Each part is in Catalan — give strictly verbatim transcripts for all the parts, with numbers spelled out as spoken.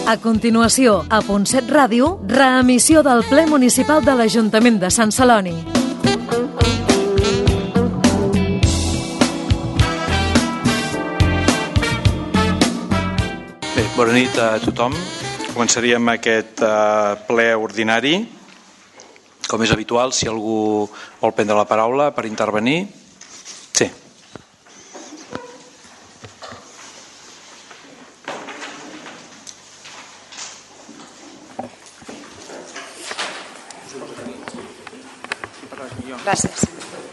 A continuació, a Punt set Ràdio, reemissió del ple municipal de l'Ajuntament de Sant Celoni. Bé, bona nit a tothom. Començaríem aquest uh, ple ordinari. Com és habitual, si algú vol prendre la paraula per intervenir. Sí. Gràcies.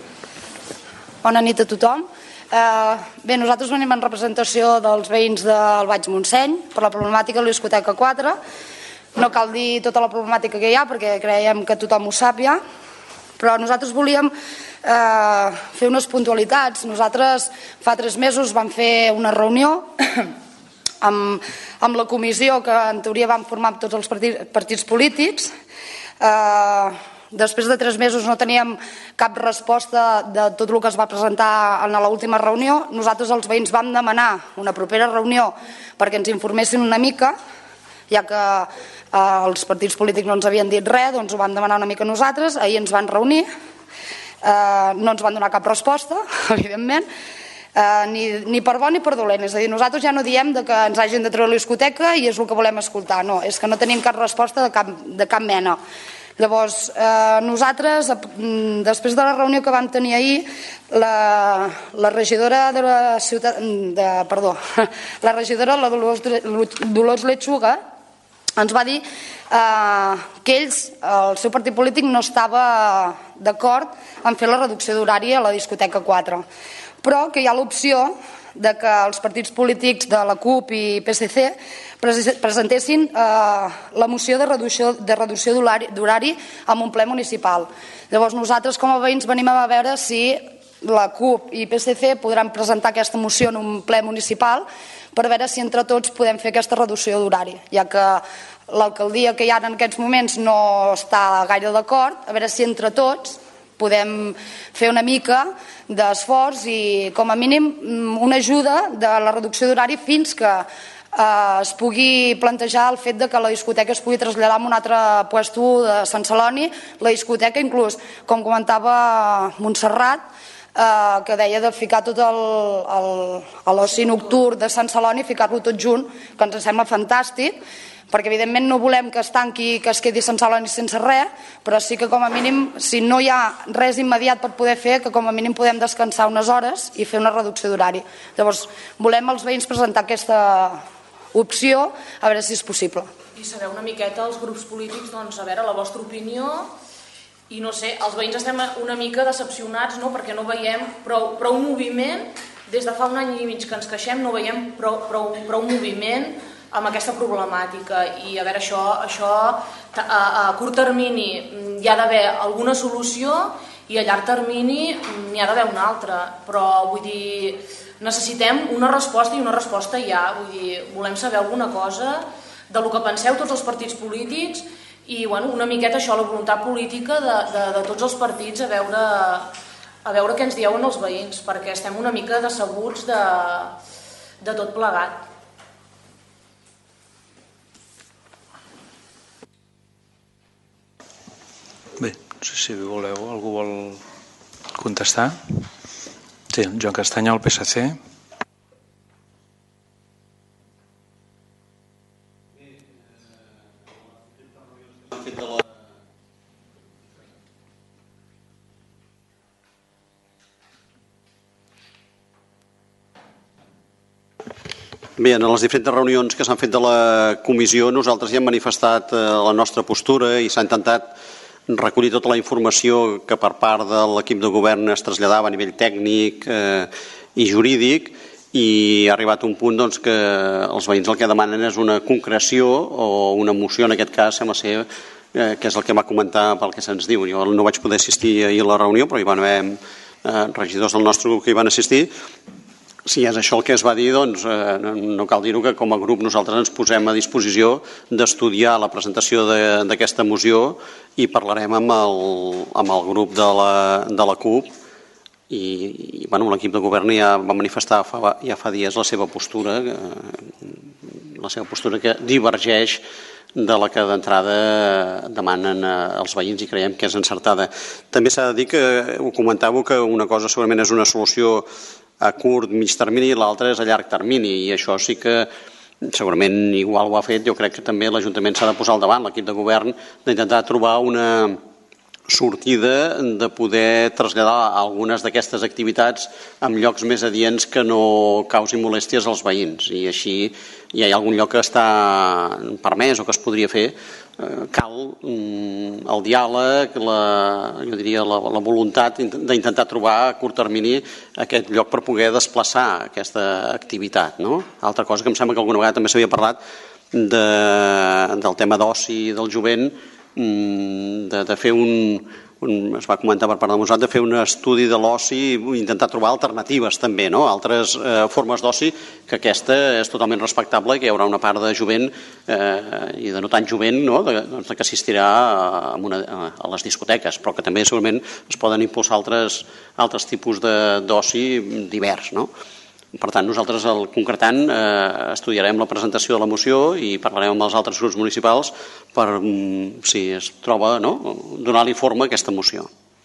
Bona nit a tothom. Eh, bé, nosaltres venim en representació dels veïns del Baix Montseny per la problemàtica de la discoteca quatre. No cal dir tota la problemàtica que hi ha perquè creiem que tothom ho sap ja, però nosaltres volíem eh, fer unes puntualitats. Nosaltres fa tres mesos vam fer una reunió amb, amb la comissió que en teoria vam formar amb tots els partits, partits polítics. Eh, Després de tres mesos no teníem cap resposta de tot el que es va presentar en l'última reunió. Nosaltres els veïns vam demanar una propera reunió perquè ens informessin una mica, ja que eh, els partits polítics no ens havien dit res, doncs ho vam demanar una mica nosaltres. Ahir ens van reunir, eh, no ens van donar cap resposta, evidentment, eh, ni, ni per bo ni per dolent. És a dir, nosaltres ja no diem de que ens hagin de treure la discoteca i és el que volem escoltar, no, és que no tenim cap resposta de cap, de cap mena. Llavors, eh, nosaltres, després de la reunió que vam tenir ahir, la, la regidora de la ciutat, de, perdó, la regidora, la Dolors, Dolors Lechuga, ens va dir eh, que ells, el seu partit polític, no estava d'acord en fer la reducció d'horari a la discoteca quatre, però que hi ha l'opció de que els partits polítics de la CUP i P S C presentessin eh, la moció de reducció, de reducció d'horari en un ple municipal. Llavors nosaltres com a veïns venim a veure si la CUP i P S C podran presentar aquesta moció en un ple municipal per veure si entre tots podem fer aquesta reducció d'horari, ja que l'alcaldia que hi ha en aquests moments no està gaire d'acord, a veure si entre tots podem fer una mica d'esforç i com a mínim una ajuda de la reducció d'horari fins que eh, es pugui plantejar el fet de que la discoteca es pugui traslladar a un altre puesto de Sant Celoni. La discoteca, inclús, com comentava Montserrat, eh, que deia de ficar tot l'oci nocturn de Sant Celoni, ficar-lo tot junt, que ens sembla fantàstic, perquè evidentment no volem que es tanqui, que es quedi Sant Celoni sense res, però sí que com a mínim, si no hi ha res immediat per poder fer, que com a mínim podem descansar unes hores i fer una reducció d'horari. Llavors, volem els veïns presentar aquesta opció, a veure si és possible. I saber una miqueta els grups polítics, doncs, a veure la vostra opinió, i no sé, els veïns estem una mica decepcionats, no?, perquè no veiem prou, prou moviment, des de fa un any i mig que ens queixem, no veiem prou, prou, prou moviment amb aquesta problemàtica. I a veure, això, això a, a curt termini hi ha d'haver alguna solució i a llarg termini n'hi ha d'haver una altra, però vull dir, necessitem una resposta i una resposta ja, vull dir, volem saber alguna cosa de lo que penseu tots els partits polítics i bueno, una miqueta això, la voluntat política de, de, de tots els partits a veure, a veure què ens diuen els veïns, perquè estem una mica decebuts de, de tot plegat. Bé, no sé si voleu, algú vol contestar? Sí, Joan Castanya, el P S C. Bé, en les diferents reunions que s'han fet de la comissió nosaltres ja hem manifestat la nostra postura i s'ha intentat recollir tota la informació que per part de l'equip de govern es traslladava a nivell tècnic eh, i jurídic i ha arribat un punt doncs, que els veïns el que demanen és una concreció o una moció, en aquest cas sembla ser eh, que és el que va comentar pel que se'ns diu. Jo no vaig poder assistir ahir a la reunió, però hi van haver eh, regidors del nostre grup que hi van assistir. Si és això el que es va dir, doncs eh, no cal dir-ho que com a grup nosaltres ens posem a disposició d'estudiar la presentació d'aquesta moció i parlarem amb el, amb el grup de la, de la CUP i, i bueno, l'equip de govern ja va manifestar fa, ja fa dies la seva postura, eh, la seva postura que divergeix de la que d'entrada demanen els veïns i creiem que és encertada. També s'ha de dir que, ho comentàveu, que una cosa segurament és una solució a curt, mig termini i l'altra és a llarg termini, i això sí que segurament igual ho ha fet. Jo crec que també l'Ajuntament s'ha de posar al davant, l'equip de govern, d'intentar trobar una sortida de poder traslladar algunes d'aquestes activitats en llocs més adients que no causin molèsties als veïns, i així hi ha algun lloc que està permès o que es podria fer. Cal el diàleg, la, jo diria, la, la voluntat d'intentar trobar a curt termini aquest lloc per poder desplaçar aquesta activitat, no? Altra cosa que em sembla que alguna vegada també s'havia parlat de, del tema d'oci del jovent, de, de fer un, un, es va comentar per part de Mosat, de fer un estudi de l'oci i intentar trobar alternatives també, no? Altres eh, formes d'oci, que aquesta és totalment respectable i que hi haurà una part de jovent eh, i de no tan jovent, no? de, doncs, que assistirà a, una, a les discoteques, però que també segurament es poden impulsar altres, altres tipus d'oci divers, no? Per tant, nosaltres, el concretant, eh, estudiarem la presentació de la moció i parlarem amb els altres grups municipals per, si es troba, no?, donar-li forma a aquesta moció.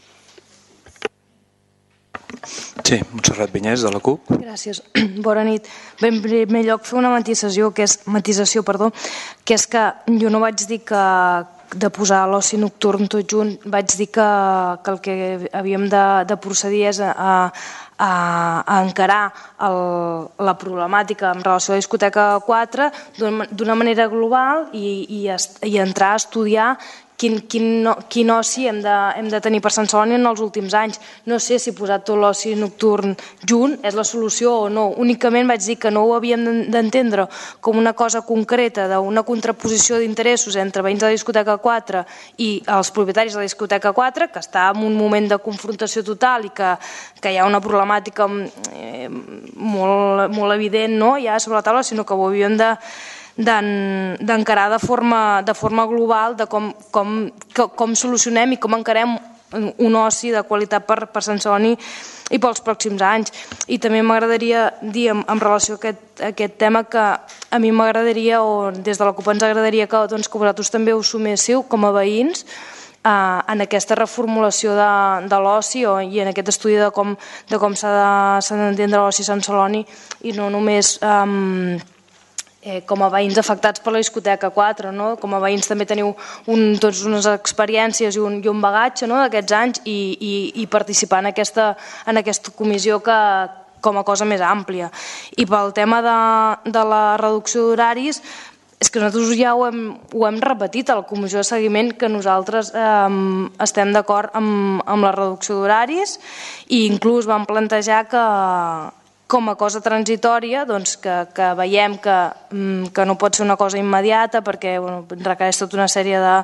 Sí, Montserrat Vinyés, de la CUP. Gràcies. Bona nit. Bé, en primer lloc, fer una matisació, que és, matisació, perdó, que és que jo no vaig dir que de posar l'oci nocturn tot junt, vaig dir que, que el que havíem de, de procedir és a, a, a encarar el, la problemàtica en relació a la discoteca quatre d'una manera global i, i, i entrar a estudiar Quin, quin, quin oci hem de, hem de tenir per Sant Celoni en els últims anys. No sé si posar tot l'oci nocturn junt és la solució o no. Únicament vaig dir que no ho havíem d'entendre com una cosa concreta d'una contraposició d'interessos entre veïns de la discoteca quatre i els propietaris de la discoteca quatre, que està en un moment de confrontació total i que, que hi ha una problemàtica eh, molt, molt evident, no?, ja sobre la taula, sinó que ho havíem de d'encarar de forma, de forma global de com, com, com solucionem i com encarem un oci de qualitat per, per Sant Celoni i pels pròxims anys. I també m'agradaria dir en, en relació a aquest, a aquest tema que a mi m'agradaria, o des de la CUP ens agradaria que, doncs, que vosaltres també us suméssiu com a veïns eh, en aquesta reformulació de, de l'oci i en aquest estudi de com, de com s'ha d'entendre l'oci a Sant Celoni i no només eh, Eh, com a veïns afectats per la discoteca quatre, no? Com a veïns també teniu un, tots unes experiències i un, i un bagatge, no?, d'aquests anys i, i, i participar en aquesta, en aquesta comissió que, com a cosa més àmplia. I pel tema de, de la reducció d'horaris, és que nosaltres ja ho hem, ho hem repetit a la comissió de seguiment, que nosaltres eh, estem d'acord amb, amb la reducció d'horaris i inclús vam plantejar que com a cosa transitòria, doncs, que, que veiem que, que no pot ser una cosa immediata perquè bueno, requereix tota una sèrie de,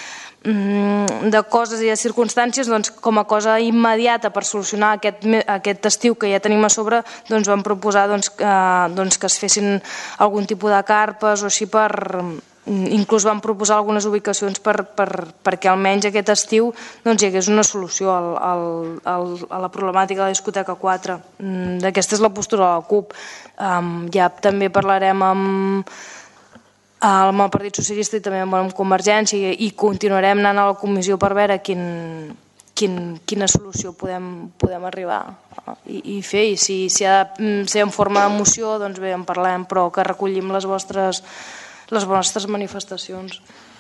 de coses i de circumstàncies, doncs, com a cosa immediata per solucionar aquest, aquest estiu que ja tenim a sobre, doncs, vam proposar doncs, que, doncs, que es fessin algun tipus de carpes o així per... Inclús vam proposar algunes ubicacions per, per, perquè almenys aquest estiu doncs, hi hagués una solució al, al, al, a la problemàtica de la discoteca quatre. Aquesta és la postura de la CUP. Um, ja també parlarem amb, amb el Partit Socialista i també amb Convergència i, i continuarem anant a la comissió per veure quin, quin, quina solució podem, podem arribar i, i fer. I si, si ha de ser en forma de moció, doncs bé, en parlem, però que recollim les vostres les vostres manifestacions.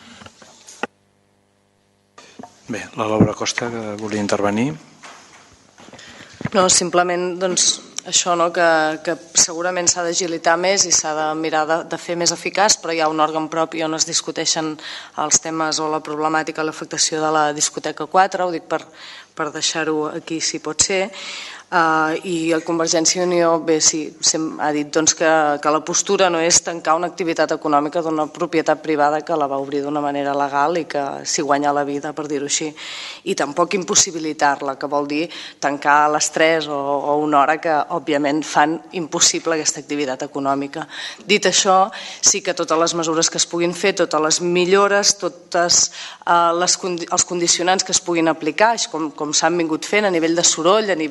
Bé, la Laura Costa, que volia intervenir. No, simplement, doncs, això, no?, que, que segurament s'ha d'agilitar més i s'ha de mirar de, de fer més eficaç, però hi ha un òrgan propi on es discuteixen els temes o la problemàtica, l'afectació de la discoteca quatre, ho dic per, per deixar-ho aquí si pot ser. Uh, i el Convergència i Unió bé, sí, ha dit doncs, que, que la postura no és tancar una activitat econòmica d'una propietat privada que la va obrir d'una manera legal i que s'hi guanya la vida, per dir-ho així, i tampoc impossibilitar-la, que vol dir tancar a les tres o, o una hora que òbviament fan impossible aquesta activitat econòmica. Dit això, sí que totes les mesures que es puguin fer, totes les millores, tots uh, els condicionants que es puguin aplicar, com, com s'han vingut fent a nivell de soroll, a nivell de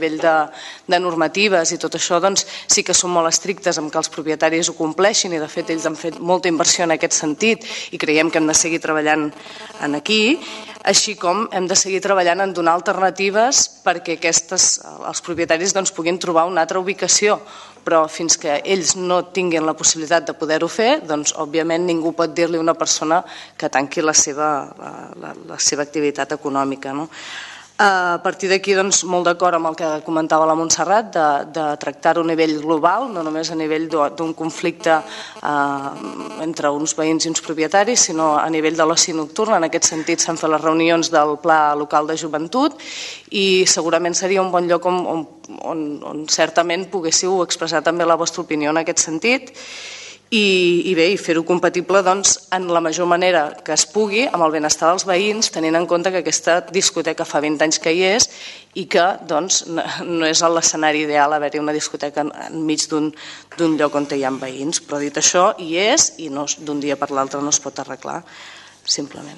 de normatives i tot això, doncs sí que són molt estrictes amb que els propietaris ho compleixin, i de fet ells han fet molta inversió en aquest sentit i creiem que hem de seguir treballant en aquí, així com hem de seguir treballant en donar alternatives perquè aquestes, els propietaris doncs, puguin trobar una altra ubicació, però fins que ells no tinguin la possibilitat de poder-ho fer, doncs òbviament ningú pot dir-li a una persona que tanqui la seva, la, la, la seva activitat econòmica, no? A partir d'aquí, doncs, molt d'acord amb el que comentava la Montserrat, de, de tractar-ho a nivell global, no només a nivell d'un conflicte eh, entre uns veïns i uns propietaris, sinó a nivell de l'oci nocturn. En aquest sentit s'han fet les reunions del Pla Local de Joventut i segurament seria un bon lloc on, on, on, on certament poguéssiu expressar també la vostra opinió en aquest sentit. I, i bé, i fer-ho compatible doncs, en la major manera que es pugui amb el benestar dels veïns, tenint en compte que aquesta discoteca fa vint anys que hi és i que doncs, no és l'escenari ideal haver-hi una discoteca enmig d'un lloc on hi ha veïns, però dit això hi és i no, d'un dia per l'altre no es pot arreglar, simplement.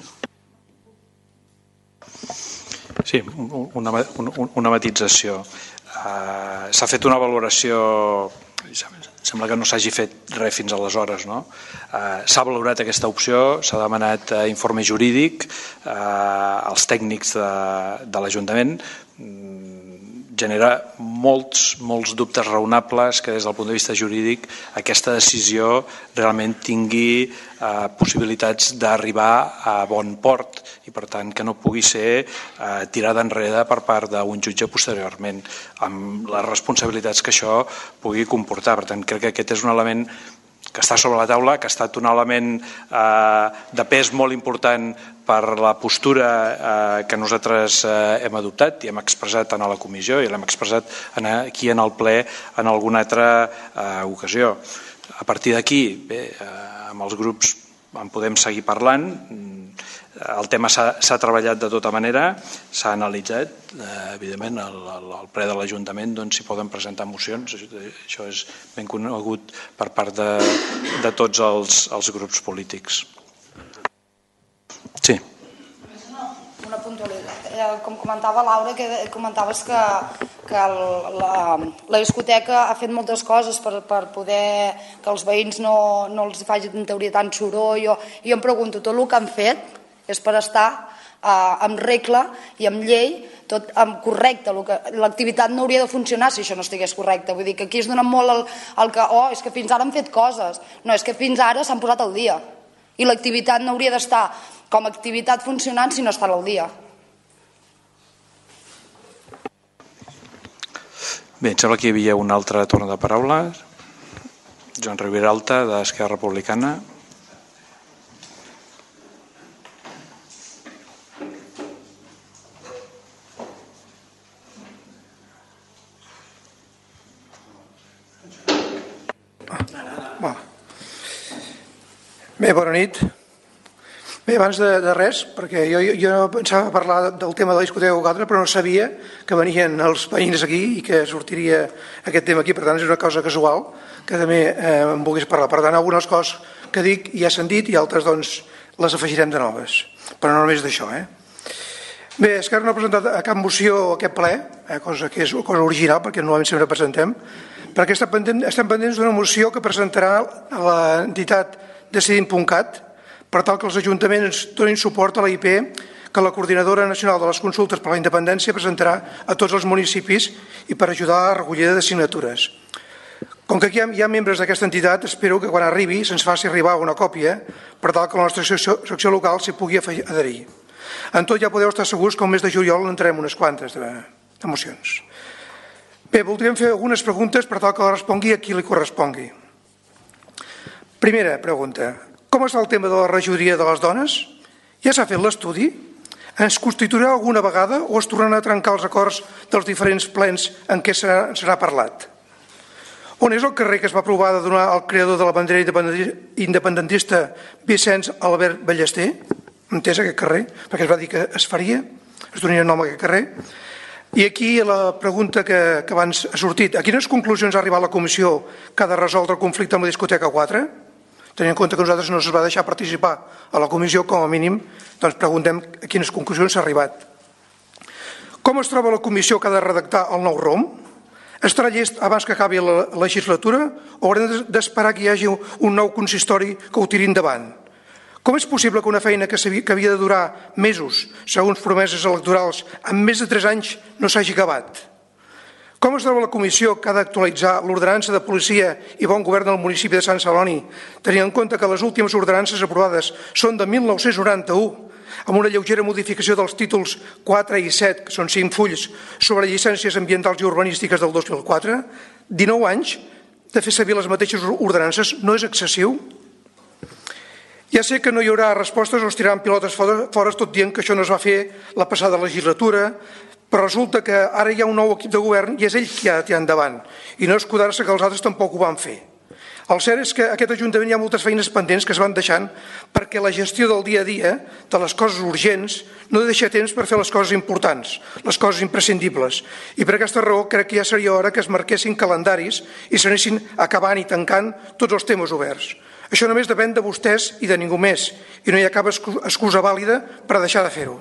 Sí, una, una, una matització. Uh, s'ha fet una valoració, sembla que no s'hagi fet res fins aleshores, no? Uh, s'ha valorat aquesta opció, s'ha demanat uh, informe jurídic uh, als tècnics de, de l'Ajuntament. Genera molts, molts dubtes raonables que des del punt de vista jurídic aquesta decisió realment tingui eh, possibilitats d'arribar a bon port i per tant que no pugui ser eh, tirada enrere per part d'un jutge posteriorment amb les responsabilitats que això pugui comportar. Per tant, crec que aquest és un element que està sobre la taula, que ha estat un element eh, de pes molt important per la postura eh, que nosaltres eh, hem adoptat i hem expressat tant a la comissió i l'hem expressat en, aquí en el ple en alguna altra eh, ocasió. A partir d'aquí, bé, eh, amb els grups en podem seguir parlant. El tema s'ha treballat de tota manera, s'ha analitzat, eh, evidentment al, al ple de l'Ajuntament doncs, s'hi poden presentar mocions, això és ben conegut per part de, de tots els, els grups polítics. Sí. Una puntualitat. Com comentava Laura, que comentaves que, que la, la discoteca ha fet moltes coses per, per poder que els veïns no, no els faci en teoria tant soroll. Jo, jo em pregunto, tot el que han fet és per estar eh, amb regla i amb llei, tot amb correcte. L'activitat no hauria de funcionar si això no estigués correcte. Vull dir que aquí es dona molt el, el que, oh, és que fins ara han fet coses. No, és que fins ara s'han posat al dia. I l'activitat no hauria d'estar com a activitat funcionant si no està al dia. Bé, em sembla que hi havia un altre torn de paraula. Joan Riberalta, d'Esquerra Republicana. Bé, bona nit. Bé, abans de, de res, perquè jo, jo pensava parlar del tema de la discoteca quatre, però no sabia que venien els veïns aquí i que sortiria aquest tema aquí, per tant és una cosa casual que també eh, em volgués parlar. Per tant, algunes coses que dic ja s'han dit i altres doncs les afegirem de noves, però no només d'això. Eh? Bé, Esquerra no ha presentat a cap moció a aquest ple, eh, cosa que és cosa original perquè normalment sempre presentem, perquè estem pendents, estem pendents d'una moció que presentarà l'entitat Decidim punt cat per tal que els ajuntaments donin suport a la I P que la Coordinadora Nacional de les Consultes per la Independència presentarà a tots els municipis i per ajudar a la recollida de signatures. Com que aquí hi ha membres d'aquesta entitat, espero que quan arribi se'ns faci arribar una còpia per tal que la nostra secció local s'hi pugui adherir. En tot ja podeu estar segurs que el mes de juliol entrarem unes quantes de, de mocions. Bé, voldríem fer algunes preguntes per tal que la respongui a qui li correspongui. Primera pregunta. Com està el tema de la regidoria de les dones? Ja s'ha fet l'estudi? Ens constituirà alguna vegada o es tornaran a trencar els acords dels diferents plens en què s'ha parlat? On és el carrer que es va aprovar de donar al creador de la bandera independentista Vicenç Albert Ballester? Entès aquest carrer? Perquè es va dir que es faria, es donaria nom a aquest carrer. I aquí la pregunta que, que abans ha sortit. A quines conclusions ha arribat la comissió que ha de resoldre el conflicte amb la discoteca quatre? Tenint en compte que nosaltres no es va deixar participar a la comissió, com a mínim, doncs preguntem a quines conclusions s'ha arribat. Com es troba la comissió que ha de redactar el nou R O M? Estarà llest abans que acabi la legislatura o haurem d'esperar que hi hagi un nou consistori que ho tiri endavant? Com és possible que una feina que havia de durar mesos, segons promeses electorals, en més de tres anys no s'hagi acabat? Com es troba la comissió que ha d'actualitzar l'ordenança de policia i bon govern del municipi de Sant Celoni, tenint en compte que les últimes ordenances aprovades són de mil nou-cents noranta-u, amb una lleugera modificació dels títols quatre i set, que són cinc fulls, sobre llicències ambientals i urbanístiques del dos mil quatre, dinou anys de fer servir les mateixes ordenances no és excessiu? Ja sé que no hi haurà respostes o es tiraran pilotes fora tot dient que això no es va fer la passada legislatura, però resulta que ara hi ha un nou equip de govern i és ell qui ha de tirar endavant i no escudar-se que els altres tampoc ho van fer. El cert és que a aquest Ajuntament hi ha moltes feines pendents que es van deixant perquè la gestió del dia a dia de les coses urgents no deixa temps per fer les coses importants, les coses imprescindibles. I per aquesta raó crec que ja seria hora que es marquessin calendaris i s'anessin acabant i tancant tots els temes oberts. Això només depèn de vostès i de ningú més i no hi ha cap excusa vàlida per deixar de fer-ho.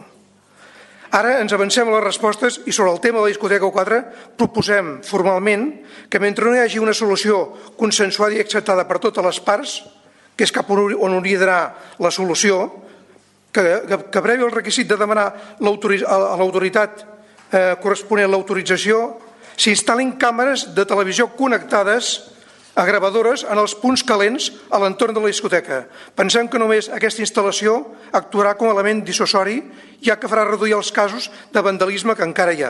Ara ens avancem a les respostes i sobre el tema de la discoteca U quatre proposem formalment que mentre no hi hagi una solució consensuada i acceptada per totes les parts, que és cap on hauria d'anar la solució, que, que, que previ el requisit de demanar a l'autoritat eh, corresponent l'autorització, s'instal·lin càmeres de televisió connectades a gravadores en els punts calents a l'entorn de la discoteca. Pensem que només aquesta instal·lació actuarà com a element dissuasori, ja que farà reduir els casos de vandalisme que encara hi ha.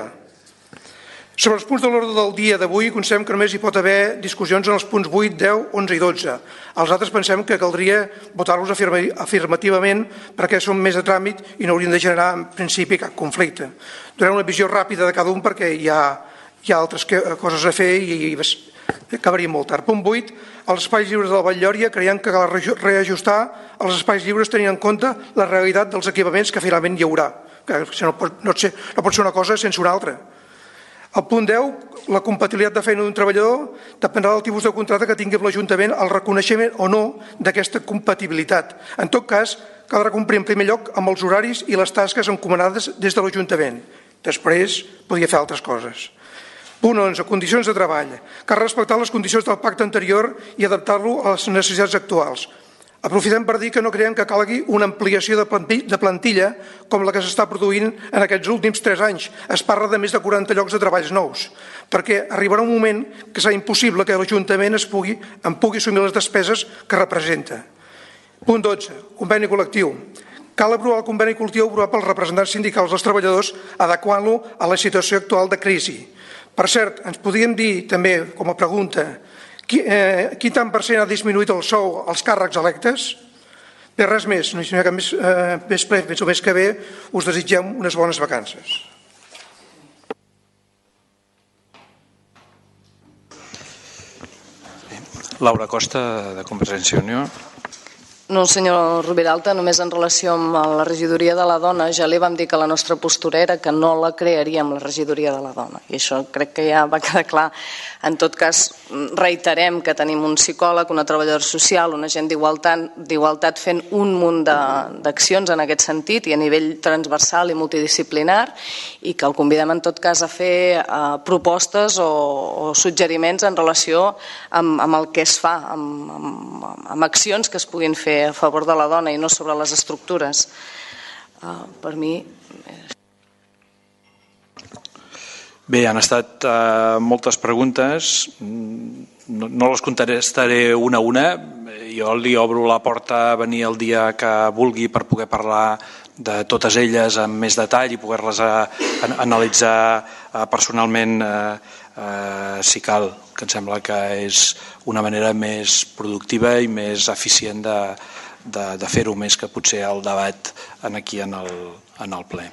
Sobre els punts de l'ordre del dia d'avui, considerem que només hi pot haver discussions en els punts vuit, deu, onze i dotze. Els altres pensem que caldria votar-los afirmativament perquè són més de tràmit i no haurien de generar en principi cap conflicte. Donarem una visió ràpida de cada un perquè hi ha, hi ha altres coses a fer i acabaria molt tard. Punt vuit. Els espais lliures de la Vall-lloria creiem que cal reajustar els espais lliures tenint en compte la realitat dels equipaments que finalment hi haurà. Que no pot, no ser, no pot ser una cosa sense una altra. El punt deu. La compatibilitat de feina d'un treballador dependrà del tipus de contracte que tingui amb l'Ajuntament el reconeixement o no d'aquesta compatibilitat. En tot cas, caldrà complir en primer lloc amb els horaris i les tasques encomanades des de l'Ajuntament. Després podria fer altres coses. Punt onze. Condicions de treball. Cal respectar les condicions del pacte anterior i adaptar-lo a les necessitats actuals. Aprofitem per dir que no creiem que calgui una ampliació de plantilla com la que s'està produint en aquests últims tres anys. Es parla de més de quaranta llocs de treballs nous, perquè arribarà un moment que serà impossible que l'Ajuntament es pugui, en pugui assumir les despeses que representa. Punt dotze. Conveni col·lectiu. Cal aprovar el conveni col·lectiu aprovat pels representants sindicals dels treballadors adequant-lo a la situació actual de crisi. Per cert, ens podríem dir també, com a pregunta, qui, eh, quin tant per cent ha disminuït el sou als càrrecs electes? Bé, res més, no hi ha cap més, eh, més ple, més o més que bé, us desitgem unes bones vacances. Laura Costa, de Convergència i Unió. No, senyor Rubiralta, només en relació amb la regidoria de la dona, ja li vam dir que la nostra postura era que no la crearíem, la regidoria de la dona, i això crec que ja va quedar clar. En tot cas, reiterem que tenim un psicòleg, una treballadora social, un agent d'igualtat fent un munt d'accions en aquest sentit i a nivell transversal i multidisciplinar, i que el convidem en tot cas a fer propostes o suggeriments en relació amb el que es fa, amb accions que es puguin fer a favor de la dona i no sobre les estructures. Uh, per mi... Bé, han estat uh, moltes preguntes, no, no les contestaré una a una, jo li obro la porta a venir el dia que vulgui per poder parlar de totes elles amb més detall i poder-les uh, analitzar uh, personalment uh, uh, si cal, que em sembla que és una manera més productiva i més eficient de, de, de fer-ho més que potser el debat en aquí en el, en el ple.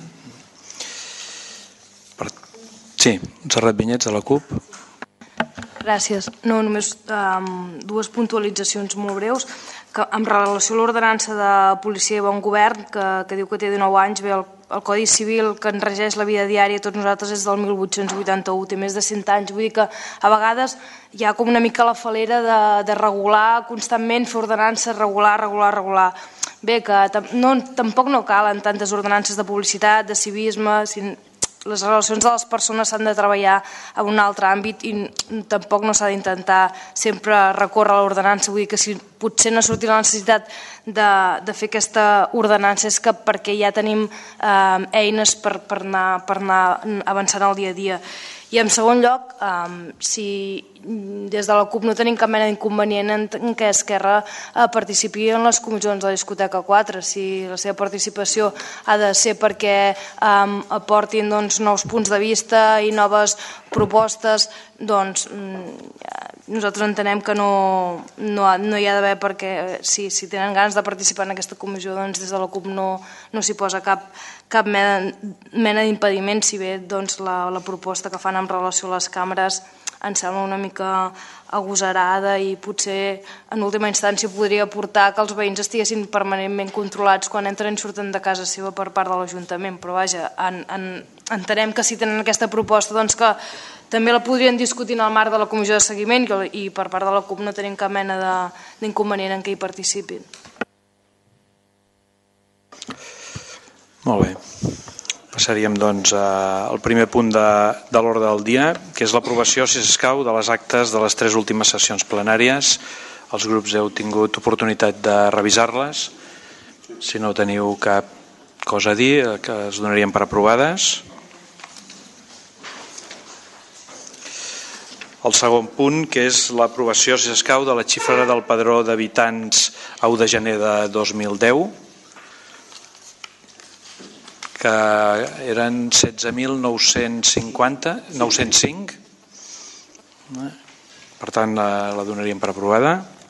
Per... Sí, Montserrat Vinyets de la CUP. Gràcies. No, només um, dues puntualitzacions molt breus. Que en relació a l'ordenança de policia i bon govern, que, que diu que té dinou anys, bé, el, el Codi Civil que en regeix la vida diària tots nosaltres és del mil vuit-cents vuitanta-u, té més de cent anys, vull dir que a vegades hi ha com una mica la falera de, de regular constantment, fer ordenances, regular, regular, regular. Bé, que no, tampoc no calen tantes ordenances de publicitat, de civisme, sin, les relacions de les persones s'han de treballar en un altre àmbit i tampoc no s'ha d'intentar sempre recórrer a l'ordenança. Vull dir que si potser no ha sortit la necessitat de, de fer aquesta ordenança és que perquè ja tenim eh, eines per, per, anar, per anar avançant el dia a dia. I en segon lloc, eh, si des de la CUP no tenim cap mena d'inconvenient en que Esquerra eh, participi en les comissions de la discoteca quatre, si la seva participació ha de ser perquè eh, aportin doncs, nous punts de vista i noves propostes, doncs nosaltres entenem que no, no, no hi ha d'haver, perquè si, si tenen ganes de participar en aquesta comissió, doncs des de la CUP no, no s'hi posa cap, cap mena, mena d'impediment, si bé doncs, la, la proposta que fan en relació a les càmeres em sembla una mica agosarada i potser en última instància podria portar que els veïns estiguessin permanentment controlats quan entren i surten de casa seva per part de l'Ajuntament, però vaja, en, en, entenem que si tenen aquesta proposta doncs que també la podrien discutir en el marc de la comissió de seguiment i per part de la CUP no tenim cap mena d'inconvenient en què hi participin. Molt bé. Passaríem doncs al primer punt de, de l'ordre del dia, que és l'aprovació, si s'escau, de les actes de les tres últimes sessions plenàries. Els grups heu tingut oportunitat de revisar-les. Si no teniu cap cosa a dir, que es donarien per aprovades. El segon punt, que és l'aprovació, si s'escau, de la xifra del padró d'habitants a u de gener de dos mil deu, que eren setze mil nou-cents cinquanta, nou-cents cinc. Per tant, la donaríem per aprovada.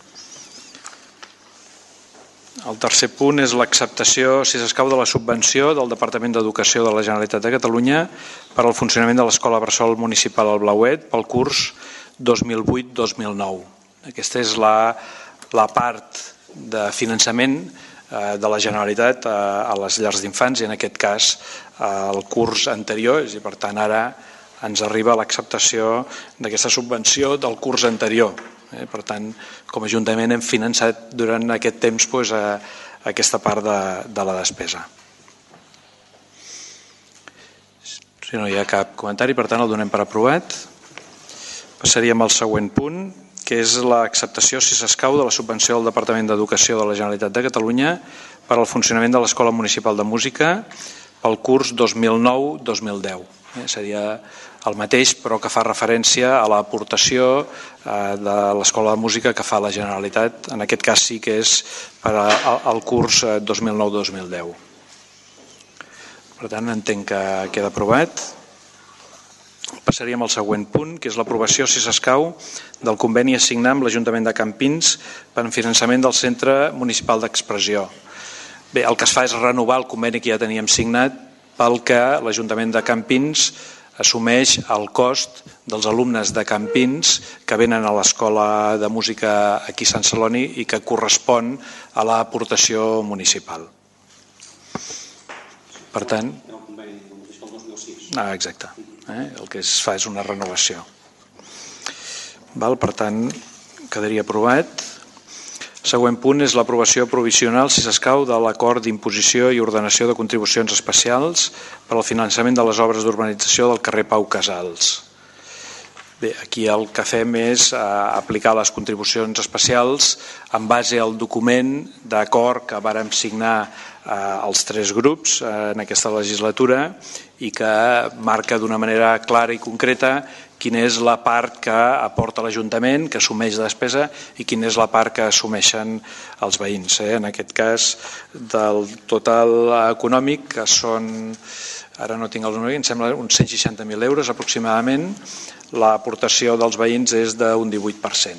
El tercer punt és l'acceptació, si s'escau, de la subvenció del Departament d'Educació de la Generalitat de Catalunya per al funcionament de l'Escola Bressol Municipal al Blauet pel curs dos mil vuit dos mil nou. Aquesta és la, la part de finançament de la Generalitat a les llars d'infants i en aquest cas el curs anterior, i per tant ara ens arriba l'acceptació d'aquesta subvenció del curs anterior. Per tant, com a Ajuntament hem finançat durant aquest temps doncs, aquesta part de, de la despesa. Si no hi ha cap comentari, per tant el donem per aprovat. Passaríem al següent punt, que és l'acceptació, si s'escau, de la subvenció del Departament d'Educació de la Generalitat de Catalunya per al funcionament de l'Escola Municipal de Música pel curs dos mil nou dos mil deu. Seria el mateix, però que fa referència a l'aportació de l'Escola de Música que fa la Generalitat. En aquest cas sí que és per al curs dos mil nou dos mil deu. Per tant, entenc que queda aprovat. Passaríem al següent punt, que és l'aprovació, si s'escau, del conveni a signar amb l'Ajuntament de Campins per al finançament del Centre Municipal d'Expressió. Bé, el que es fa és renovar el conveni que ja teníem signat pel que l'Ajuntament de Campins assumeix el cost dels alumnes de Campins que venen a l'Escola de Música aquí a Sant Celoni i que correspon a l'aportació municipal. Per tant... Ah, exacte. Eh? El que es fa és una renovació. Val? Per tant, quedaria aprovat. Següent punt és l'aprovació provisional, si s'escau, de l'acord d'imposició i ordenació de contribucions especials per al finançament de les obres d'urbanització del carrer Pau Casals. Bé, aquí el que fem és eh, aplicar les contribucions especials en base al document d'acord que vàrem signar eh, els tres grups eh, en aquesta legislatura i que marca d'una manera clara i concreta quina és la part que aporta l'Ajuntament, que assumeix de despesa, i quina és la part que assumeixen els veïns. Eh? En aquest cas, del total econòmic, que són, ara no tinc els números, em sembla uns cent seixanta mil euros aproximadament, l'aportació dels veïns és d'un divuit per cent.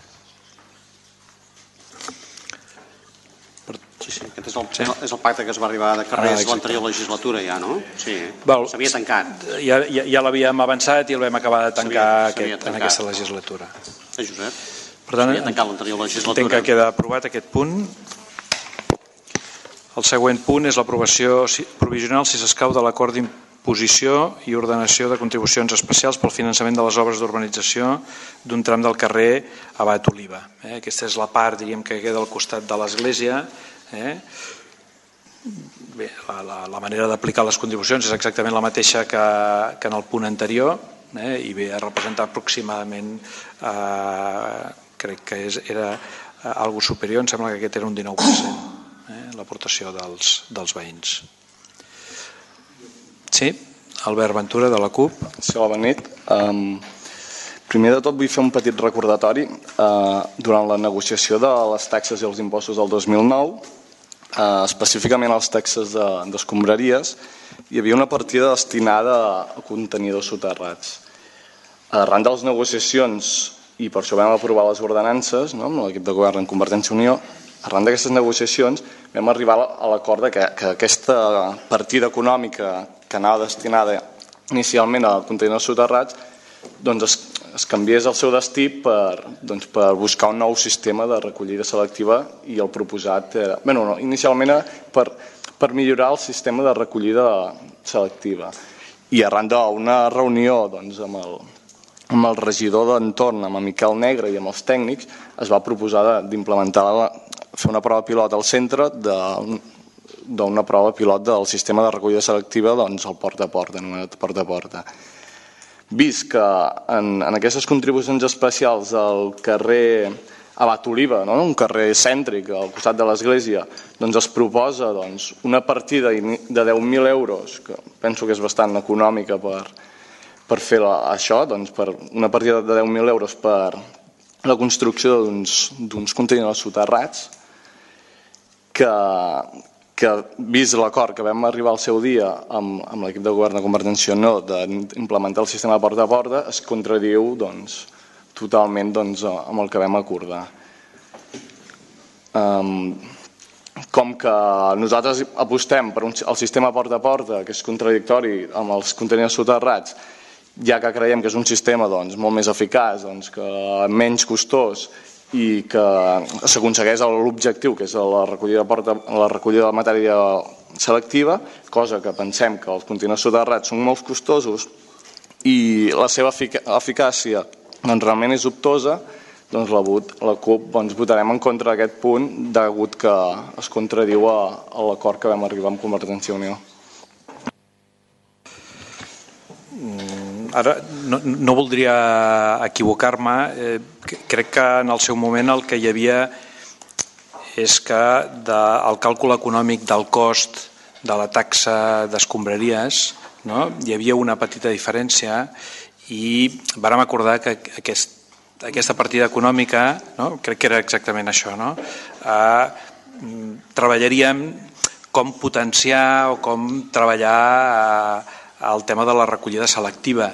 Sí, sí, aquest és el, sí. és el pacte que es va arribar de carrers ah, l'anterior legislatura ja, no? Sí, s'havia tancat. Ja, ja, ja l'havíem avançat i el vam acabar de tancar aquest, en aquesta legislatura. Sí, Josep? Per tant, s'havia tancat l'anterior legislatura. Entenc que queda aprovat aquest punt. El següent punt és l'aprovació provisional, si s'escau, de l'acord d'imposició i ordenació de contribucions especials pel finançament de les obres d'urbanització d'un tram del carrer Abat Oliva. Eh? Aquesta és la part, diríem, que queda al costat de l'església, Eh? bé, la, la, la manera d'aplicar les contribucions és exactament la mateixa que, que en el punt anterior, eh, i ve a representar aproximadament, eh, crec que és, era eh, algo superior, em sembla que aquest era un dinou per cent, eh, l'aportació dels, dels veïns. Sí, Albert Ventura, de la CUP. Sí, bona nit. Um, primer de tot vull fer un petit recordatori. Uh, durant la negociació de les taxes i els impostos del dos mil nou, uh, específicament les taxes d'escombraries, hi havia una partida destinada a contenidors soterrats. Arran de les negociacions, i per això vam aprovar les ordenances, no, amb l'equip de govern en Convergència i Unió, arran d'aquestes negociacions vam arribar a l'acord que, que aquesta partida econòmica que anava destinada inicialment a contenidors soterrats, doncs es, es canviés el seu destí per, doncs, per buscar un nou sistema de recollida selectiva, i el proposat era, bueno, no, inicialment era per, per millorar el sistema de recollida selectiva. I arran d'una reunió doncs, amb, el, amb el regidor d'Entorn, amb el Miquel Negre i amb els tècnics, es va proposar d'implementar, fer una prova pilot al centre de d'una prova pilot del sistema de recollida selectiva, doncs, al porta a porta, anomenat porta a porta. Vist que en, en aquestes contribucions especials al carrer Abat Oliva, no? Un carrer cèntric al costat de l'església, doncs es proposa doncs, una partida de deu mil euros, que penso que és bastant econòmica per, per fer la, això, doncs, per una partida de deu mil euros per la construcció d'uns contenidors soterrats, que que vist l'acord que vam arribar al seu dia amb, amb l'equip de govern de Convergència i Unió d'implementar el sistema de porta a porta, es contradiu doncs, totalment doncs, amb el que vam acordar. Um, com que nosaltres apostem per un, el sistema porta a porta, que és contradictori amb els contenidors soterrats, ja que creiem que és un sistema doncs, molt més eficaç, doncs, que menys costós, i que s'aconsegueix l'objectiu, que és la recollida, porta, la recollida de matèria selectiva, cosa que pensem que els contenidors soterrats són molt costosos i la seva eficàcia doncs, realment és dubtosa, doncs la, la CUP doncs, votarem en contra d'aquest punt, degut que es contradiu a, a l'acord que vam arribar amb Convergència i Unió. Ara, no, no voldria equivocar-me, eh, crec que en el seu moment el que hi havia és que de, el càlcul econòmic del cost de la taxa d'escombraries, no? Hi havia una petita diferència i vàrem acordar que aquest, aquesta partida econòmica, no? Crec que era exactament això, no? eh, treballaríem com potenciar o com treballar eh, el tema de la recollida selectiva.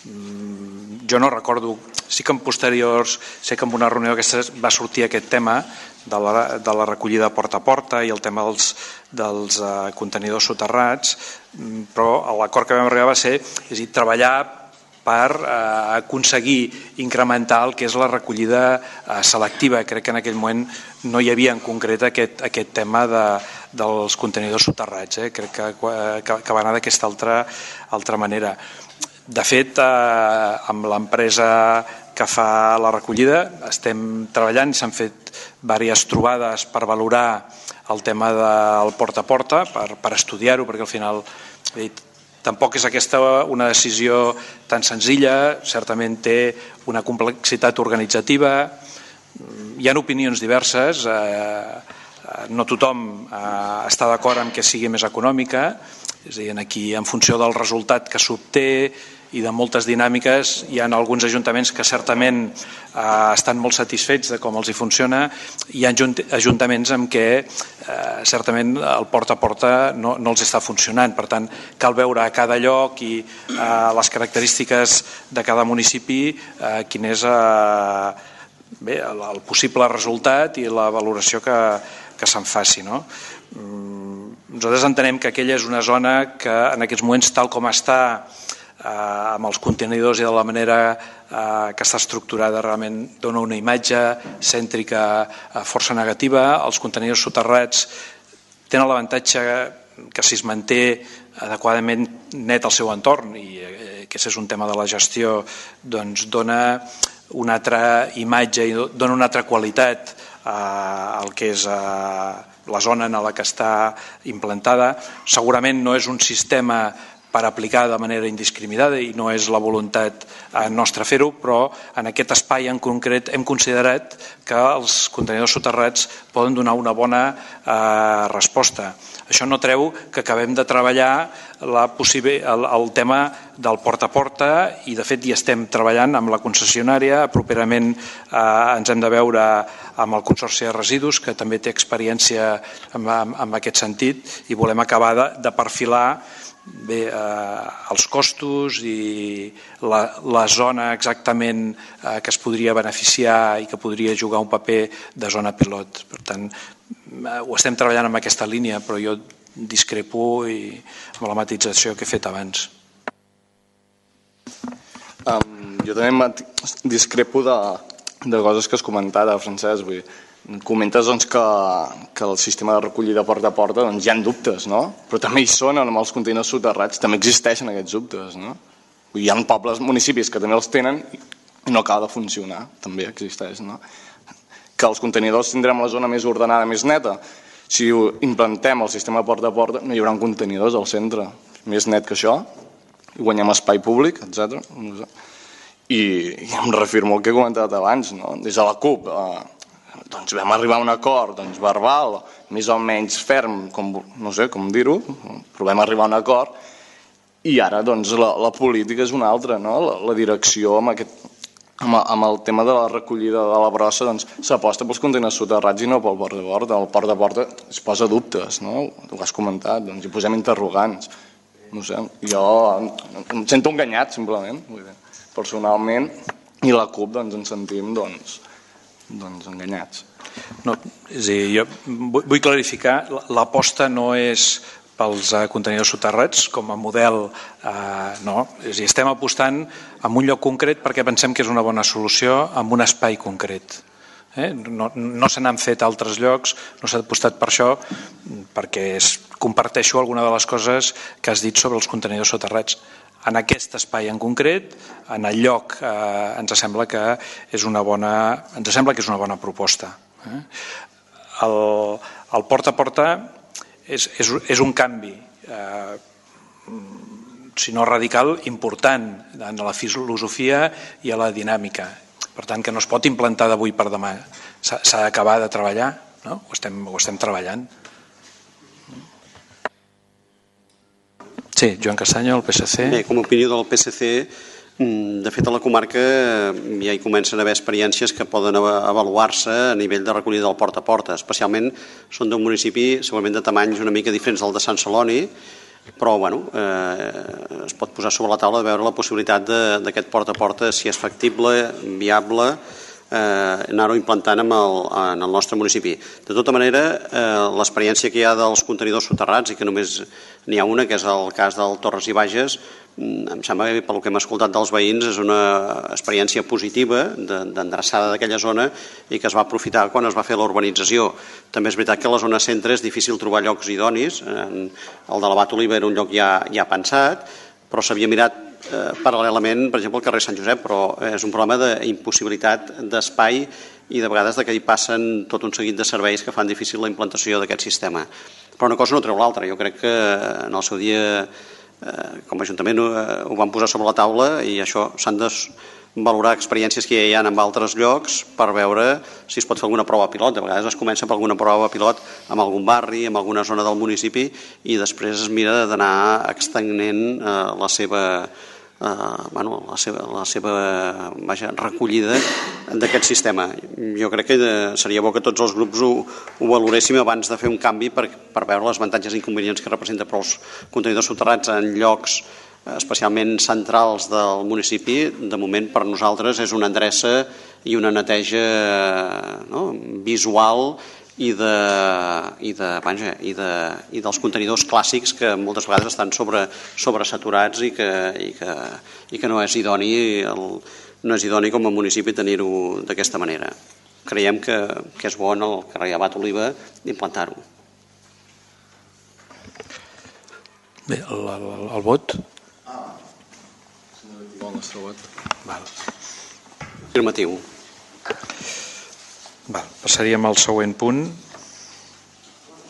Jo no recordo, sí que en posteriors, sé que en una reunió aquesta va sortir aquest tema de la, de la recollida porta a porta i el tema dels, dels uh, contenidors soterrats, però l'acord que vam arribar va ser, és a dir, treballar per uh, aconseguir incrementar el que és la recollida uh, selectiva. Crec que en aquell moment no hi havia en concret aquest, aquest tema de, dels contenidors soterrats, eh? Crec que, que, que va anar d'aquesta altra, altra manera. De fet, eh, amb l'empresa que fa la recollida estem treballant, s'han fet diverses trobades per valorar el tema del porta a porta, per, per estudiar-ho, perquè al final dit, tampoc és aquesta una decisió tan senzilla, certament té una complexitat organitzativa, hi ha opinions diverses, eh, no tothom eh, està d'acord en que sigui més econòmica, és a dir, aquí en funció del resultat que s'obté i de moltes dinàmiques, hi ha alguns ajuntaments que certament eh, estan molt satisfets de com els hi funciona, hi ha ajuntaments en què eh, certament el porta a porta no, no els està funcionant, per tant cal veure a cada lloc i eh, les característiques de cada municipi eh, quin és eh, bé, el, el possible resultat i la valoració que, que se'n faci, no? Nosaltres entenem que aquella és una zona que en aquests moments, tal com està eh, amb els contenidors i de la manera eh, que està estructurada, realment dona una imatge cèntrica eh, força negativa. Els contenidors soterrats tenen l'avantatge que si es manté adequadament net el seu entorn, i eh, que és un tema de la gestió, doncs dona una altra imatge i dona una altra qualitat eh, al que és eh, la zona en la que està implantada. Segurament no és un sistema per aplicar de manera indiscriminada i no és la voluntat nostra fer-ho, però en aquest espai en concret hem considerat que els contenidors soterrats poden donar una bona eh, resposta. Això no treu que acabem de treballar la possible, el, el tema del porta a porta i de fet hi estem treballant amb la concessionària. Properament eh, ens hem de veure amb el Consorci de Residus, que també té experiència en, en, en aquest sentit, i volem acabar de, de perfilar bé, eh, els costos i la, la zona exactament eh, que es podria beneficiar i que podria jugar un paper de zona pilot. Per tant, eh, ho estem treballant en aquesta línia, però jo discrepo i amb la matització que he fet abans. Um, jo també discrepo de, de coses que has comentat, Francesc. Vull dir, comentes doncs, que, que el sistema de recollida porta a porta doncs, hi ha dubtes, no? Però també hi són amb els contenidors soterrats, també existeixen aquests dubtes, no? Hi ha pobles, municipis que també els tenen i no acaba de funcionar, també existeix, no? Que els contenidors tindrem la zona més ordenada, més neta. Si implantem el sistema porta a porta no hi haurà contenidors al centre, més net que això, i guanyem espai públic, etcètera. I, i em refirmo el que he comentat abans, no? Des de la CUP, eh, doncs vam arribar a un acord doncs, verbal, més o menys ferm, com, no sé com dir-ho, però vam arribar a un acord i ara doncs, la, la política és una altra, no? la, la direcció amb, aquest, amb, amb el tema de la recollida de la brossa doncs, s'aposta pels contenidors soterrats i no pel porta a porta. El porta a porta es posa dubtes, no? Ho has comentat, doncs, hi posem interrogants. No sé, jo em sento enganyat simplement, vull dir, personalment, i la CUP doncs, ens sentim doncs, doncs enganyats. No, és a dir, jo vull clarificar, l'aposta no és pels contenidors soterrats com a model, eh, no, és a dir, estem apostant en un lloc concret perquè pensem que és una bona solució en un espai concret. Eh? No, no se n'han fet altres llocs, no s'ha apostat per això perquè es, comparteixo alguna de les coses que has dit sobre els contenidors soterrats. En aquest espai en concret, en el lloc, eh, ens sembla que és una bona, ens sembla que és una bona proposta. Eh? El, el porta a porta és, és, és un canvi, eh, si no radical, important en la filosofia i a la dinàmica. Per tant, que no es pot implantar d'avui per demà. S'ha d'acabar de treballar, no? Ho estem, ho estem treballant. Sí, Joan Castanyo, el P S C. Bé, com a opinió del P S C, de fet a la comarca ja hi comencen a haver experiències que poden avaluar-se a nivell de recollida del porta a porta. Especialment són d'un municipi segurament de tamanys una mica diferents del de Sant Celoni, però bueno, eh, es pot posar sobre la taula de veure la possibilitat d'aquest porta a porta, si és factible, viable, eh, anar-ho implantant en el, en el nostre municipi. De tota manera, eh, l'experiència que hi ha dels contenidors soterrats, i que només n'hi ha una, que és el cas del Torres i Bages, em sembla que pel que hem escoltat dels veïns és una experiència positiva d'endreçada d'aquella zona i que es va aprofitar quan es va fer la urbanització. També és veritat que a la zona centre és difícil trobar llocs idonis. El de l'Abat Oliva era un lloc ja, ja pensat, però s'havia mirat eh, paral·lelament, per exemple, el carrer Sant Josep, però és un problema d'impossibilitat d'espai i de vegades de que hi passen tot un seguit de serveis que fan difícil la implantació d'aquest sistema. Però una cosa no treu l'altra. Jo crec que en el seu dia Eh, com a Ajuntament eh, ho vam posar sobre la taula i això s'han de valorar experiències que ja hi ha en altres llocs per veure si es pot fer alguna prova pilot. De vegades es comença per alguna prova pilot en algun barri, en alguna zona del municipi i després es mira d'anar extendent eh, la seva eh, bueno, la seva, la seva vaja, recollida d'aquest sistema. Jo crec que seria bo que tots els grups ho, ho valoréssim abans de fer un canvi per, per veure les avantatges i inconvenients que representa per als contenidors soterrats en llocs especialment centrals del municipi. De moment per nosaltres és una endreça i una neteja, no, visual i, de, i, de, vaja, i, de, i dels contenidors clàssics que moltes vegades estan sobre, sobresaturats i que, i, que, i que no és idoni el, no és idoni com a municipi tenir-ho d'aquesta manera. Creiem que, que és bo en el carrer Abat Oliva implantar-ho. Bé, el, el, el vot? Ah, el nostre vot. Val. Afirmatiu. Val, passaríem al següent punt.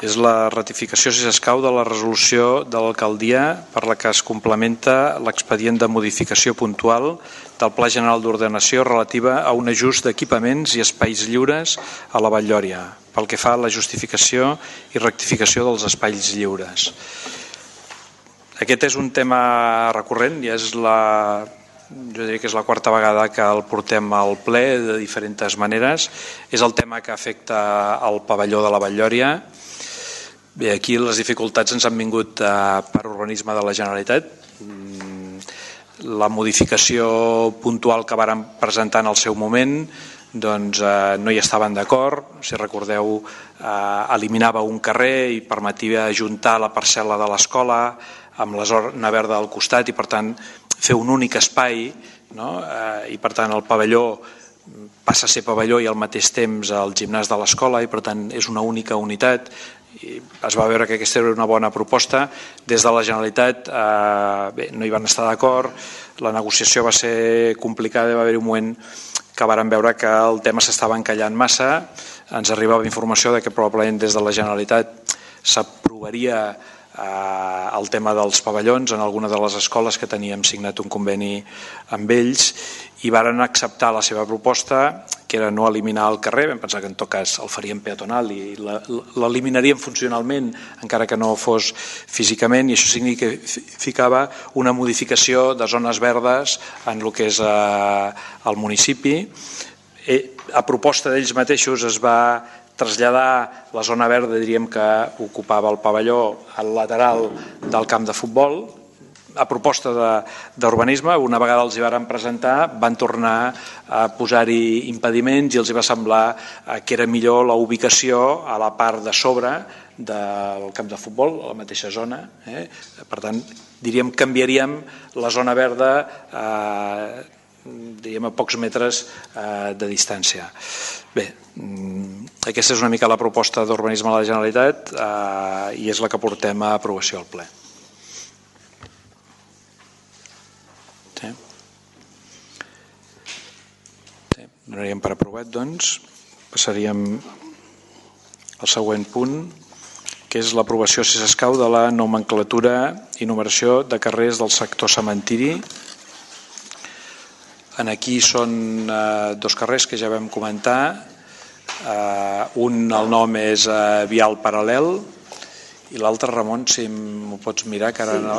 és la ratificació, si s'escau, de la resolució de l'alcaldia per la que es complementa l'expedient de modificació puntual del Pla General d'Ordenació relativa a un ajust d'equipaments i espais lliures a la Vall-lloria, pel que fa a la justificació i rectificació dels espais lliures. Aquest és un tema recurrent i és la, jo diria que és la quarta vegada que el portem al ple de diferents maneres. És el tema que afecta al pavelló de la Vall-lloria. Bé, aquí les dificultats ens han vingut eh, per urbanisme de la Generalitat. La modificació puntual que varen presentar en el seu moment doncs, eh, no hi estaven d'acord. Si recordeu, eh, eliminava un carrer i permetia ajuntar la parcel·la de l'escola amb la zona verda al costat i per tant fer un únic espai, no? eh, i per tant el pavelló passa a ser pavelló i al mateix temps el gimnàs de l'escola i per tant és una única unitat. I es va veure que aquesta era una bona proposta. Des de la Generalitat eh, bé, no hi van estar d'acord, la negociació va ser complicada, va haver-hi un moment que varen veure que el tema s'estava encallant massa. Ens arribava informació de que probablement des de la Generalitat s'aprovaria eh, el tema dels pavellons en alguna de les escoles que teníem signat un conveni amb ells i varen acceptar la seva proposta, que era no eliminar el carrer. Vam pensar que en tot cas el faríem peatonal i l'eliminaríem funcionalment encara que no fos físicament, i això significava una modificació de zones verdes en el que és eh, el municipi. Eh, a proposta d'ells mateixos es va traslladar la zona verda, diríem que ocupava el pavelló al lateral del camp de futbol. A proposta d'urbanisme, una vegada els hi varen presentar, van tornar a posar-hi impediments i els hi va semblar que era millor la ubicació a la part de sobre del camp de futbol, a la mateixa zona. Eh? Per tant, diríem, canviaríem la zona verda eh, diríem, a pocs metres eh, de distància. Bé, aquesta és una mica la proposta d'urbanisme a la Generalitat eh, i és la que portem a aprovació al ple. Donaríem per aprovat, doncs. Passaríem al següent punt, que és l'aprovació, si s'escau, de la nomenclatura i numeració de carrers del sector cementiri. En aquí són eh, dos carrers que ja vam comentar. Eh, un, el nom és eh, Vial Paral·lel, i l'altre, Ramon, si m'ho pots mirar, que ara no...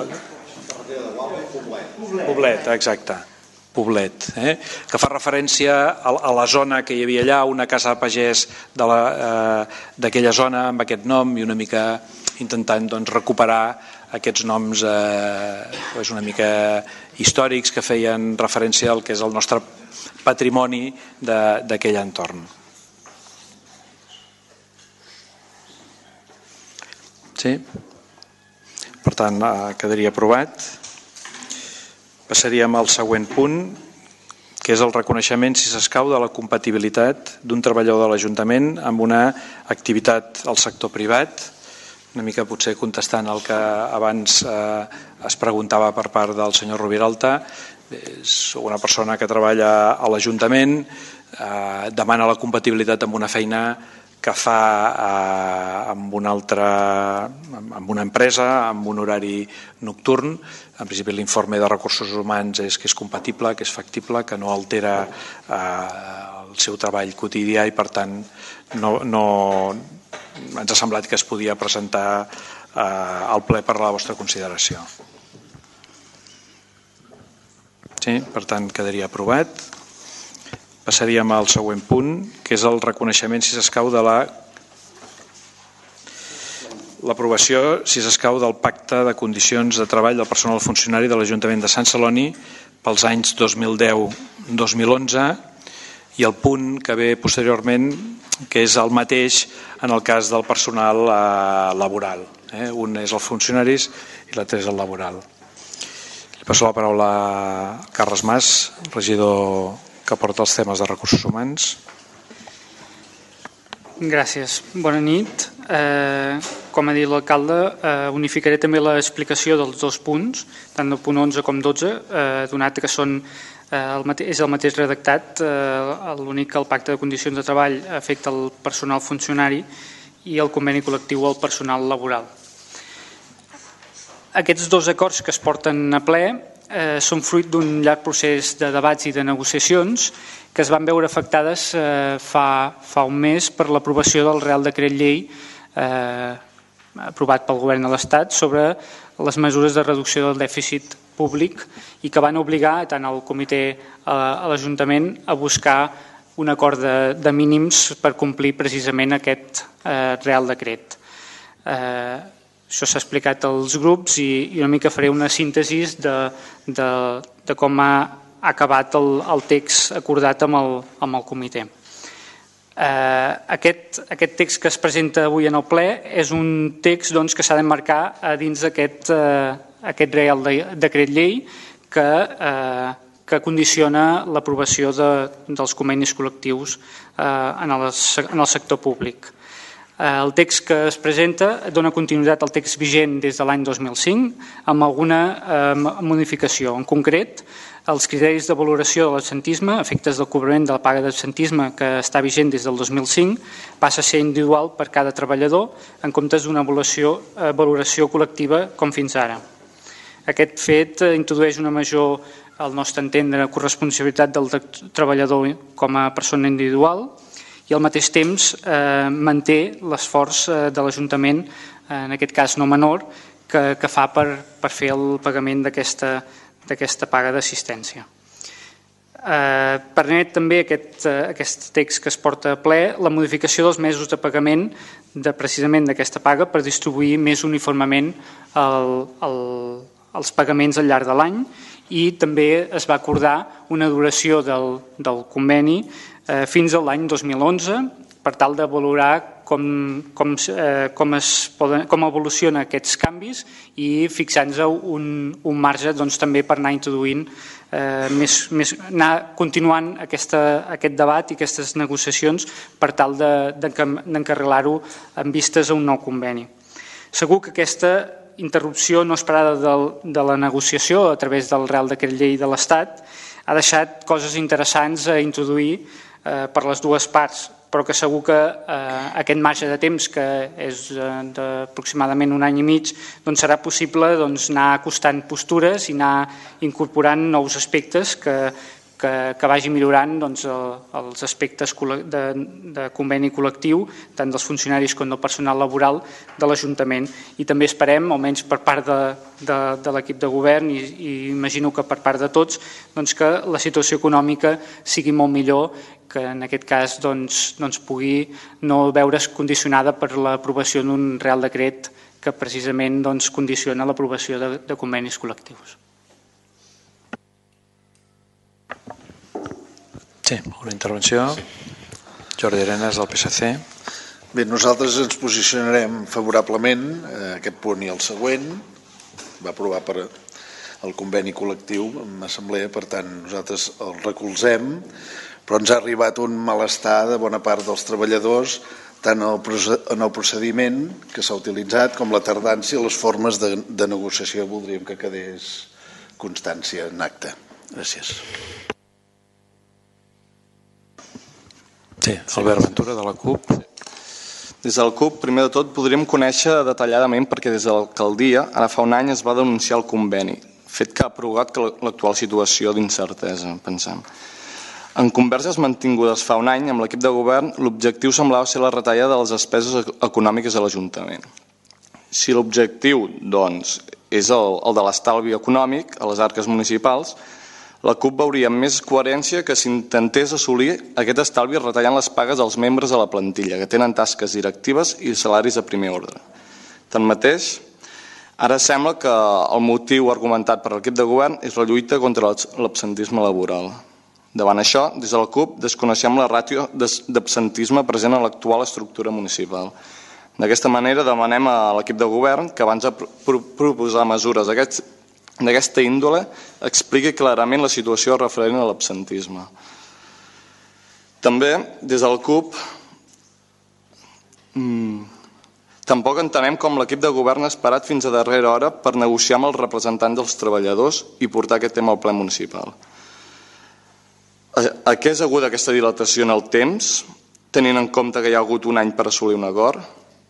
Poblet, exacte. Poblet, eh? que fa referència a, a la zona que hi havia allà, una casa de pagès d'aquella eh, zona amb aquest nom i una mica intentant doncs, recuperar aquests noms eh, una mica històrics que feien referència al que és el nostre patrimoni d'aquell entorn. Sí? Per tant, eh, quedaria aprovat. Passaríem al següent punt, que és el reconeixement, si s'escau, de la compatibilitat d'un treballador de l'Ajuntament amb una activitat al sector privat. Una mica potser contestant el que abans eh, es preguntava per part del senyor Roviralta. És una persona que treballa a l'Ajuntament, eh, demana la compatibilitat amb una feina que fa eh, amb una altra, amb una empresa, amb un horari nocturn. En principi l'informe de recursos humans és que és compatible, que és factible, que no altera eh, el seu treball quotidià i per tant no, no, ens ha semblat que es podia presentar eh, al ple per a la vostra consideració. Sí, per tant quedaria aprovat. Passaríem al següent punt, que és el reconeixement, si s'escau, de la l'aprovació, si s'escau, del pacte de condicions de treball del personal funcionari de l'Ajuntament de Sant Celoni pels anys dos mil deu dos mil onze, i el punt que ve posteriorment, que és el mateix en el cas del personal eh, laboral. Eh? Un és els funcionaris i l'altre és el laboral. Li passo la paraula a Carles Mas, regidor que porta els temes de recursos humans. Gràcies. Bona nit. Eh, com ha dit l'alcalde, eh, unificaré també l'explicació dels dos punts, tant del punt onze com dotze, eh, donat que són, eh, el mate- és el mateix redactat. Eh, l'únic que el pacte de condicions de treball afecta el personal funcionari i el conveni col·lectiu al personal laboral. Aquests dos acords que es porten a ple eh, són fruit d'un llarg procés de debats i de negociacions que es van veure afectades eh, fa, fa un mes per l'aprovació del Real Decret Llei eh, aprovat pel Govern de l'Estat sobre les mesures de reducció del dèficit públic i que van obligar tant el comitè a, a l'Ajuntament a buscar un acord de, de mínims per complir precisament aquest eh, Real Decret. Eh, Això s'ha explicat als grups i una mica faré una síntesi de, de, de com ha acabat el, el text acordat amb el, amb el comitè. Eh, aquest, aquest text que es presenta avui en el ple és un text doncs, que s'ha d'emmarcar a dins d'aquest eh, aquest Real Decret Llei que, eh, que condiciona l'aprovació de, dels convenis col·lectius eh, en, el, en el sector públic. El text que es presenta dona continuïtat al text vigent des de l'any dos mil cinc amb alguna eh, modificació. En concret, els criteris de valoració de l'absentisme, efectes del cobrament de la paga d'absentisme que està vigent des del dos mil cinc, passa a ser individual per cada treballador en comptes d'una valoració, eh, valoració col·lectiva com fins ara. Aquest fet eh, introdueix una major, al nostre entendre, corresponsabilitat del treballador com a persona individual i al mateix temps eh, manté l'esforç eh, de l'Ajuntament, eh, en aquest cas no menor, que, que fa per, per fer el pagament d'aquesta paga d'assistència. Eh, permet també aquest, eh, aquest text que es porta a ple la modificació dels mesos de pagament de, precisament d'aquesta paga per distribuir més uniformement el, el, els pagaments al llarg de l'any i també es va acordar una duració del, del conveni eh, fins a l'any dos mil onze per tal de valorar com, com, eh, com, es poden, com evolucionen aquests canvis i fixant-nos un, un marge doncs, també per anar introduint eh, més, més, anar continuant aquesta, aquest debat i aquestes negociacions per tal d'encarrilar-ho en vistes a un nou conveni. Segur que aquesta interrupció no esperada del, de la negociació a través del Real Decret Llei de l'Estat ha deixat coses interessants a introduir eh, per les dues parts, però que segur que eh, aquest marge de temps, que és eh, d'aproximadament un any i mig, doncs serà possible doncs, anar acostant postures i anar incorporant nous aspectes que, que, que vagi millorant doncs, el, els aspectes de, de conveni col·lectiu, tant dels funcionaris com del personal laboral de l'Ajuntament. I també esperem, almenys per part de, de, de l'equip de govern i, i imagino que per part de tots, doncs, que la situació econòmica sigui molt millor, que en aquest cas doncs, doncs pugui no veure's condicionada per l'aprovació d'un Real Decret que precisament doncs, condiciona l'aprovació de, de convenis col·lectius. Sí, una intervenció. Jordi Arenas, del P S C. Bé, nosaltres ens posicionarem favorablement a aquest punt i el següent. Va aprovar per el conveni col·lectiu en assemblea, per tant, nosaltres el recolzem, però ens ha arribat un malestar de bona part dels treballadors tant en el procediment que s'ha utilitzat com la tardància i les formes de, de negociació. Voldríem que quedés constància en acte. Gràcies. Sí, Albert Ventura, de la CUP. Des del CUP, primer de tot, podríem conèixer detalladament perquè des de l'alcaldia, ara fa un any, es va denunciar el conveni, fet que ha provocat l'actual situació d'incertesa, pensem. En converses mantingudes fa un any amb l'equip de govern, l'objectiu semblava ser la retallada de les despeses econòmiques de l'Ajuntament. Si l'objectiu, doncs, és el, el de l'estalvi econòmic a les arques municipals, la CUP veuria més coherència que s'intentés assolir aquest estalvi retallant les pagues als membres de la plantilla, que tenen tasques directives i salaris de primer ordre. Tanmateix, ara sembla que el motiu argumentat per l'equip de govern és la lluita contra l'absentisme laboral. Davant això, des de la CUP desconeixem la ràtio d'absentisme present en l'actual estructura municipal. D'aquesta manera demanem a l'equip de govern que abans de proposar mesures d'aquesta índole expliqui clarament la situació referent a l'absentisme. També, des del CUP, mmm, tampoc entenem com l'equip de govern ha esperat fins a darrera hora per negociar amb els representants dels treballadors i portar aquest tema al ple municipal. A què és aguda aquesta dilatació en el temps, tenint en compte que hi ha hagut un any per assolir un acord?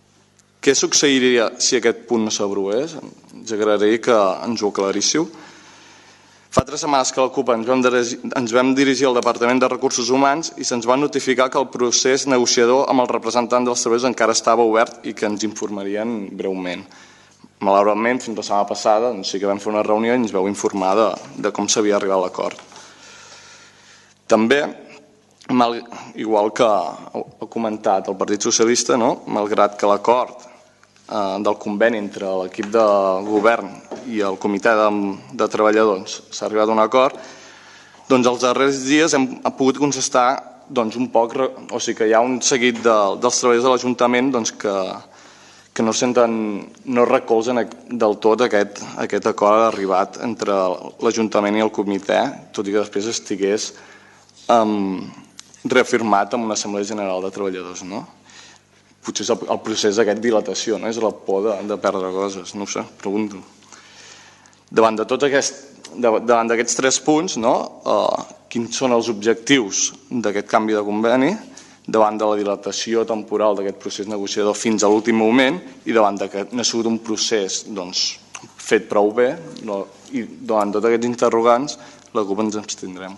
Què succeiria si aquest punt no s'aprovés? Ens agradaria que ens ho aclaríssiu. Fa tres setmanes que la CUP ens vam, dirigir, ens vam dirigir al Departament de Recursos Humans i se'ns va notificar que el procés negociador amb el representant dels treballadors encara estava obert i que ens informarien breument. Malauradament, fins la setmana passada, doncs sí que vam fer una reunió i ens vau informar de, de com s'havia arribat a l'acord. També, mal, igual que ha comentat el Partit Socialista, no? Malgrat que l'acord eh, del conveni entre l'equip de govern i el comitè de, de treballadors s'ha arribat a un acord, doncs els darrers dies hem pogut constatar doncs, un poc, o sigui que hi ha un seguit de, dels treballadors de l'Ajuntament doncs, que que no senten, no recolzen del tot aquest, aquest acord arribat entre l'Ajuntament i el comitè, tot i que després estigués um, reafirmat en una Assemblea General de Treballadors. No? Potser és el, el procés d'aquest dilatació, no? És la por de, de perdre coses, no ho sé, pregunto. Davant de tot aquest, davant d'aquests tres punts, no? uh, quins són els objectius d'aquest canvi de conveni, davant de la dilatació temporal d'aquest procés negociador fins a l'últim moment i davant de que no ha sigut un procés doncs, fet prou bé no, i davant tots aquests interrogants la CUP ens abstindrem.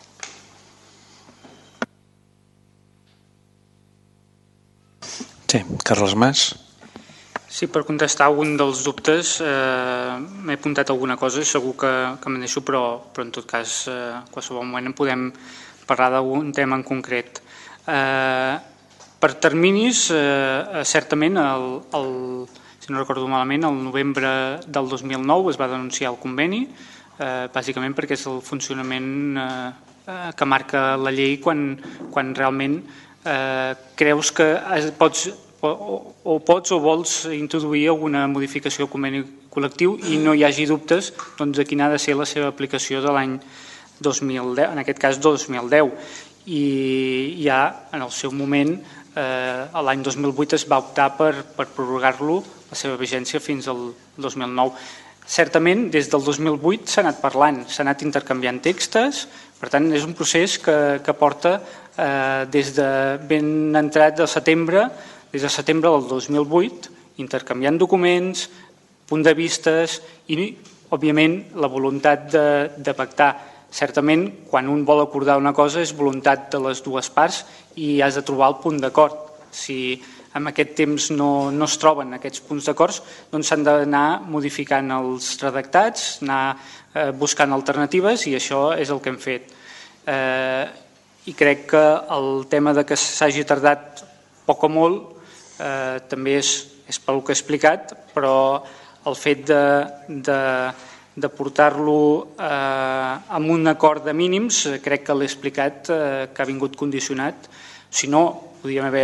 Sí, Carles Mas. Sí, per contestar algun dels dubtes eh, m'he apuntat alguna cosa, segur que, que me'n deixo, però, però en tot cas eh, en qualsevol moment en podem parlar d'algun tema en concret. Eh, per terminis, eh, certament, el, el, si no recordo malament, el novembre del dos mil nou es va denunciar el conveni, eh, bàsicament perquè és el funcionament eh, que marca la llei quan, quan realment eh, creus que pots o, o pots o vols introduir alguna modificació al conveni col·lectiu i no hi hagi dubtes doncs, de quina ha de ser la seva aplicació de l'any dos mil deu, en aquest cas dos mil deu. I ja en el seu moment eh, l'any dos mil vuit es va optar per, per prorrogar-lo la seva vigència fins al dos mil nou. Certament des del dos mil vuit s'ha anat parlant, s'ha anat intercanviant textos, per tant és un procés que, que porta eh, des de ben entrat de setembre, des de setembre del dos mil vuit, intercanviant documents, punts de vistes i òbviament la voluntat de, de pactar. Certament, quan un vol acordar una cosa és voluntat de les dues parts i has de trobar el punt d'acord. Si en aquest temps no, no es troben aquests punts d'acord, doncs s'han d'anar modificant els redactats, anar eh, buscant alternatives i això és el que hem fet. Eh, I crec que el tema de que s'hagi tardat poc o molt eh, també és, és pel que he explicat, però el fet de... de de portar-lo eh, amb un acord de mínims, eh, crec que l'he explicat, eh, que ha vingut condicionat. Si no, podríem haver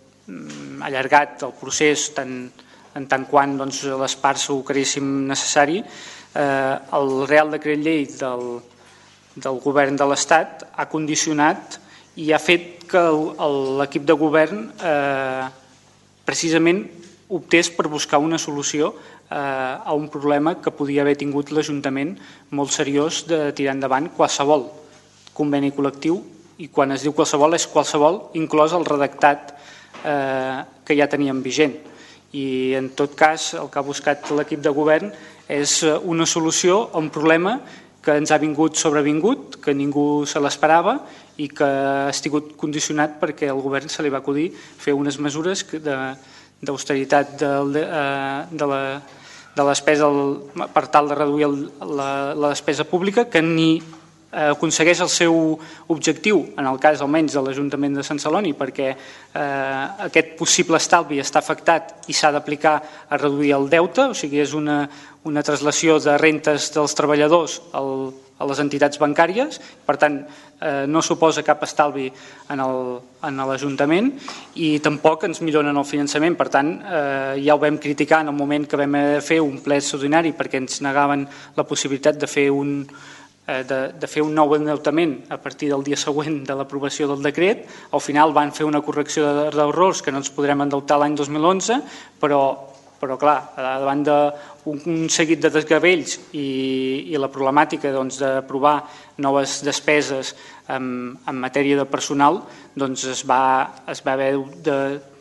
mm, allargat el procés tant, en tant quan doncs, les parts ho creguéssim necessari. Eh, el Real Decret Llei del, del govern de l'Estat ha condicionat i ha fet que l'equip de govern eh, precisament optés per buscar una solució a un problema que podia haver tingut l'Ajuntament molt seriós de tirar endavant qualsevol conveni col·lectiu, i quan es diu qualsevol és qualsevol, inclòs el redactat eh, que ja teníem vigent. I en tot cas el que ha buscat l'equip de govern és una solució a un problema que ens ha vingut sobrevingut, que ningú se l'esperava i que ha estat condicionat perquè al govern se li va acudir fer unes mesures de d'austeritat de, de, de la de la despesa per tal de reduir el, la, la despesa pública que ni aconsegueix el seu objectiu, en el cas almenys de l'Ajuntament de Sant Celoni, perquè eh, aquest possible estalvi està afectat i s'ha d'aplicar a reduir el deute, o sigui, és una, una traslació de rentes dels treballadors al, a les entitats bancàries, per tant, eh, no suposa cap estalvi en l'Ajuntament i tampoc ens milloren el finançament, per tant, eh, ja ho vam criticar en el moment que vam fer un ple extraordinari perquè ens negaven la possibilitat de fer un De, de fer un nou endeutament a partir del dia següent de l'aprovació del decret. Al final van fer una correcció d'errors que no ens podrem endeutar l'any dos mil onze, però, però clar, davant d'un seguit de desgavells i, i la problemàtica doncs, d'aprovar noves despeses en, en matèria de personal, doncs es va, es va haver de,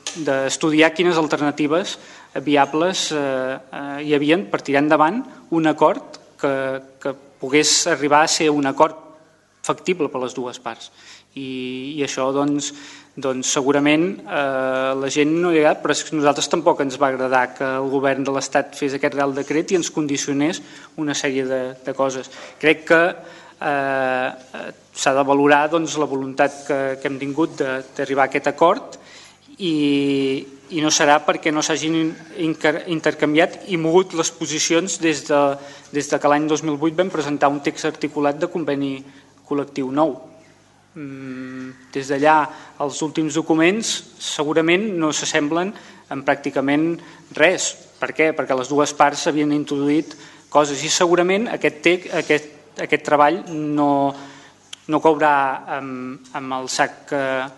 d'estudiar quines alternatives viables hi havia per tirar endavant un acord que pogués arribar a ser un acord factible per les dues parts. I això doncs segurament la gent no hi ha, però nosaltres tampoc ens va agradar que el govern de l'Estat fes aquest Reial Decret i ens condicionés una sèrie de coses. Crec que s'ha de valorar la voluntat que hem tingut d'arribar a aquest acord i no serà perquè no s'hagin intercanviat i mogut les posicions des que l'any dos mil vuit vam presentar un text articulat de conveni col·lectiu nou. Des d'allà els últims documents segurament no s'assemblen en pràcticament res. Per què? Perquè les dues parts havien introduït coses i segurament aquest treball no caurà amb el sac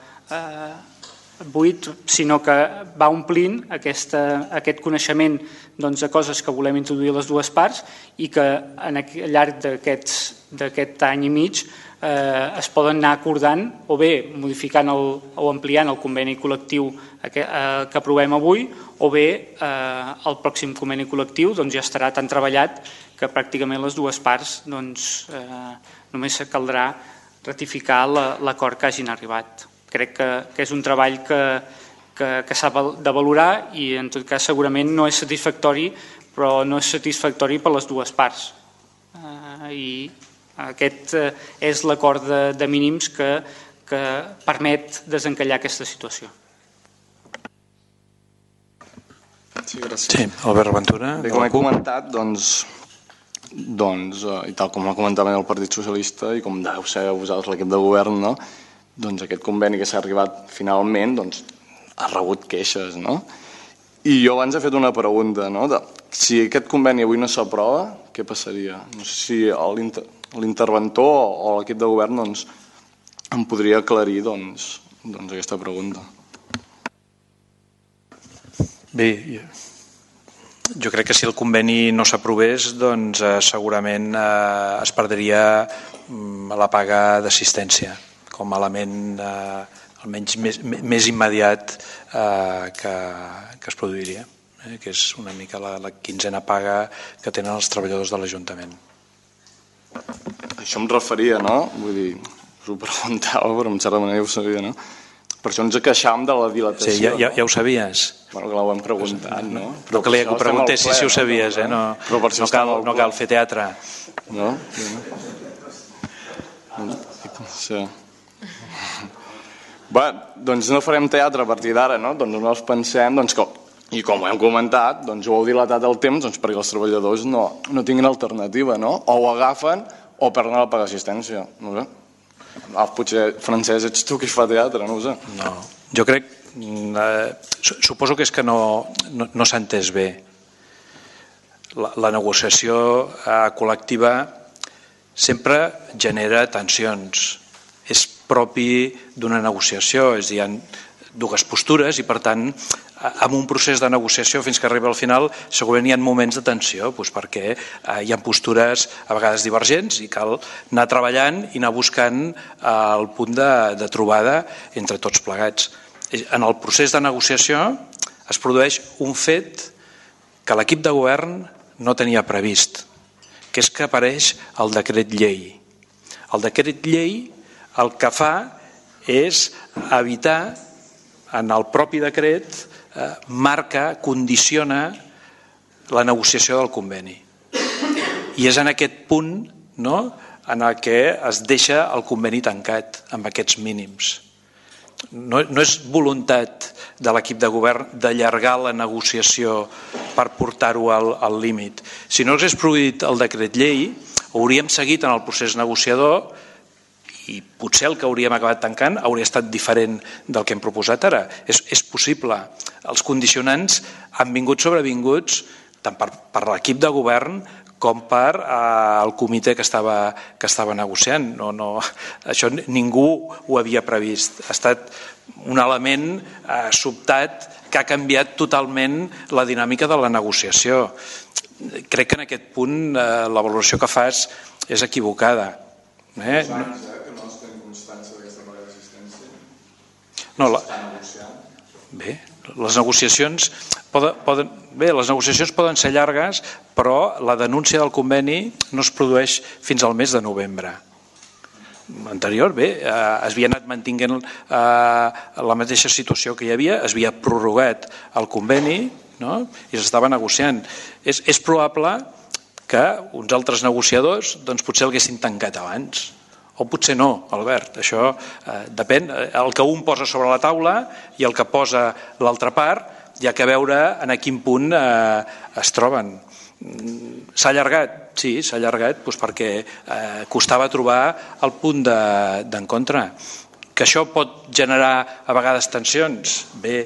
buit, sinó que va omplint aquest coneixement de coses que volem introduir a les dues parts i que al llarg d'aquest any i mig es poden anar acordant o bé modificant o ampliant el conveni col·lectiu que aprovem avui o bé el pròxim conveni col·lectiu ja estarà tan treballat que pràcticament les dues parts només caldrà ratificar l'acord que hagin arribat. Crec que és un treball que s'ha de valorar i en tot cas segurament no és satisfactori, però no és satisfactori per les dues parts. I aquest és l'acord de mínims que permet desencallar aquesta situació. Sí, gràcies. Sí, Albert Ventura. Bé, com he comentat, doncs, i tal com ho comentava el Partit Socialista i com deu ser vosaltres l'equip de govern, no? Doncs aquest conveni que s'ha arribat finalment ha rebut queixes, no? I jo abans he fet una pregunta, no? Si aquest conveni avui no s'aprova, què passaria? No sé si l'interventor o l'equip de govern em podria aclarir aquesta pregunta. Bé, jo crec que si el conveni no s'aprovés, doncs segurament es perdria la paga d'assistència com a element almenys més immediat que es produiria, que és una mica la quinzena paga que tenen els treballadors de l'Ajuntament. Això em referia, no? Vull dir, us ho preguntava, però en certa manera ho sabia, no? Per això ens queixàvem de la dilatació. Sí, ja ho sabies. Bueno, que l'ho hem preguntat, no? Però que li preguntés si ho sabies, eh? No cal fer teatre. No? Sí. Bé, doncs no farem teatre a partir d'ara, no? Doncs no els pensem, i com ho hem comentat, ho heu dilatat el temps perquè els treballadors no tinguin alternativa, no? O ho agafen o perden la paga d'assistència, no sé. Potser, Francesc, ets tu qui fa teatre, no ho sé. No, jo crec, suposo que és que no s'ha entès bé. La negociació col·lectiva sempre genera tensions. És propi d'una negociació, és a dir, hi ha dues postures i per tant en un procés de negociació fins que arriba al final segurament hi ha moments de tensió perquè hi ha postures a vegades divergents i cal anar treballant i anar buscant el punt de trobada entre tots plegats. En el procés de negociació es produeix un fet que l'equip de govern no tenia previst, que és que apareix el decret llei. El decret llei el que fa és evitar, en el propi decret, marca, condiciona la negociació del conveni. I és en aquest punt en el que es deixa el conveni tancat, amb aquests mínims. No és voluntat de l'equip de govern d'allargar la negociació per portar-ho al límit. Si no s'hagués produït el decret llei, hauríem seguit en el procés negociador i potser el que hauríem acabat tancant hauria estat diferent del que hem proposat ara. És possible. Els condicionants han vingut sobrevinguts tant per l'equip de govern com per el comitè que estava negociant. Això ningú ho havia previst. Ha estat un element sobtat que ha canviat totalment la dinàmica de la negociació. Crec que en aquest punt la valoració que fas és equivocada. Eh? No, la... Bé, les negociacions poden, poden, bé, les negociacions poden ser llargues, però la denúncia del conveni no es produeix fins al mes de novembre. Anterior, bé, eh, es havia anat mantinguent eh, la mateixa situació que hi havia, es havia prorrogat el conveni, no? I s'estava negociant. És, és probable que uns altres negociadors doncs, potser l'haguessin tancat abans. O potser no, Albert, això eh, depèn. El que un posa sobre la taula i el que posa l'altra part, hi ha que veure en a quin punt eh, es troben. S'ha allargat? Sí, s'ha allargat doncs perquè eh, costava trobar el punt d'encontre. Que això pot generar a vegades tensions? Bé,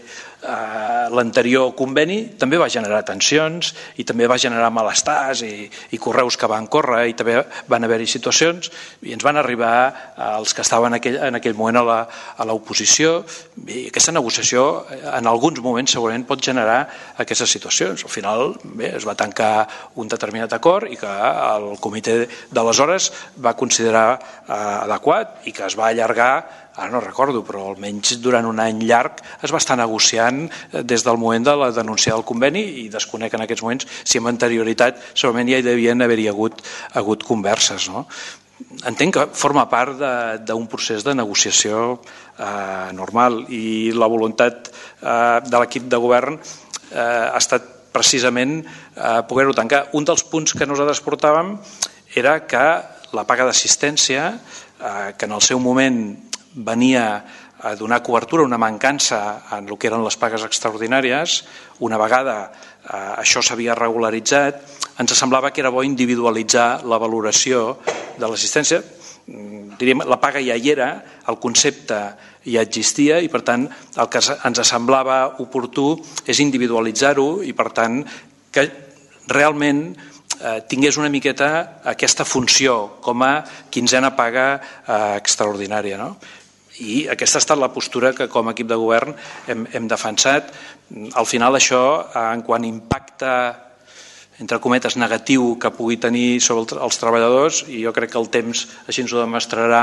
eh, l'anterior conveni també va generar tensions i també va generar malestars i, i correus que van córrer i també van haver-hi situacions i ens van arribar els que estaven en aquell, en aquell moment a l'oposició. I aquesta negociació en alguns moments segurament pot generar aquestes situacions. Al final bé, es va tancar un determinat acord i que el comitè d'aleshores va considerar eh, adequat i que es va allargar, ara no recordo, però almenys durant un any llarg es va estar negociant des del moment de la denúncia del conveni i desconec en aquests moments si amb anterioritat segurament ja hi devien haver-hi hagut, hagut converses. No? Entenc que forma part d'un procés de negociació eh, normal i la voluntat eh, de l'equip de govern eh, ha estat precisament eh, poder-ho tancar. Un dels punts que nosaltres portàvem era que la paga d'assistència, eh, que en el seu moment venia a donar cobertura a una mancança en el que eren les pagues extraordinàries, una vegada eh, això s'havia regularitzat, ens semblava que era bo individualitzar la valoració de l'assistència. Diríem, la paga ja hi era, el concepte ja existia i per tant el que ens semblava oportú és individualitzar-ho i per tant que realment eh, tingués una miqueta aquesta funció com a quinzena paga eh, extraordinària, no? I aquesta ha estat la postura que com a equip de govern hem, hem defensat. Al final això, en quant impacte entre cometes negatiu que pugui tenir sobre els treballadors, i jo crec que el temps així ens ho demostrarà,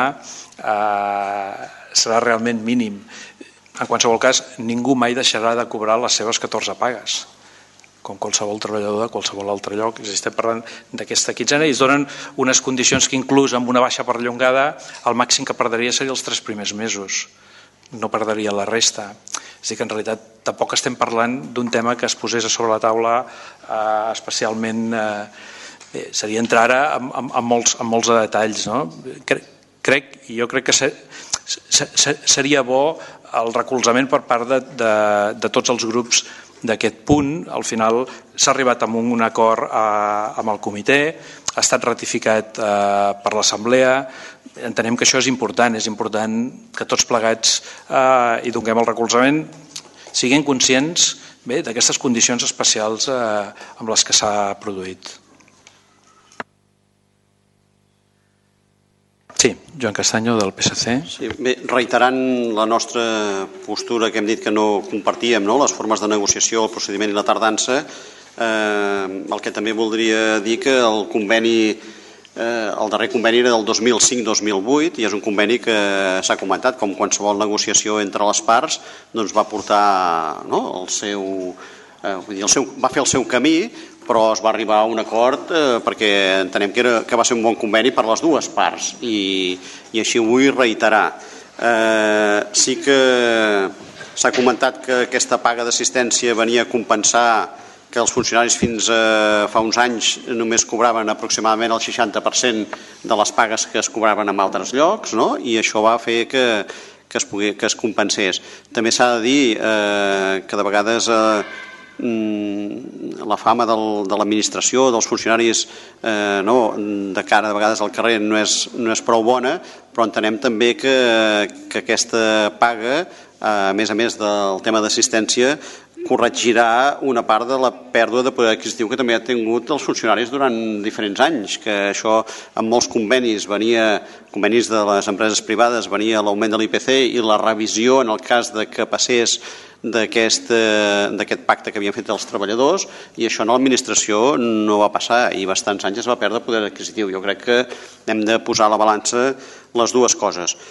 eh, serà realment mínim. En qualsevol cas, ningú mai deixarà de cobrar les seves catorze pagues, com qualsevol treballador de qualsevol altre lloc. Estem parlant d'aquesta quinzena i es donen unes condicions que inclús amb una baixa perllongada el màxim que perdria seria els tres primers mesos, no perdria la resta. És a dir que en realitat tampoc estem parlant d'un tema que es posés a sobre la taula eh, especialment eh, bé, seria entrar ara en, en, en, molts, en molts detalls, no? Crec, crec i jo crec que ser, ser, seria bo el recolzament per part de, de, de tots els grups d'aquest punt. Al final s'ha arribat a un acord eh, amb el comitè, ha estat ratificat eh, per l'Assemblea. Entenem que això és important, és important que tots plegats eh, hi donem el recolzament, siguin conscients d'aquestes condicions especials eh, amb les que s'ha produït. Sí, Joan Castanyo, del P S C. Sí, bé, reiterant la nostra postura que hem dit que no compartíem, no? Les formes de negociació, el procediment i la tardança, eh, el que també voldria dir que el conveni, eh, el darrer conveni era del dos mil cinc dos mil vuit i és un conveni que s'ha comentat, com qualsevol negociació entre les parts, doncs va portar, no? el seu, eh, vull dir, el seu, va fer el seu camí, però es va arribar a un acord eh, perquè entenem que, era, que va ser un bon conveni per les dues parts i, i així ho vull reiterar. Eh, sí que s'ha comentat que aquesta paga d'assistència venia a compensar que els funcionaris fins a fa uns anys només cobraven aproximadament el seixanta per cent de les pagues que es cobraven en altres llocs, no? I això va fer que, que, es, pugui, que es compensés. També s'ha de dir eh, que de vegades eh, la fama del, de l'administració, dels funcionaris eh, no, de cara de vegades al carrer no és, no és prou bona, però entenem també que, que aquesta paga, a més a més del tema d'assistència, corregirà una part de la pèrdua de poder adquisitiu que també ha tingut els funcionaris durant diferents anys, que això en molts convenis venia, convenis de les empreses privades, venia l'augment de l'I P C i la revisió en el cas de que passés d'aquest pacte que havien fet els treballadors, i això en l'administració no va passar i bastants anys es va perdre poder adquisitiu. Jo crec que hem de posar a la balança les dues coses.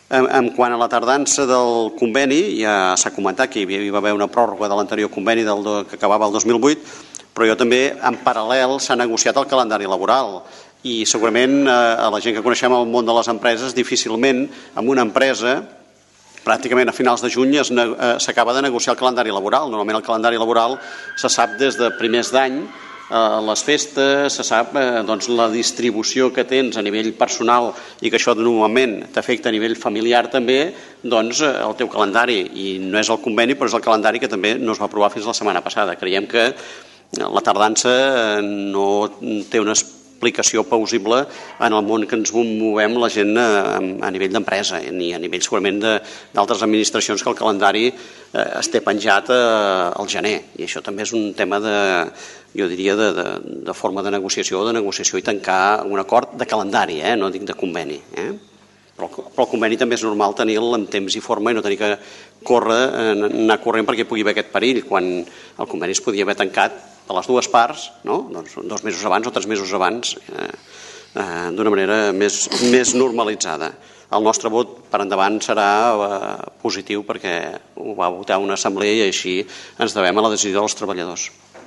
En quant a la tardança del conveni, ja s'ha comentat que hi va haver una pròrroga de l'anterior conveni que acabava el dos mil vuit, però jo també, en paral·lel, s'ha negociat el calendari laboral i segurament a la gent que coneixem el món de les empreses, difícilment en una empresa, pràcticament a finals de juny s'acaba de negociar el calendari laboral. Normalment el calendari laboral se sap des de primers d'any, les festes, se sap la distribució que tens a nivell personal i que això normalment t'afecta a nivell familiar també, doncs el teu calendari, i no és el conveni però és el calendari que també no es va aprovar fins la setmana passada. Creiem que la tardança no té una explicació plausible en el món que ens movem la gent a nivell d'empresa ni a nivell segurament d'altres administracions que el calendari es té penjat al gener, i això també és un tema de, jo diria, de forma de negociació de negociació i tancar un acord de calendari, no dic de conveni. Però el conveni també és normal tenir-lo en temps i forma i no tenir que anar corrent perquè pugui haver aquest perill, quan el conveni es podia haver tancat a les dues parts, dos mesos abans o tres mesos abans, d'una manera més normalitzada. El nostre vot per endavant serà positiu perquè ho va votar una assemblea i així ens devem a la decisió dels treballadors.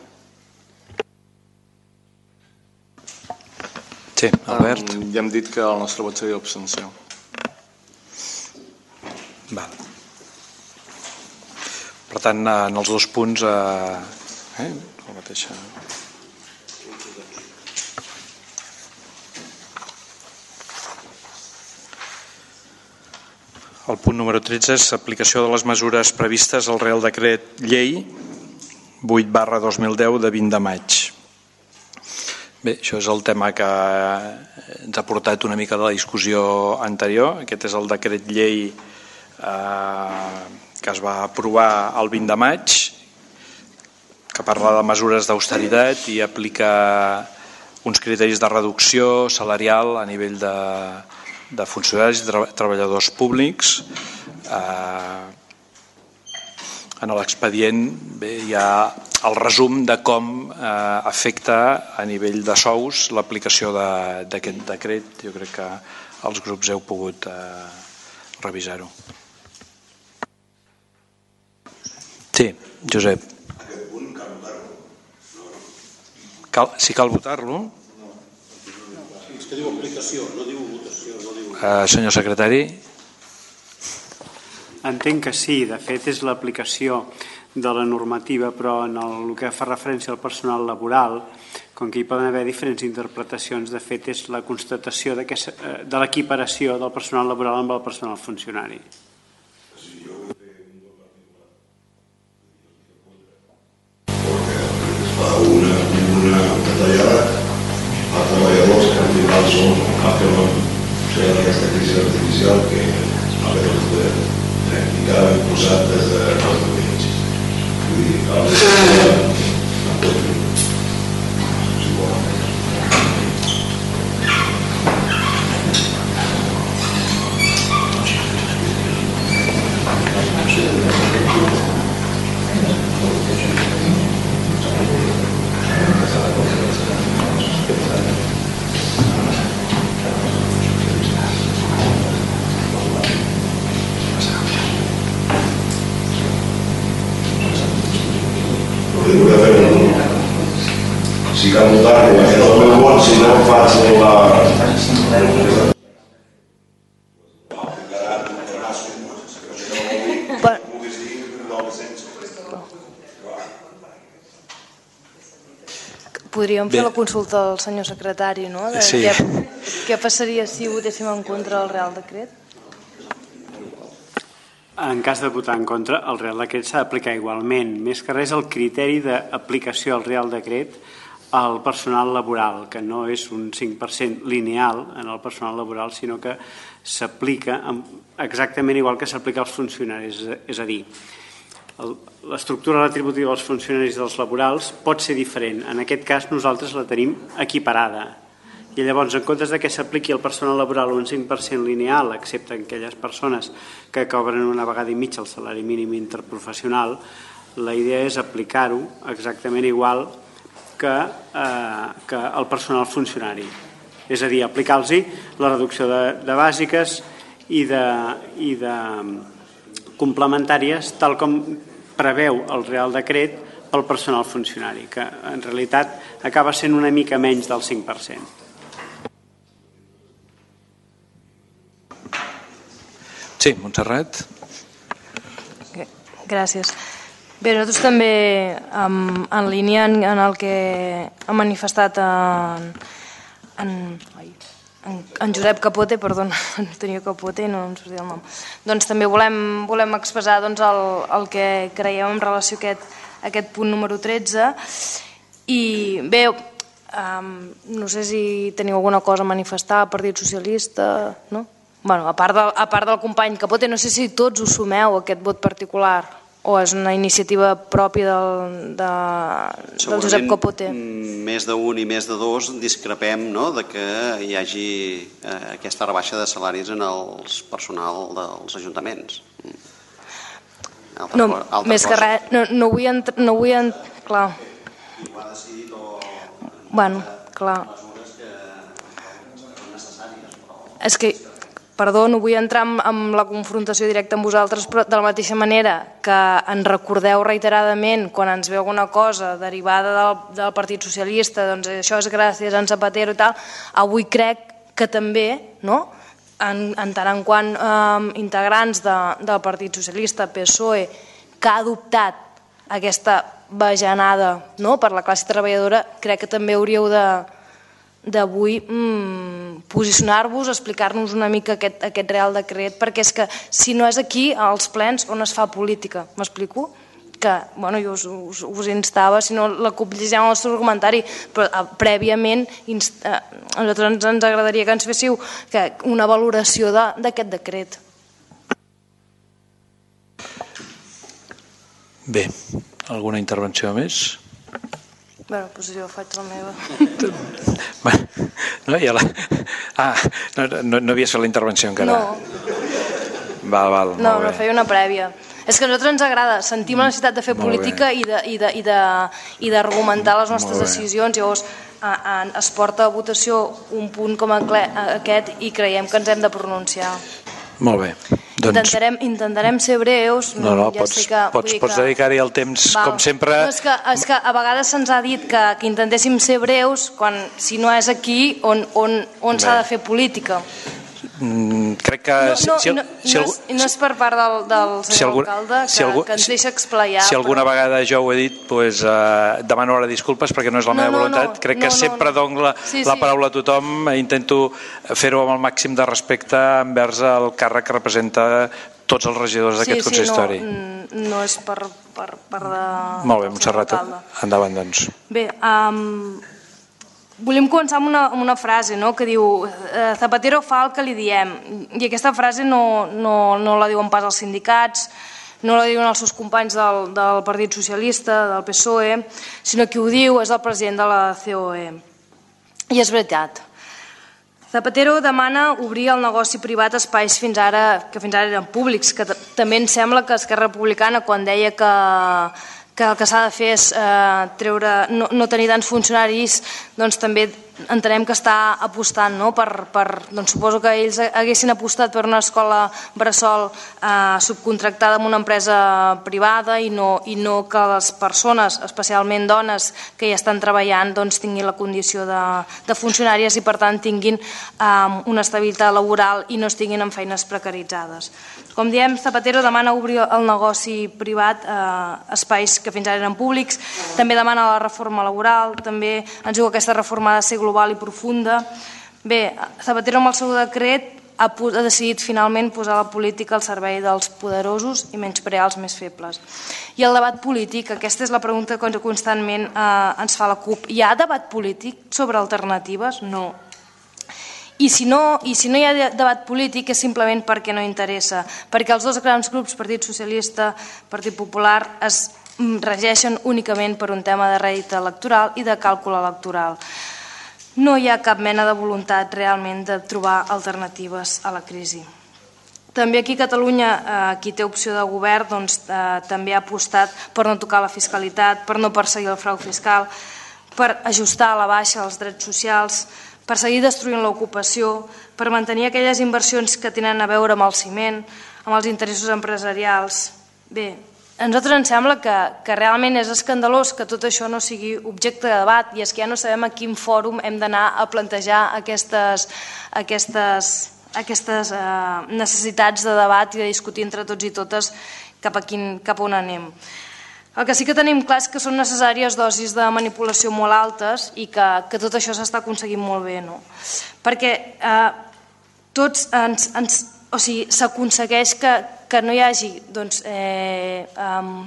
Sí, Albert. Ja hem dit que el nostre vot seria l'abstenció. Val. Per tant, en els dos punts... Eh? La mateixa... El punt número tretze és aplicació de les mesures previstes al Reial Decret Llei vuit barra dos mil deu de vint de maig. Bé, això és el tema que ens ha portat una mica de la discussió anterior. Aquest és el decret llei eh, que es va aprovar el vint de maig, que parla de mesures d'austeritat i aplica uns criteris de reducció salarial a nivell de, de funcionaris i treballadors públics. Eh, en l'expedient hi ha el resum de com eh, afecta a nivell de sous l'aplicació d'aquest decret. Jo crec que els grups heu pogut eh, revisar-ho. Sí, Josep. Cal, si cal votar-lo. És que diu aplicació, no diu votació. No diu... Uh, senyor secretari. Entenc que sí, de fet és l'aplicació de la normativa, però en el que fa referència al personal laboral, com que hi poden haver diferents interpretacions, de fet és la constatació de, que, de l'equiparació del personal laboral amb el personal funcionari. Una, una detallada a treballadors que al final són els que van fer aquesta crisi artificial que a veure poder i que l'hem posat des de els dominics. Vull dir, a les a tot si volen. Si cal votar-lo, és el meu vot, si no faig la... Podríem fer la consulta al senyor secretari, no? De sí. Què, què passaria si votéssim en contra del Real Decret? En cas de votar en contra, el Real Decret s'ha d'aplicar igualment. Més que res el criteri d'aplicació al Real Decret al personal laboral, que no és un cinc per cent lineal en el personal laboral, sinó que s'aplica exactament igual que s'aplica als funcionaris. És a dir, l'estructura retributiva dels funcionaris dels laborals pot ser diferent. En aquest cas nosaltres la tenim equiparada. I llavors, en comptes que s'apliqui al personal laboral un cinc per cent lineal, excepte en aquelles persones que cobren una vegada i mitja el salari mínim interprofessional, la idea és aplicar-ho exactament igual que, eh, que el personal funcionari. És a dir, aplicar-los la reducció de, de bàsiques i de, i de complementàries, tal com preveu el Real Decret pel personal funcionari, que en realitat acaba sent una mica menys del cinc per cent. Sí, Montserrat. Gràcies. Bé, nosaltres també, en, en línia en, en el que ha manifestat en, en, en, en Josep Capote, perdona, no tenia Capote i no em sortia el nom, doncs també volem, volem expressar doncs, el, el que creiem en relació a aquest, a aquest punt número tretze. I bé, um, no sé si teniu alguna cosa a manifestar, Partit Socialista, no? Bueno, a part, del, a part del company Capote, no sé si tots us sumeu a aquest vot particular o és una iniciativa pròpia del, de, del Josep Capote. Més d'un i més de dos discrepem, no?, de que hi hagi eh, aquesta rebaixa de salaris en el personal dels ajuntaments. Altra No, cosa, altra més que cosa. res, no, no vull entrar... No vull ent... Clar. Bueno, clar. És que, perdó, no vull entrar en, en la confrontació directa amb vosaltres, però de la mateixa manera que ens recordeu reiteradament quan ens ve alguna cosa derivada del, del Partit Socialista, doncs això és gràcies a en Zapatero i tal, avui crec que també, no?, en, en tant en quant eh, integrants de, del Partit Socialista, P S O E, que ha adoptat aquesta bajanada, no?, per la classe treballadora, crec que també hauríeu de d'avui mmm, posicionar-vos, explicar-nos una mica aquest, aquest Real Decret, perquè és que si no és aquí, als plens, on es fa política? M'explico? Que, bueno, jo us, us, us instava, si no la CUP llegeix el nostre argumentari, però eh, prèviament inst, eh, a nosaltres ens, ens agradaria que ens féssiu que, una valoració d'aquest de, decret. Bé, alguna intervenció més? Bé, doncs jo faig la meva. No, ja la... Ah, no, no, no havia fet la intervenció encara. No. Val, val, No, molt no, bé. feia una prèvia. És que a nosaltres ens agrada, sentim la necessitat de fer Molt política i de, i de, i de, i d'argumentar les nostres Molt bé. decisions. Llavors a, a, es porta a votació un punt com aquest i creiem que ens hem de pronunciar. Molt bé. Doncs... Intentarem, intentarem ser breus. No, no, ja pots, sé que, pots, vull dir pots que... dedicar-hi el temps, Val. com sempre... No, és, que, és que a vegades se'ns ha dit que, que intentéssim ser breus quan, si no és aquí on, on, on s'ha de fer política. Mm, crec que... No, no, si, no, si, no, és, no és per part del, del senyor si algun, alcalde que, si algun, que ens deixa explayar. Si alguna però... vegada jo ho he dit, doncs, eh, demano ara disculpes perquè no és la No, meva no, voluntat. no, Crec no, que no, sempre no. dono la, Sí, la sí. paraula a tothom. Intento fer-ho amb el màxim de respecte envers el càrrec que representa tots els regidors d'aquest sí, sí, consistori. No, no és per, per, per de... Molt bé, Montserrat, endavant, doncs. Bé, um, volem començar amb una, amb una frase, no?, que diu eh, Zapatero fa el que li diem, i aquesta frase no, no, no la diuen pas els sindicats, no la diuen els seus companys del, del Partit Socialista, del P S O E, sinó que ho diu és el president de la C O E. I és veritat. Zapatero demana obrir el negoci privat a espais fins ara, que fins ara eren públics, que també ens sembla que Esquerra Republicana, quan deia que, que el que s'ha de fer és eh, treure, no, no tenir tants funcionaris, doncs també entenem que està apostant, no? per, per, doncs suposo que ells haguessin apostat per una escola bressol eh, subcontractada amb una empresa privada i no, i no que les persones, especialment dones que hi estan treballant, doncs tinguin la condició de, de funcionàries i per tant tinguin eh, una estabilitat laboral i no estiguin en feines precaritzades. Com diem, Zapatero demana obrir el negoci privat a eh, espais que fins ara eren públics, també demana la reforma laboral, també ens diu que aquesta reforma ha de ser global i profunda. Bé, Zapatero amb el seu decret ha, ha decidit finalment posar la política al servei dels poderosos i menysprear els més febles. I el debat polític, aquesta és la pregunta que constantment eh, ens fa la CUP. Hi ha debat polític sobre alternatives? No. I si no, i si no hi ha debat polític és simplement perquè no interessa, perquè els dos grans grups, Partit Socialista, Partit Popular, es regeixen únicament per un tema de rèdit electoral i de càlcul electoral. No hi ha cap mena de voluntat realment de trobar alternatives a la crisi. També aquí a Catalunya, eh, qui té opció de govern, doncs, eh, també ha apostat per no tocar la fiscalitat, per no perseguir el frau fiscal, per ajustar a la baixa els drets socials, per seguir destruint l'ocupació, per mantenir aquelles inversions que tenen a veure amb el ciment, amb els interessos empresarials. Bé, a nosaltres ens sembla que, que realment és escandalós que tot això no sigui objecte de debat, i és que ja no sabem a quin fòrum hem d'anar a plantejar aquestes, aquestes, aquestes eh, necessitats de debat i de discutir entre tots i totes cap a, quin, cap a on anem. El que sí que tenim clar és que són necessàries dosis de manipulació molt altes i que, que tot això s'està aconseguint molt bé, no? Perquè eh, tots ens, ens, o sigui, s'aconsegueix que, que no hi hagi doncs, eh, um,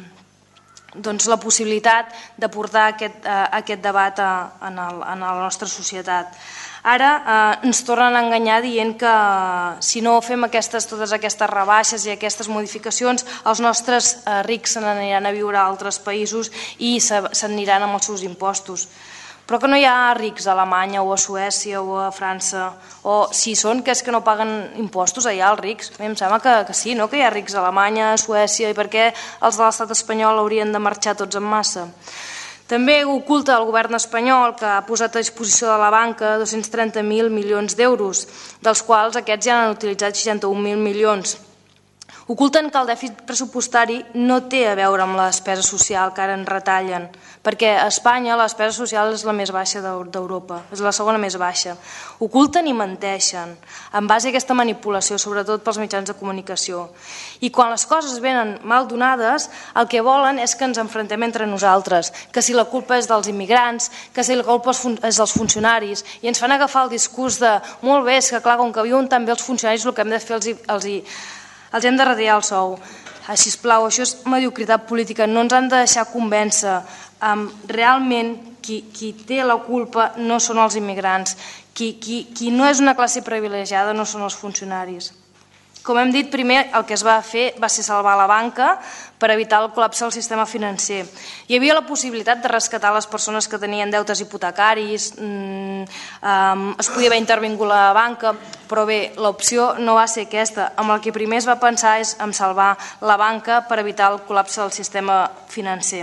doncs la possibilitat de portar aquest, uh, aquest debat a, en, el, en la nostra societat. Ara eh, ens tornen a enganyar dient que si no fem aquestes, totes aquestes rebaixes i aquestes modificacions, els nostres eh, rics se n'aniran a viure a altres països i s'aniran amb els seus impostos. Però que no hi ha rics a Alemanya o a Suècia o a França, o si són que és que no paguen impostos allà els rics. Em sembla que, que sí, no? Que hi ha rics a Alemanya, a Suècia, i per què els de l'estat espanyol haurien de marxar tots en massa? També oculta el govern espanyol, que ha posat a disposició de la banca dos-cents trenta mil milions d'euros, dels quals aquests ja han utilitzat seixanta-un mil milions. Oculten que el dèficit pressupostari no té a veure amb la despesa social, que ara en retallen, perquè a Espanya la despesa social és la més baixa d'Europa, és la segona més baixa. Oculten i menteixen, en base a aquesta manipulació, sobretot pels mitjans de comunicació. I quan les coses venen mal donades, el que volen és que ens enfrontem entre nosaltres, que si la culpa és dels immigrants, que si la culpa és dels funcionaris, i ens fan agafar el discurs de molt bé, és que clar, com que viuen tan bé els funcionaris, el que hem de fer els, els, els hem de retallar el sou. Ah, sisplau, això és mediocritat política, no ens han de deixar convèncer. Um, realment, qui, qui té la culpa no són els immigrants, qui, qui, qui no és una classe privilegiada no són els funcionaris. Com hem dit, primer el que es va fer va ser salvar la banca per evitar el col·lapse del sistema financer. Hi havia la possibilitat de rescatar les persones que tenien deutes hipotecaris, mmm, um, es podia haver intervingut la banca, però bé, l'opció no va ser aquesta. Amb el que primer es va pensar és en salvar la banca per evitar el col·lapse del sistema financer.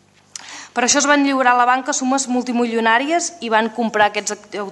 Per això es van lliurar a la banca sumes multimilionàries i van comprar aquests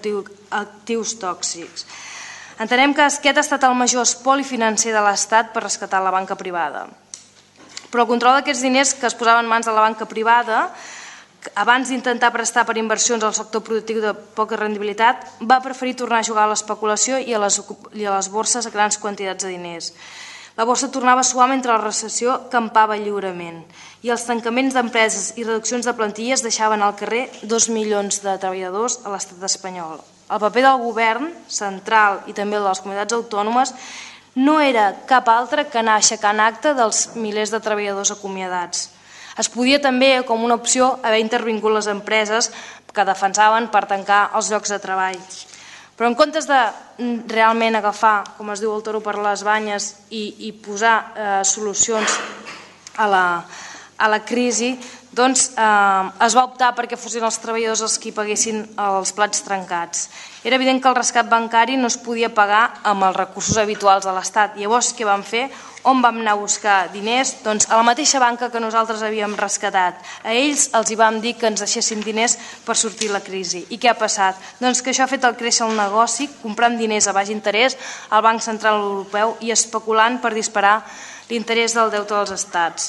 actius tòxics. Entenem que aquest ha estat el major espoli financer de l'Estat per rescatar la banca privada. Però el control d'aquests diners que es posaven en mans de la banca privada, abans d'intentar prestar per inversions al sector productiu de poca rendibilitat, va preferir tornar a jugar a l'especulació i a les, i a les borses a grans quantitats de diners. La borsa tornava a suar mentre la recessió campava lliurement i els tancaments d'empreses i reduccions de plantilles deixaven al carrer dos milions de treballadors a l'estat espanyol. El paper del govern central i també el de les comunitats autònomes no era cap altre que anar aixecant acte dels milers de treballadors acomiadats. Es podia també, com una opció, haver intervingut les empreses que defensaven per tancar els llocs de treball. Però en comptes de realment agafar, com es diu el toro per les banyes, i, i posar eh, solucions a la, a la crisi, doncs eh, es va optar perquè fossin els treballadors els qui paguessin els plats trencats. Era evident que el rescat bancari no es podia pagar amb els recursos habituals de l'Estat. Llavors, què vam fer? On vam anar a buscar diners? Doncs a la mateixa banca que nosaltres havíem rescatat. A ells els hi vam dir que ens deixessin diners per sortir la crisi. I què ha passat? Doncs que això ha fet el créixer el negoci, comprant diners a baix interès al Banc Central Europeu i especulant per disparar l'interès del deute dels estats.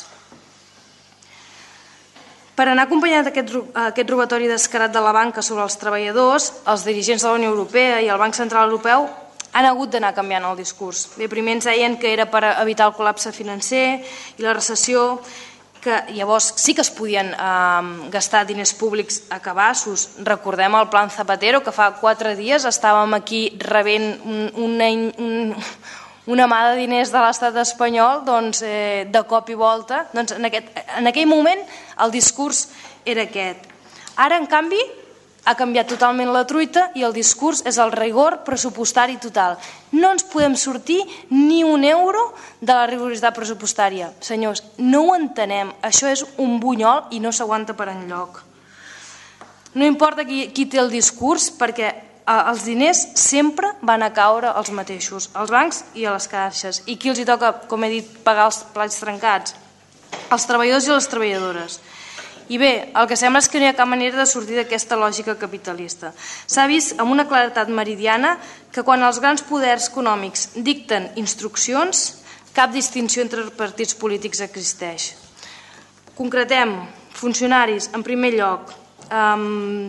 Per anar acompanyant aquest, aquest robatori descarat de la banca sobre els treballadors, els dirigents de la Unió Europea i el Banc Central Europeu han hagut d'anar canviant el discurs. Bé, primer ens deien que era per evitar el col·lapse financer i la recessió, que llavors sí que es podien eh, gastar diners públics a cabassos. Recordem el Plan Zapatero, que fa quatre dies estàvem aquí rebent una... Un, una mà de diners de l'estat espanyol doncs, eh, de cop i volta. Doncs en, aquest, en aquell moment el discurs era aquest. Ara, en canvi, ha canviat totalment la truita i el discurs és el rigor pressupostari total. No ens podem sortir ni un euro de la rigorositat pressupostària. Senyors, no ho entenem. Això és un bunyol i no s'aguanta per enlloc. No importa qui, qui té el discurs, perquè els diners sempre van a caure als mateixos, als bancs i a les caixes. I qui els hi toca, com he dit, pagar els plats trencats? Els treballadors i les treballadores. I bé, el que sembla és que no hi ha cap manera de sortir d'aquesta lògica capitalista. S'ha vist amb una claretat meridiana que quan els grans poders econòmics dicten instruccions, cap distinció entre partits polítics existeix. Concretem, funcionaris, en primer lloc, um,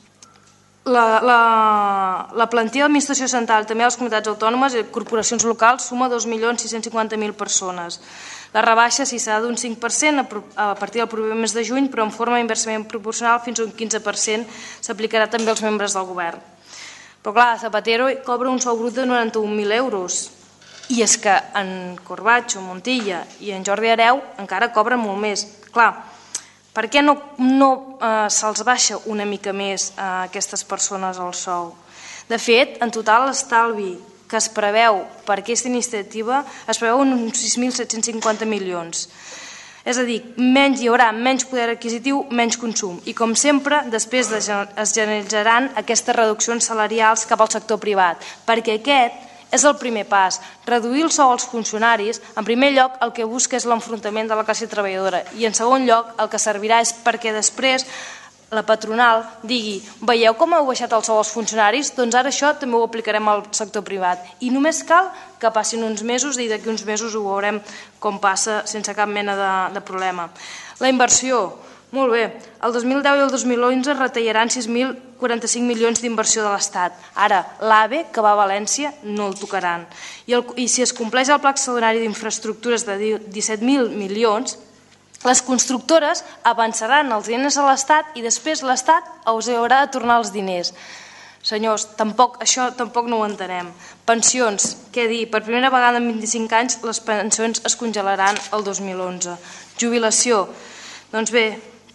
la, la, la plantilla d'administració central, també les comunitats autònomes i corporacions locals, suma dos milions sis-cents cinquanta mil persones. La rebaixa s'hi serà d'un cinc per cent a partir del proper mes de juny, però en forma inversament proporcional fins a un quinze per cent s'aplicarà també als membres del govern. Però clar, Zapatero cobra un sou brut de noranta-un mil euros. I és que en Corbacho, Montilla i en Jordi Hereu encara cobren molt més. Clar, per què no, no eh, se'ls baixa una mica més a aquestes persones el sou? De fet, en total l'estalvi que es preveu per aquesta iniciativa es preveu uns sis mil set-cents cinquanta milions. És a dir, menys, hi haurà menys poder adquisitiu, menys consum. I com sempre, després de, es generalitzaran aquestes reduccions salarials cap al sector privat, perquè aquest és el primer pas. Reduir el sou als funcionaris, en primer lloc, el que busca és l'enfrontament de la classe treballadora i, en segon lloc, el que servirà és perquè després la patronal digui veieu com heu baixat el sou als funcionaris? Doncs ara això també ho aplicarem al sector privat. I només cal que passin uns mesos i d'aquí uns mesos ho veurem com passa sense cap mena de, de problema. La inversió, molt bé, el dos mil deu i el dos mil onze retallaran sis mil quaranta-cinc milions d'inversió de l'Estat. Ara, l'AVE, que va a València, no el tocaran. I, el, i si es compleix el pla extraordinari d'infraestructures de disset mil milions, les constructores avançaran els diners a l'Estat i després l'Estat us haurà de tornar els diners. Senyors, tampoc, això tampoc no ho entenem. Pensions, què dir? Per primera vegada en vint-i-cinc anys les pensions es congelaran el dos mil onze. Jubilació, doncs bé,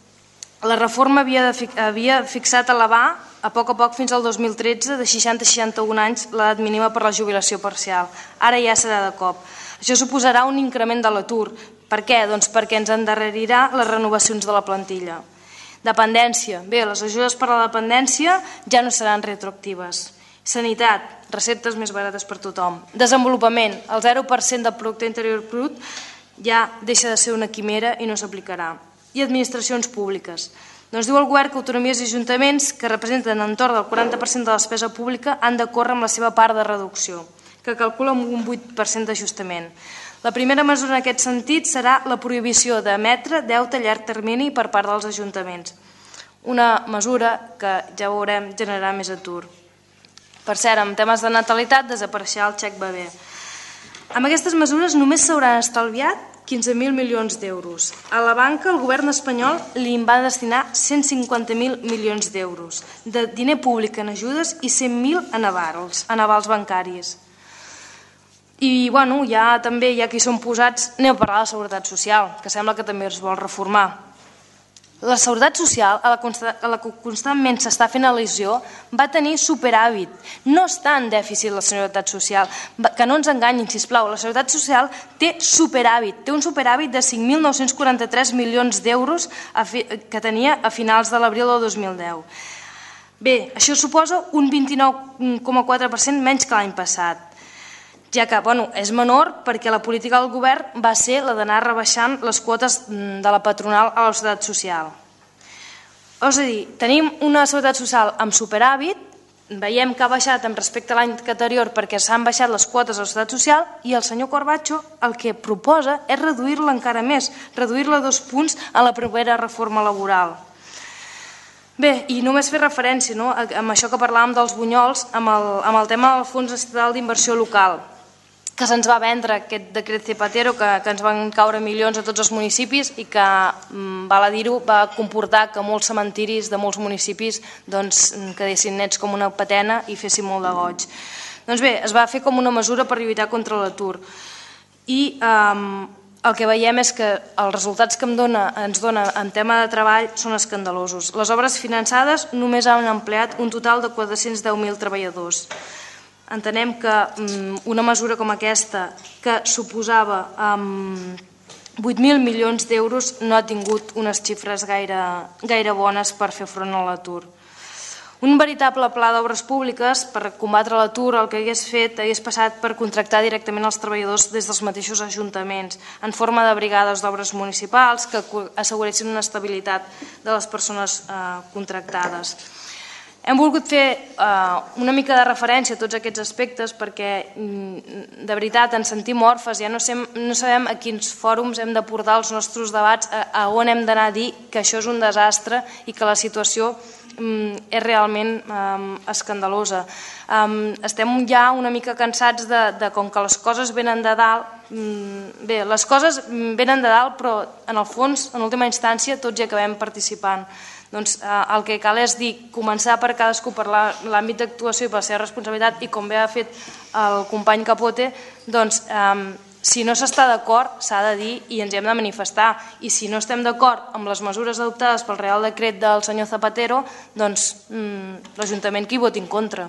la reforma havia, de, havia fixat elevar a poc a poc fins al dos mil tretze de seixanta a seixanta-un anys l'edat mínima per la jubilació parcial. Ara ja serà de cop. Això suposarà un increment de l'atur. Per què? Doncs perquè ens endarrerirà les renovacions de la plantilla. Dependència. Bé, les ajudes per a la dependència ja no seran retroactives. Sanitat, receptes més barates per tothom. Desenvolupament, el zero per cent del producte interior brut ja deixa de ser una quimera i no s'aplicarà. I administracions públiques. Doncs diu el govern que autonomies i ajuntaments que representen entorn del quaranta per cent de la despesa pública han de córrer amb la seva part de reducció, que calcula un vuit per cent d'ajustament. La primera mesura en aquest sentit serà la prohibició d'emetre deute a llarg termini per part dels ajuntaments. Una mesura que ja veurem generarà més atur. Per cert, en temes de natalitat desapareixerà el xec bebè. Amb aquestes mesures només s'hauran estalviat quinze mil milions d'euros. A la banca el govern espanyol li va destinar cent cinquanta mil milions d'euros de diner públic en ajudes i cent mil en avals, en avals bancaris. I bueno, ja també, ja que hi són posats, anem a parlar de la seguretat social, que sembla que també es vol reformar. La seguretat social, a la, consta, a la que constantment s'està fent al·lusió, va tenir superàvit. No està en dèficit la seguretat social. Que no ens enganyin, sisplau. La seguretat social té superàvit. Té un superàvit de cinc mil nou-cents quaranta-tres milions d'euros que tenia a finals de l'abril del dos mil deu. Bé, això suposa un vint-i-nou coma quatre per cent menys que l'any passat, ja que bueno, és menor perquè la política del govern va ser la d'anar rebaixant les quotes de la patronal a la seguretat social. És a dir, tenim una seguretat social amb superàvit, veiem que ha baixat amb respecte a l'any anterior perquè s'han baixat les quotes a la seguretat social i el senyor Corbacho el que proposa és reduir-la encara més, reduir-la dos punts a la propera reforma laboral. Bé, i només fer referència no, amb això que parlàvem dels bunyols, amb el, amb el tema del Fons Estatal d'Inversió Local, que se'ns va vendre aquest decret Zapatero, que, que ens van caure milions a tots els municipis i que, val a dir-ho, va comportar que molts cementiris de molts municipis doncs, quedessin nets com una patena i fessin molt de goig. Doncs bé, es va fer com una mesura per lluitar contra l'atur. I eh, el que veiem és que els resultats que em dona, ens dona en tema de treball són escandalosos. Les obres finançades només han empleat un total de quatre-cents deu mil treballadors. Entenem que una mesura com aquesta, que suposava vuit mil milions d'euros, no ha tingut unes xifres gaire, gaire bones per fer front a l'atur. Un veritable pla d'obres públiques per combatre l'atur el que hagués fet hagués passat per contractar directament els treballadors des dels mateixos ajuntaments en forma de brigades d'obres municipals que asseguressin una estabilitat de les persones contractades. Hem volgut fer una mica de referència a tots aquests aspectes perquè de veritat ens sentim orfes, ja no sabem a quins fòrums hem de portar els nostres debats, a on hem d'anar a dir que això és un desastre i que la situació és realment escandalosa. Estem ja una mica cansats de com que les coses venen de dalt, bé, les coses venen de dalt però en el fons, en última instància, tots hi acabem participant. Doncs el que cal és dir, començar per cadascú per l'àmbit d'actuació i per la seva responsabilitat i com bé ha fet el company Capote, doncs si no s'està d'acord s'ha de dir i ens hem de manifestar i si no estem d'acord amb les mesures adoptades pel Real Decret del senyor Zapatero, doncs l'Ajuntament que hi voti en contra.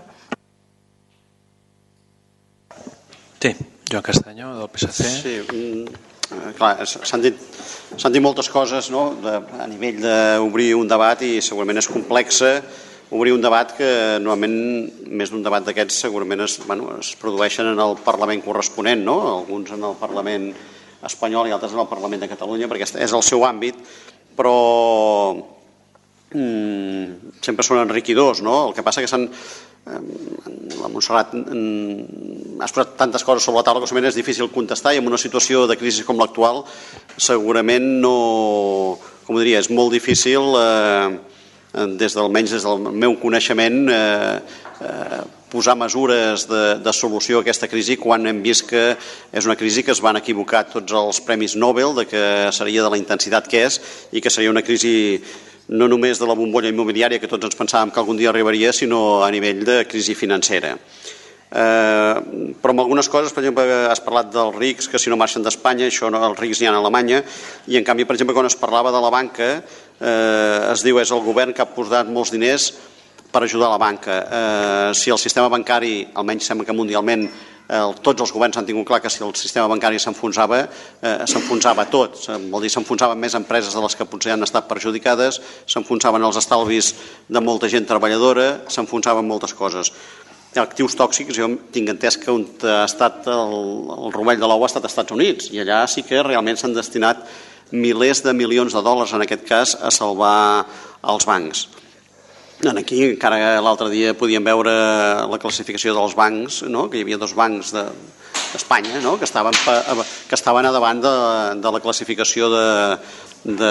Sí, Joan Castanyo, del P S C. Sí, clar, s'han dit, s'han dit moltes coses, no?, de, a nivell d'obrir un debat i segurament és complex obrir un debat que normalment més d'un debat d'aquests segurament es, bueno, es produeixen en el Parlament corresponent, no?, alguns en el Parlament espanyol i altres en el Parlament de Catalunya perquè és el seu àmbit, però mm, sempre són enriquidors, no? El que passa que s'han la Montserrat has posat tantes coses sobre la taula que és difícil contestar i en una situació de crisi com l'actual segurament no, com diria, és molt difícil eh, des del menys des del meu coneixement eh, eh, posar mesures de, de solució a aquesta crisi quan hem vist que és una crisi que es van equivocar tots els premis Nobel de que seria de la intensitat que és i que seria una crisi no només de la bombolla immobiliària que tots ens pensàvem que algun dia arribaria, sinó a nivell de crisi financera. Eh, però amb algunes coses, per exemple, has parlat dels rics, que si no marxen d'Espanya, això no, els rics n'hi ha a Alemanya, i en canvi, per exemple, quan es parlava de la banca, eh, es diu és el govern que ha posat molts diners per ajudar la banca. Eh, si el sistema bancari, almenys sembla que mundialment, Eh, tots els governs han tingut clar que si el sistema bancari s'enfonsava, eh, s'enfonsava tot. Vol dir, s'enfonsaven més empreses de les que potser han estat perjudicades, s'enfonsaven els estalvis de molta gent treballadora, s'enfonsaven moltes coses. Actius tòxics, jo tinc entès que on ha estat el, el rovell de l'ou ha estat als Estats Units, i allà sí que realment s'han destinat milers de milions de dòlars, en aquest cas, a salvar els bancs. Aquí encara l'altre dia podíem veure la classificació dels bancs, no? Que hi havia dos bancs d'Espanya, de, no? que, estaven, que estaven a davant de, de la classificació de, de,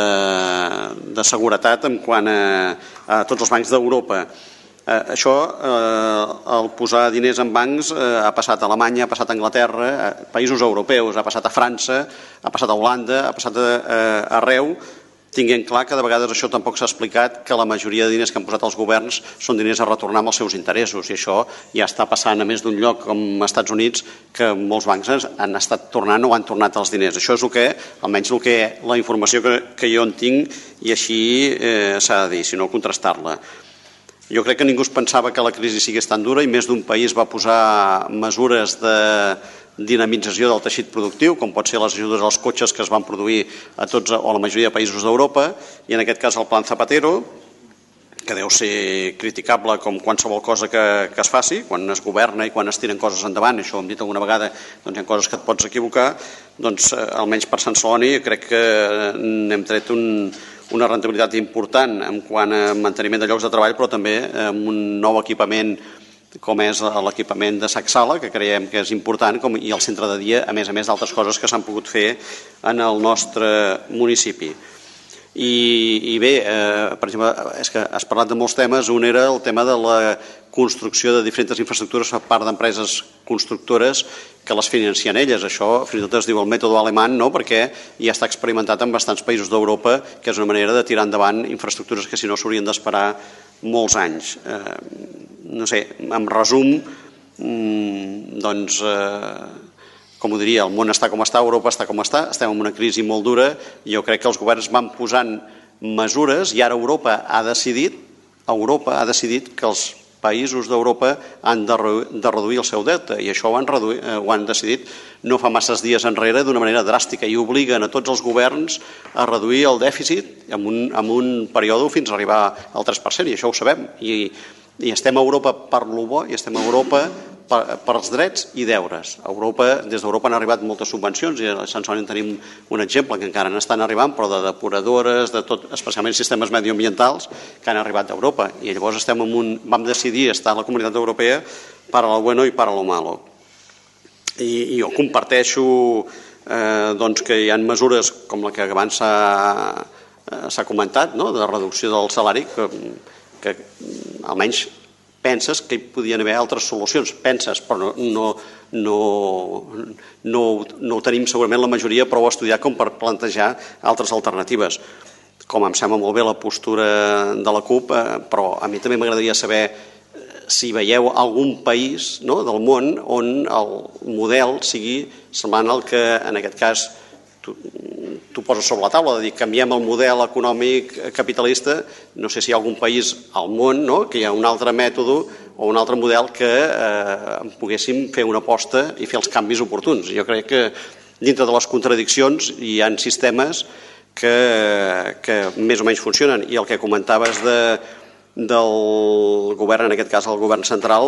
de seguretat en quant a, a tots els bancs d'Europa. Eh, això, eh, el posar diners en bancs, eh, ha passat a Alemanya, ha passat a Anglaterra, a països europeus, ha passat a França, ha passat a Holanda, ha passat a, a, arreu, tinguent clar que de vegades això tampoc s'ha explicat que la majoria de diners que han posat els governs són diners a retornar amb els seus interessos i això ja està passant a més d'un lloc com als Estats Units que molts bancs han estat tornant o han tornat els diners. Això és el que, almenys el que, la informació que, que jo en tinc i així eh, s'ha de dir, si no contrastar-la. Jo crec que ningú es pensava que la crisi sigués tan dura i més d'un país va posar mesures de dinamització del teixit productiu, com pot ser les ajudes als cotxes que es van produir a tots o a la majoria de països d'Europa, i en aquest cas el Plan Zapatero, que deu ser criticable com qualsevol cosa que, que es faci, quan es governa i quan es tiren coses endavant, això ho hem dit alguna vegada, doncs hi ha coses que et pots equivocar, doncs almenys per Sant Celoni crec que n'hem tret un, una rendibilitat important en quant a manteniment de llocs de treball, però també amb un nou equipament com és l'equipament de Sac-Sala, que creiem que és important, com, i el centre de dia, a més a més d'altres coses que s'han pogut fer en el nostre municipi. I, i bé, eh, per exemple, és que has parlat de molts temes. Un era el tema de la construcció de diferents infraestructures per part d'empreses constructores que les financien elles. Això fins i tot es diu el mètode alemany, no? Perquè ja està experimentat en bastants països d'Europa, que és una manera de tirar endavant infraestructures que si no s'haurien d'esperar molts anys. Eh, no sé, en resum, mmm, doncs, eh, com ho diria, el món està com està, Europa està com està, estem en una crisi molt dura i jo crec que els governs van posant mesures i ara Europa ha decidit, Europa ha decidit que els països d'Europa han de, de reduir el seu deute i això ho han, reduït, eh, ho han decidit no fa masses dies enrere d'una manera dràstica i obliguen a tots els governs a reduir el dèficit en un, en un període fins a arribar al tres per cent i això ho sabem i, I estem a Europa per lo bo i estem a Europa per, per els drets i deures. A Europa, des d'Europa han arribat moltes subvencions i a Sant Celoni tenim un exemple que encara n'estan arribant, però de depuradores, de tot, especialment sistemes medioambientals que han arribat d'Europa. I llavors estem en un, vam decidir estar a la Comunitat Europea para lo bueno i para lo malo. I, i jo comparteixo eh, doncs que hi ha mesures com la que abans s'ha comentat, no? De reducció del salari, que, que almenys penses que hi podien haver altres solucions, penses, però no, no, no, no, no ho tenim segurament la majoria prou estudiat com per plantejar altres alternatives. Com em sembla molt bé la postura de la CUP, eh, però a mi també m'agradaria saber si veieu algun país, no, del món on el model sigui semblant al que en aquest cas tu, tu poses sobre la taula, de dir canviem el model econòmic capitalista. No sé si hi ha algun país al món, no, que hi ha un altre mètode o un altre model que eh, poguéssim fer una aposta i fer els canvis oportuns. Jo crec que dintre de les contradiccions hi ha sistemes que, que més o menys funcionen. I el que comentaves de del govern, en aquest cas el govern central,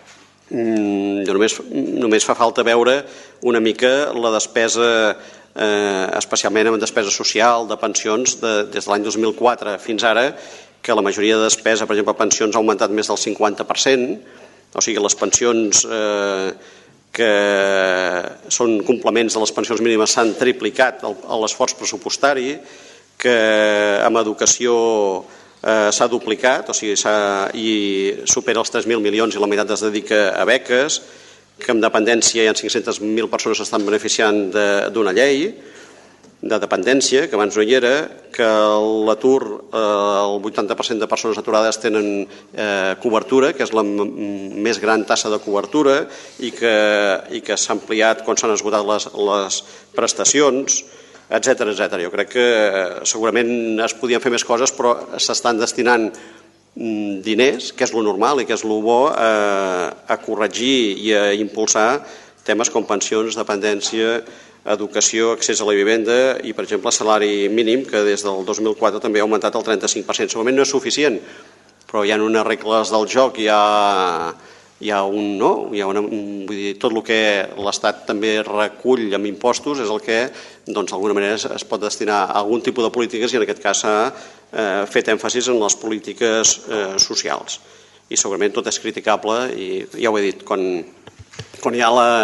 només, només fa falta veure una mica la despesa, eh, especialment en despesa social, de pensions, de, des de l'any dos mil quatre fins ara, que la majoria de despesa, per exemple, pensions ha augmentat més del cinquanta per cent, o sigui, les pensions eh, que són complements de les pensions mínimes s'han triplicat l'esforç pressupostari, que amb educació Eh, s'ha duplicat, o sigui, i supera els tres mil milions i la meitat es dedica a beques, que en dependència hi ha cinc-centes mil persones que estan beneficiant d'una llei de dependència, que abans no hi era, que l'atur, eh, el vuitanta per cent de persones aturades tenen eh, cobertura, que és la més gran tassa de cobertura, i que, i que s'ha ampliat quan s'han esgotat les, les prestacions, etcètera, etcètera. Jo crec que segurament es podien fer més coses, però s'estan destinant diners, que és lo normal i que és lo bo, a, a corregir i a impulsar temes com pensions, dependència, educació, accés a la vivenda i, per exemple, salari mínim, que des del dos mil quatre també ha augmentat el trenta-cinc per cent. Segurament no és suficient, però hi ha unes regles del joc, hi ha... Hi ha un, no? Hi ha una, vull dir, tot el que l'Estat també recull amb impostos és el que, doncs, d'alguna manera es, es pot destinar a algun tipus de polítiques i en aquest cas s'ha eh, fet èmfasis en les polítiques eh, socials. I segurament tot és criticable i ja ho he dit, quan, quan hi ha la...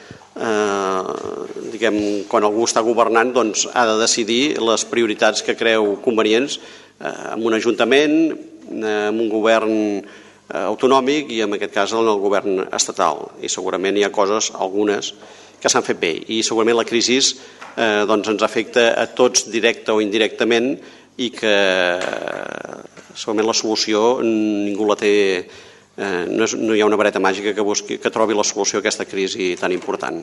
Eh, diguem, quan algú està governant, doncs ha de decidir les prioritats que creu convenients eh, en un ajuntament, eh, en un govern autonòmic i en aquest cas en el govern estatal, i segurament hi ha coses, algunes, que s'han fet bé i segurament la crisi eh, doncs ens afecta a tots directe o indirectament i que segurament la solució ningú la té, eh, no, és, no hi ha una vareta màgica que, busqui, que trobi la solució a aquesta crisi tan important.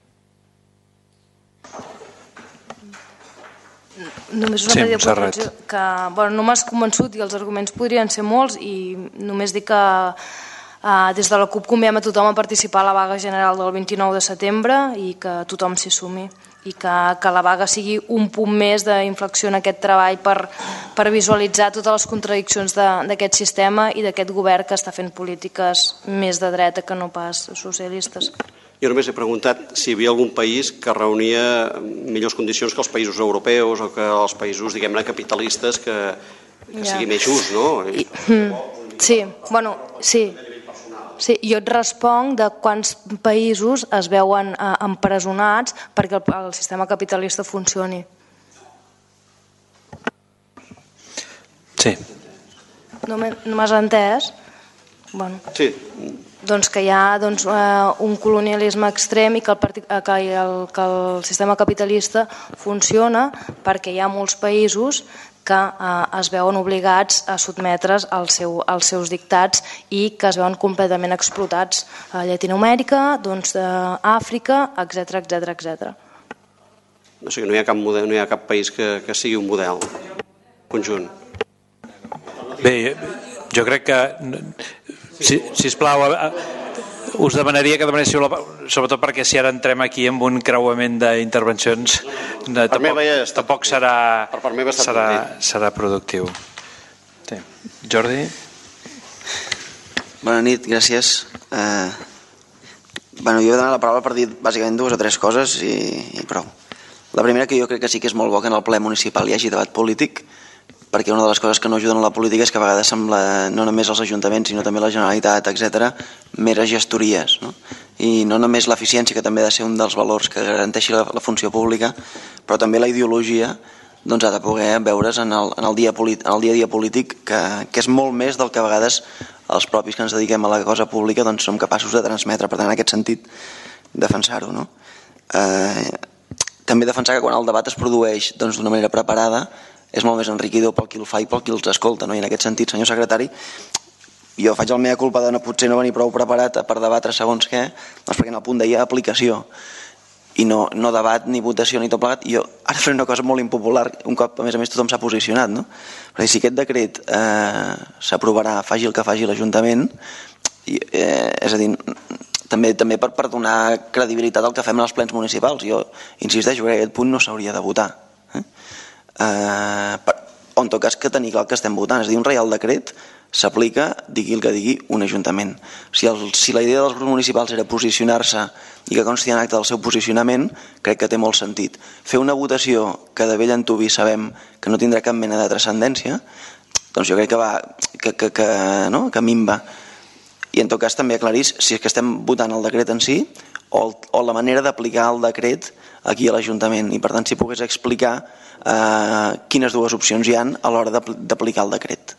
Només una petita aportació que bueno, no m'has convençut i els arguments podrien ser molts i només dic que eh, des de la CUP convidem a tothom a participar a la vaga general del vint-i-nou de setembre i que tothom s'hi sumi i que, que la vaga sigui un punt més d'inflexió en aquest treball per, per visualitzar totes les contradiccions d'aquest sistema i d'aquest govern que està fent polítiques més de dreta que no pas socialistes. Jo només he preguntat si hi havia algun país que reunia millors condicions que els països europeus o que els països, diguem-ne, capitalistes, que, que ja. sigui més just, no? I... Sí, bueno, sí. Sí, jo et responc de quants països es veuen eh, empresonats perquè el, el sistema capitalista funcioni. Sí. No m'has entès? Bueno. Sí. Doncs que hi ha doncs, eh, un colonialisme extrem i que el, partit, eh, que, el, que el sistema capitalista funciona perquè hi ha molts països que eh, es veuen obligats a sotmetre's al seu, als seus dictats i que es veuen completament explotats a Llatinoamèrica, doncs, a Àfrica, etcètera, etcètera, etcètera. O sigui, no hi ha cap model, no hi ha cap país que, que sigui un model conjunt. Bé, jo crec que... Si, sisplau, us demanaria que demanéssiu la... sobretot perquè si ara entrem aquí amb un creuament d'intervencions no, tampoc, tampoc serà, serà, serà productiu. Sí. Jordi? Bona nit, gràcies. Eh, bueno, jo he donat la paraula per dir bàsicament dues o tres coses i, i prou. La primera, que jo crec que sí que és molt bo que en el ple municipal hi hagi debat polític, perquè una de les coses que no ajuden a la política és que a vegades sembla, no només els ajuntaments, sinó també la Generalitat, etcètera, meres gestories, no? I no només l'eficiència, que també ha de ser un dels valors que garanteixi la, la funció pública, però també la ideologia doncs, ha de poder veure's en el, en el, dia, en el dia a dia polític, que, que és molt més del que a vegades els propis que ens dediquem a la cosa pública doncs, som capaços de transmetre. Per tant, en aquest sentit, defensar-ho. No? Eh, també defensar que quan el debat es produeix doncs, d'una manera preparada és molt més enriquidor pel qui el fa i pel qui els escolta. No? I en aquest sentit, senyor secretari, jo faig el mea culpa de no, potser no venir prou preparat per debatre segons què, doncs perquè en el punt deia aplicació i no, no debat ni votació ni tot plegat. Jo ara faré una cosa molt impopular, un cop a més a més tothom s'ha posicionat, no? Perquè si aquest decret eh, s'aprovarà, faci el que faci l'Ajuntament, eh, és a dir, també, també per, per donar credibilitat al que fem en els plens municipals. Jo insisteixo que aquest punt no s'hauria de votar. Eh? Eh, per, o en tot cas que tenir clar el que estem votant, és a dir, un reial decret s'aplica, digui el que digui, un ajuntament. Si, el, si la idea dels grups municipals era posicionar-se i que consti en acte del seu posicionament, crec que té molt sentit. Fer una votació que de vell antuvi sabem que no tindrà cap mena de transcendència, doncs jo crec que va que, que, que, no? que minva. I en tot cas també aclarir si és que estem votant el decret en si o, o la manera d'aplicar el decret aquí a l'Ajuntament. I per tant, si pogués explicar eh, quines dues opcions hi ha a l'hora d'aplicar el decret.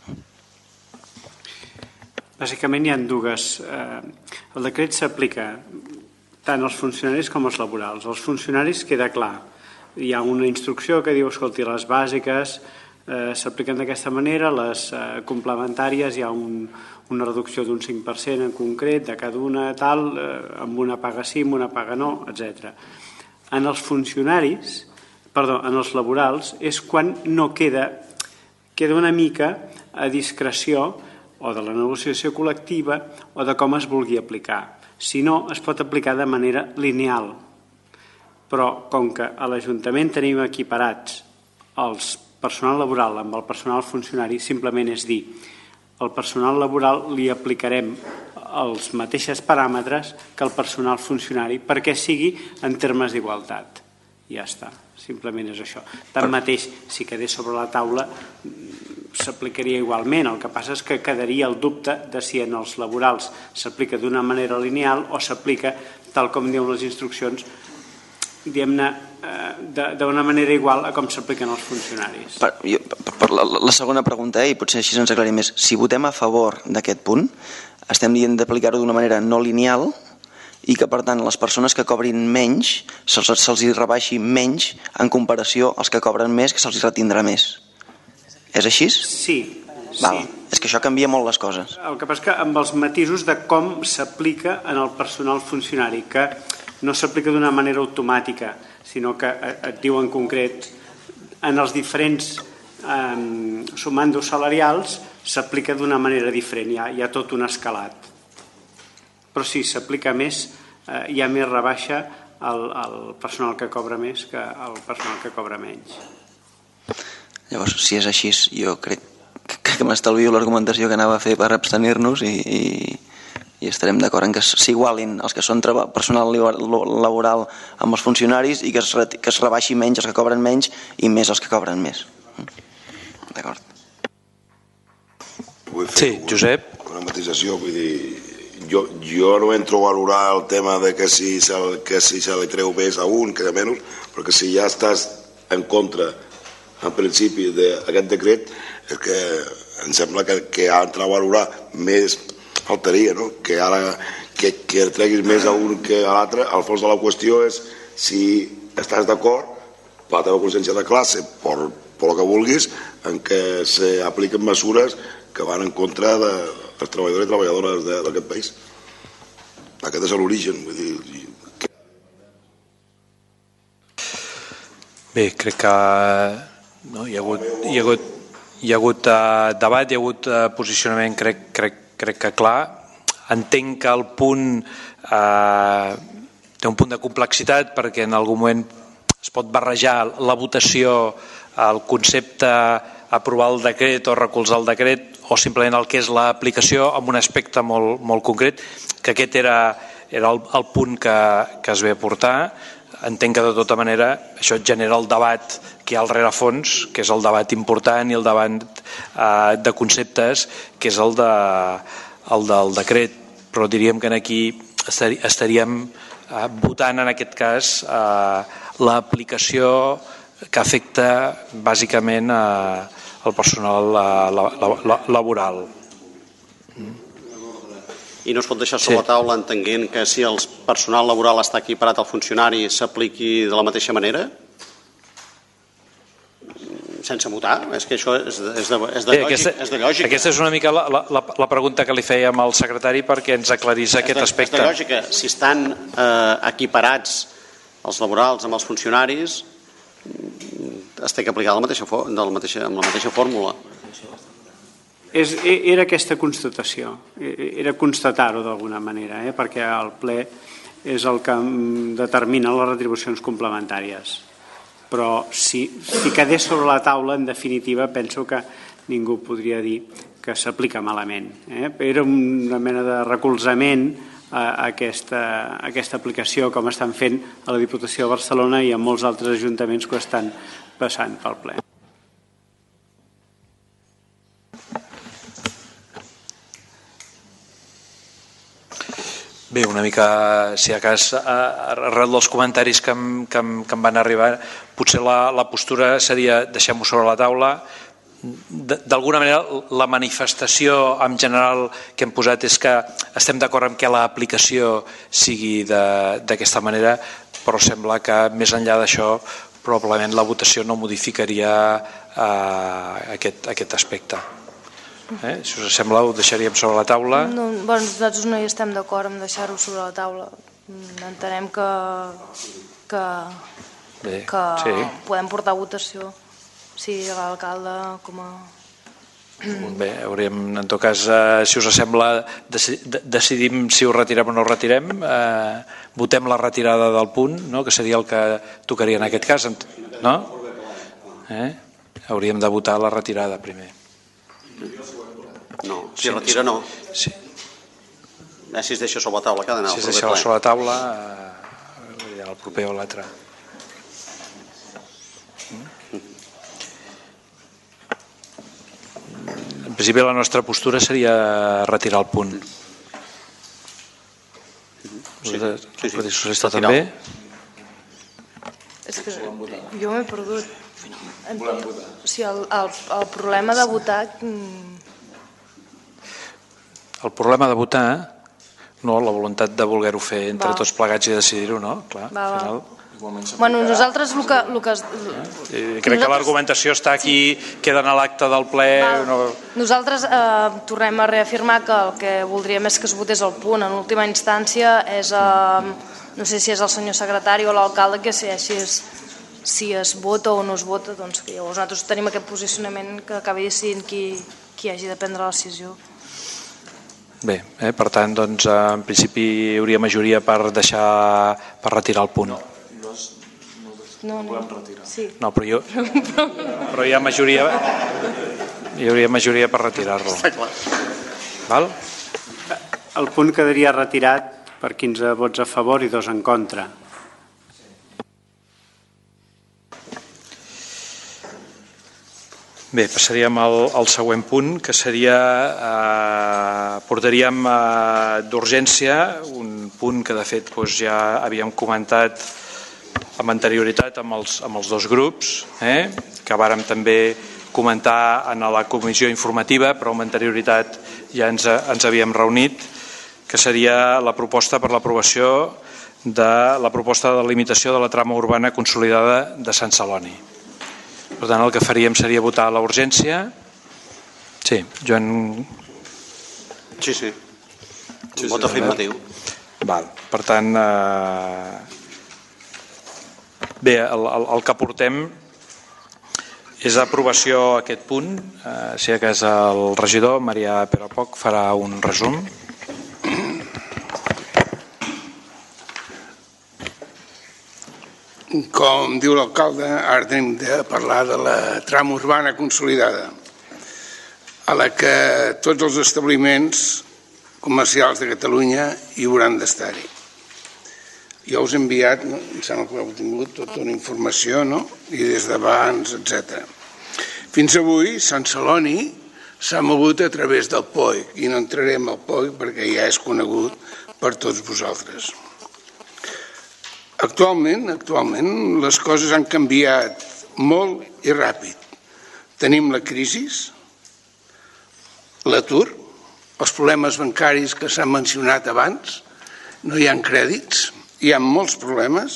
Bàsicament hi ha dues. El decret s'aplica tant als funcionaris com als laborals. Els funcionaris queda clar. Hi ha una instrucció que diu, escolti, les bàsiques eh, s'apliquen d'aquesta manera, les eh, complementàries hi ha un, una reducció d'un cinc per cent en concret de cada una tal, eh, amb una paga sí, amb una paga no, etcètera. En els funcionaris, perdó, en els laborals, és quan no queda, queda una mica a discreció o de la negociació col·lectiva o de com es vulgui aplicar. Si no, es pot aplicar de manera lineal. Però com que a l'Ajuntament tenim equiparats el personal laboral amb el personal funcionari, simplement és dir, al personal laboral li aplicarem els mateixos paràmetres que el personal funcionari perquè sigui en termes d'igualtat. Ja està, simplement és això. Tanmateix, si quedés sobre la taula, s'aplicaria igualment. El que passa és que quedaria el dubte de si en els laborals s'aplica d'una manera lineal o s'aplica, tal com diuen les instruccions, diguem-ne, d'una manera igual a com s'apliquen els funcionaris. Per, jo, per la, la segona pregunta, eh, i potser així ens aclarim més, si votem a favor d'aquest punt, estem dient d'aplicar-ho d'una manera no lineal i que, per tant, les persones que cobrin menys se'ls se hi rebaixi menys en comparació als que cobren més, que se'ls retindrà més. És així? Sí. Val. Sí. És que això canvia molt les coses. El que passa és que amb els matisos de com s'aplica en el personal funcionari, que no s'aplica d'una manera automàtica, sinó que et diu en concret en els diferents eh, sumandos salarials s'aplica d'una manera diferent, hi ha, hi ha tot un escalat. Però sí, s'aplica més, eh, hi ha més rebaixa al, al personal que cobra més que al personal que cobra menys. Llavors, si és així, jo crec, crec que m'estalvio l'argumentació que anava a fer per abstenir-nos i, i, i estarem d'acord en que s'igualin els que són personal laboral amb els funcionaris i que es, que es rebaixi menys els que cobren menys i més els que cobren més. D'acord. Sí, Josep. Una matisació, vull dir, jo, jo no entro a valorar el tema de que si se, que si se li treu més a un, que a menys, perquè si ja estàs en contra en principi d'aquest decret, és que em sembla que, que ha d'entrar a valorar més, faltaria, no? Que ara que, que treguis més a un que a l'altre. Al fons de la qüestió és si estàs d'acord per la teva consciència de classe, per, per el que vulguis, en què s'apliquen mesures que van en contra dels treballadors i treballadores d'aquest país. Aquest és l'origen, vull dir. Bé, crec que no, hi ha hagut, hi ha hagut, hi ha hagut uh, debat, hi ha hagut uh, posicionament, crec, crec, crec que clar. Entenc que el punt uh, té un punt de complexitat perquè en algun moment es pot barrejar la votació, el concepte aprovar el decret o recolzar el decret o simplement el que és l'aplicació en un aspecte molt, molt concret, que aquest era, era el, el punt que, que es ve a portar. Entenc que de tota manera això genera el debat que hi ha al rerefons, que és el debat important i el debat eh, de conceptes, que és el, de, el del decret, però diríem que aquí estaríem eh, votant en aquest cas eh, l'aplicació que afecta bàsicament eh, el personal la, la, la, laboral. I no es pot deixar sobre la taula entenent que si el personal laboral està equiparat al funcionari s'apliqui de la mateixa manera? Sense votar? És que això és de, és de, és de, Bé, aquesta, és de lògica. Aquesta és una mica la, la, la pregunta que li fèiem al secretari perquè ens aclarís aquest de, aspecte. És de lògica. Si estan eh, equiparats els laborals amb els funcionaris, es té que aplicar la mateixa, de la mateixa, amb la mateixa fórmula. És, era aquesta constatació, era constatar-ho d'alguna manera, eh? Perquè el ple és el que determina les retribucions complementàries. Però si, si quedés sobre la taula, en definitiva, penso que ningú podria dir que s'aplica malament. Eh? Era una mena de recolzament a aquesta, a aquesta aplicació, com estan fent a la Diputació de Barcelona i a molts altres ajuntaments que ho estan passant pel ple. Bé, una mica, si a cas, arrel dels comentaris que em, que em, que em van arribar, potser la, la postura seria deixem-ho sobre la taula. D'alguna manera, la manifestació en general que hem posat és que estem d'acord amb que l'aplicació sigui d'aquesta manera, però sembla que més enllà d'això probablement la votació no modificaria eh, aquest, aquest aspecte. Eh? Si us sembla, ho deixaríem sobre la taula. No, bueno, nosaltres no hi estem d'acord amb deixar-ho sobre la taula. Entenem que, que, Bé, que sí. podem portar a votació si l'alcalde com a... Bé, hauríem, en tot cas, eh, si us sembla, decidim si ho retirem o no ho retirem. Eh, votem la retirada del punt, no? Que seria el que tocaria en aquest cas, no? Eh? Hauríem de votar la retirada primer. No, si sí, retira no. Sí. Eh, si es deixa sobre la taula, cada Si es deixa sobre la taula, eh, el proper o l'altre. En principi la nostra postura seria retirar el punt. Sí, el sí, sí. Partit Socialista també? És que jo m'he perdut. O sigui, el, el, el problema de votar... El problema de votar, no, la voluntat de voler-ho fer entre Va. tots plegats i decidir-ho, no? Clar, Va, al final... Bueno, nosaltres el que... El que eh, crec que l'argumentació està aquí, queda en l'acte del ple... No... Nosaltres eh, tornem a reafirmar que el que voldríem és que es votés el punt. En última instància és... Eh, no sé si és el senyor secretari o l'alcalde que si, si, és, si es vota o no es vota, doncs que llavors nosaltres tenim aquest posicionament que acabi decidint qui, qui hagi de prendre la decisió. Bé, eh, per tant, doncs, en principi hi hauria majoria per deixar, per retirar el punt. No, no. Sí. No, però jo... Però hi ha majoria... Hi hauria majoria per retirar-lo. Val? El punt quedaria retirat per quinze vots a favor i dos en contra. Bé, passaríem al, al següent punt, que seria... Eh, portaríem eh, d'urgència un punt que de fet doncs, ja havíem comentat amb anterioritat amb els, amb els dos grups, eh? Que vàrem també comentar en la comissió informativa, però amb anterioritat ja ens, ens havíem reunit, que seria la proposta per l'aprovació de la proposta de limitació de la trama urbana consolidada de Sant Celoni. Per tant, el que faríem seria votar la urgència. Sí, Joan... Sí, sí. sí vot afirmatiu. Val. Per tant... Eh... Bé, el, el, el que portem és aprovació a aquest punt. Eh, si que és el regidor, Marià Peropoc, farà un resum. com diu l'alcalde, ara tenim de parlar de la trama urbana consolidada, a la que tots els establiments comercials de Catalunya hi hauran d'estar-hi. Jo us he enviat, em sembla que heu tingut tota una informació, no? I des d'abans, etcètera. Fins avui, Sant Celoni s'ha mogut a través del P O I, i no entrarem al P O I perquè ja és conegut per tots vosaltres. Actualment, actualment, les coses han canviat molt i ràpid. Tenim la crisi, l'atur, els problemes bancaris que s'han mencionat abans, no hi ha crèdits, hi ha molts problemes,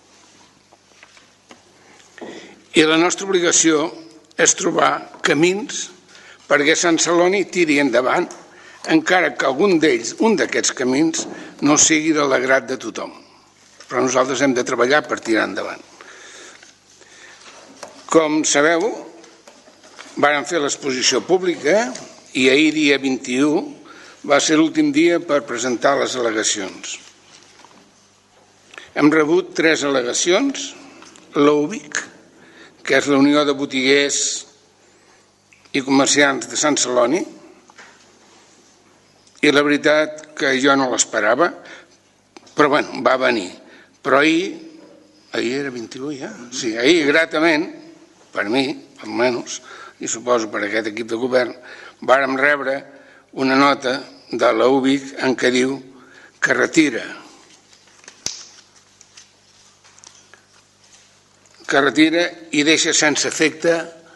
i la nostra obligació és trobar camins perquè Sant Celoni tiri endavant, encara que algun d'ells, un d'aquests camins, no sigui de l'agrat de tothom. Però nosaltres hem de treballar per tirar endavant. Com sabeu, vàrem fer l'exposició pública i ahir, dia vint-i-u, va ser l'últim dia per presentar les al·legacions. Hem rebut tres al·legacions, l'U B I C, que és la Unió de Botiguers i Comerciants de Sant Celoni, i la veritat que jo no l'esperava, però bueno, va venir. Però ahir, ahir era vint-i-u ja? Sí, ahir gratament, per mi, almenys, i suposo per aquest equip de govern, vàrem rebre una nota de la U B I C en què diu que retira que retira i deixa sense efecte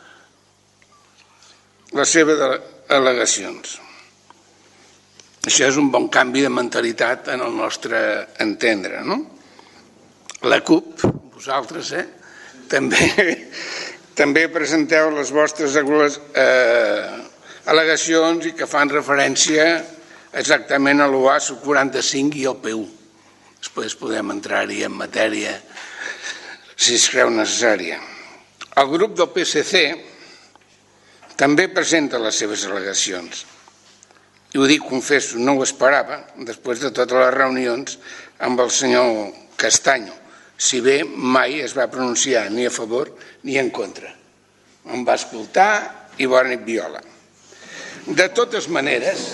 les seves al·legacions. Això és un bon canvi de mentalitat en el nostre entendre, no? La C U P, vosaltres, eh? També, també presenteu les vostres eh, al·legacions i que fan referència exactament a l'O A S quaranta-cinc i al P U. Després podem entrar-hi en matèria si es creu necessària. El grup del P S C també presenta les seves al·legacions. I ho dic, confesso, no ho esperava, després de totes les reunions amb el senyor Castanyo, si bé mai es va pronunciar ni a favor ni en contra. Em va escoltar i bona nit viola. De totes maneres,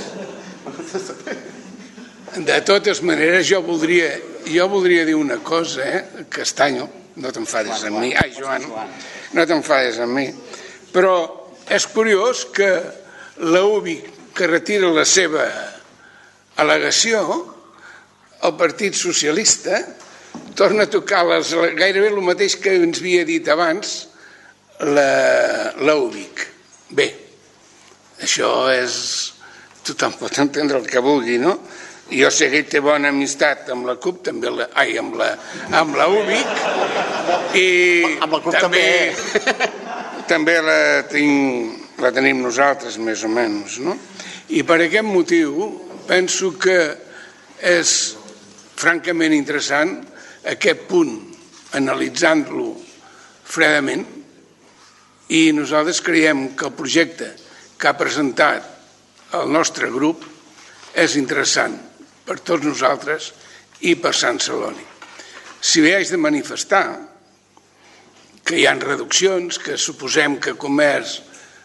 de totes maneres, jo voldria, jo voldria dir una cosa, eh, Castanyo, no t'enfadis amb mi, ai Joan, no t'enfadis amb mi, però és curiós que la U B I C, que retira la seva al·legació, el Partit Socialista torna a tocar les, gairebé el mateix que ens havia dit abans la, la U B I C. Bé, això és... tothom pot entendre el que vulgui, no? Jo sé que ell té bona amistat amb la C U P, també la, ai, amb la, amb la U B I C, i amb la C U P també, també, també la, tinc, la tenim nosaltres, més o menys, no? I per aquest motiu penso que és francament interessant aquest punt, analitzant-lo fredament, i nosaltres creiem que el projecte que ha presentat el nostre grup és interessant per tots nosaltres i per Sant Celoni. Si bé haig de manifestar que hi ha reduccions, que suposem que comerç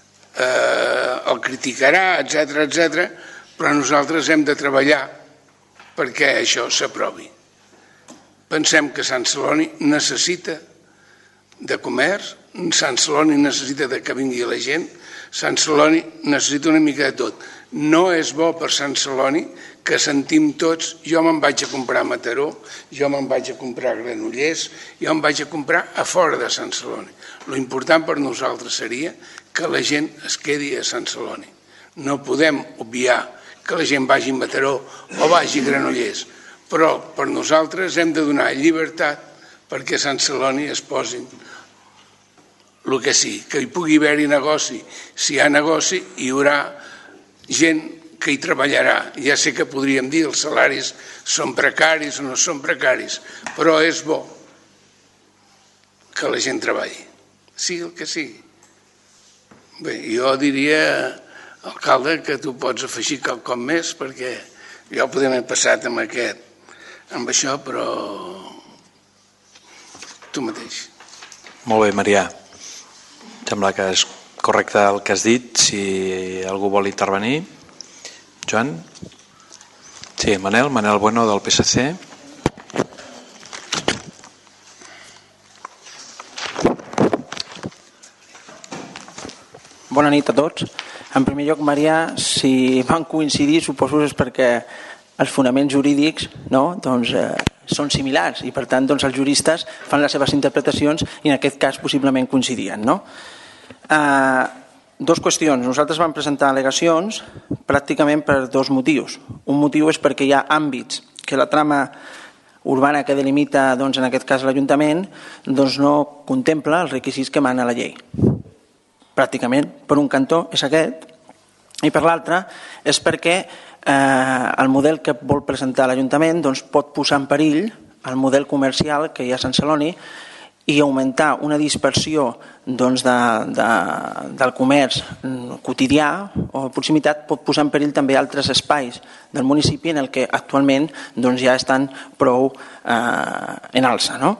eh, el criticarà, etcètera, etcètera, però nosaltres hem de treballar perquè això s'aprovi. Pensem que Sant Celoni necessita de comerç, Sant Celoni necessita que vingui la gent, Sant Celoni necessita una mica de tot. No és bo per Sant Celoni que sentim tots, jo me'n vaig a comprar a Mataró, jo me'n vaig a comprar a Granollers, jo em vaig a comprar a fora de Sant Celoni. Lo important per nosaltres seria que la gent es quedi a Sant Celoni. No podem obviar que la gent vagi a Mataró o vagi a Granollers, però per nosaltres hem de donar llibertat perquè a Sant Celoni es posin el que sí, que hi pugui haver-hi negoci. Si hi ha negoci, hi haurà gent que hi treballarà. Ja sé que podríem dir els salaris són precaris o no són precaris, però és bo que la gent treballi, sigui el que sigui. Bé, jo diria, alcalde, que tu pots afegir quelcom més, perquè jo podem haver passat amb aquest, amb això, però tu mateix. Molt bé, Marià. Sembla que és correcte el que has dit. Si algú vol intervenir. Joan? Sí, Manel, Manel Bueno del P S C. Bona nit a tots. En primer lloc, Marià, si van coincidir, suposo és perquè els fonaments jurídics, no, doncs, eh, són similars i, per tant, doncs, els juristes fan les seves interpretacions i, en aquest cas, possiblement coincidien. No? Eh, dos qüestions. Nosaltres vam presentar al·legacions pràcticament per dos motius. Un motiu és perquè hi ha àmbits que la trama urbana que delimita, doncs, en aquest cas, l'Ajuntament, doncs, no contempla els requisits que mana la llei. Pràcticament, per un cantó, és aquest, i per l'altre és perquè eh, el model que vol presentar l'Ajuntament doncs, pot posar en perill el model comercial que hi ha a Sant Celoni i augmentar una dispersió doncs, de, de, del comerç quotidià o proximitat pot posar en perill també altres espais del municipi en el que actualment doncs, ja estan prou eh, en alça, no?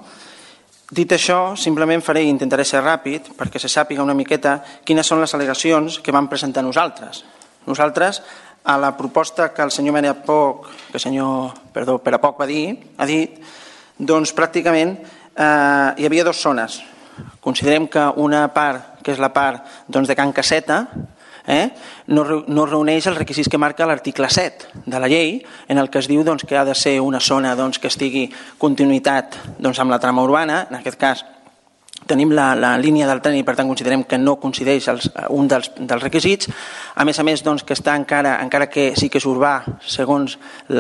Dit això, simplement faré i intentaré ser ràpid perquè se sàpiga una miqueta quines són les al·legacions que vam presentar nosaltres. Nosaltres, a la proposta que el senyor Perapoc, que el senyor, perdó, Perapoc va dir, ha dit, doncs pràcticament eh, hi havia dues zones. Considerem que una part, que és la part doncs, de Can Caseta, eh, no, no reuneix els requisits que marca l'article set de la llei, en el que es diu doncs, que ha de ser una zona doncs, que estigui continuïtat doncs, amb la trama urbana. En aquest cas tenim la, la línia del tren i per tant considerem que no coincideix els, un dels, dels requisits. A més a més doncs, que està encara, encara que sí que és urbà, segons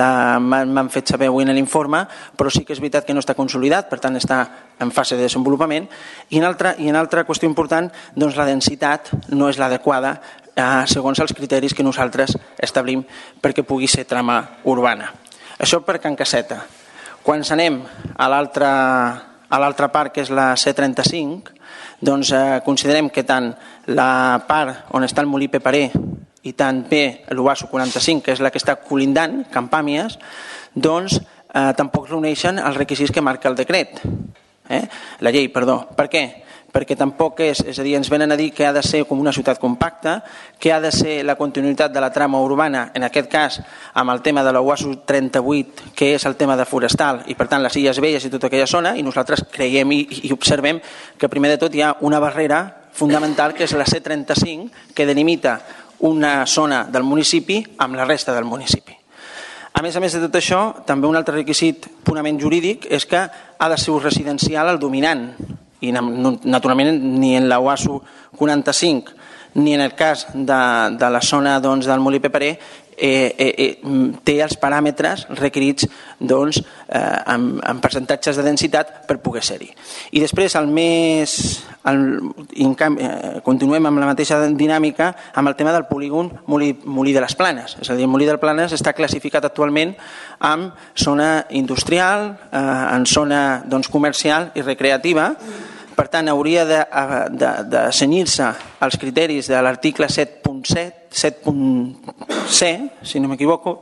m'han fet saber avui en l'informe, però sí que és veritat que no està consolidat, per tant està en fase de desenvolupament. I en altra, i en altra qüestió important, doncs, la densitat no és l'adequada eh, segons els criteris que nosaltres establim perquè pugui ser trama urbana. Això per Can Caseta. Quan s'anem a l'altra a l'altra part, que és la C trenta-cinc, doncs eh, considerem que tant la part on està el molí Peparé i tant bé l'Oaso quaranta-cinc, que és la que està colindant, Campàmies, doncs eh, tampoc reuneixen els requisits que marca el decret. Eh? La llei, perdó. Per què? Perquè tampoc és, és a dir, ens venen a dir que ha de ser com una ciutat compacta, que ha de ser la continuïtat de la trama urbana, en aquest cas amb el tema de l'Oaso trenta-vuit, que és el tema de forestal, i per tant les Illes Velles i tota aquella zona, i nosaltres creiem i, i observem que primer de tot hi ha una barrera fonamental que és la C trenta-cinc, que delimita una zona del municipi amb la resta del municipi. A més a més de tot això, també un altre requisit purament jurídic és que ha de ser residencial el dominant, i naturalment ni en l'Oaso quaranta-cinc ni en el cas de, de la zona doncs, del molí Peparé eh, eh, eh, té els paràmetres requerits doncs, eh, amb, amb percentatges de densitat per poder ser-hi. I després el més el, en canvi, eh, continuem amb la mateixa dinàmica amb el tema del polígon molí, molí de les Planes. És a dir, el molí de les Planes està classificat actualment amb zona industrial, eh, en zona doncs, comercial i recreativa. Per tant, hauria de, de, de cenyir-se als criteris de l'article set punt set, set punt C, si no m'equivoco,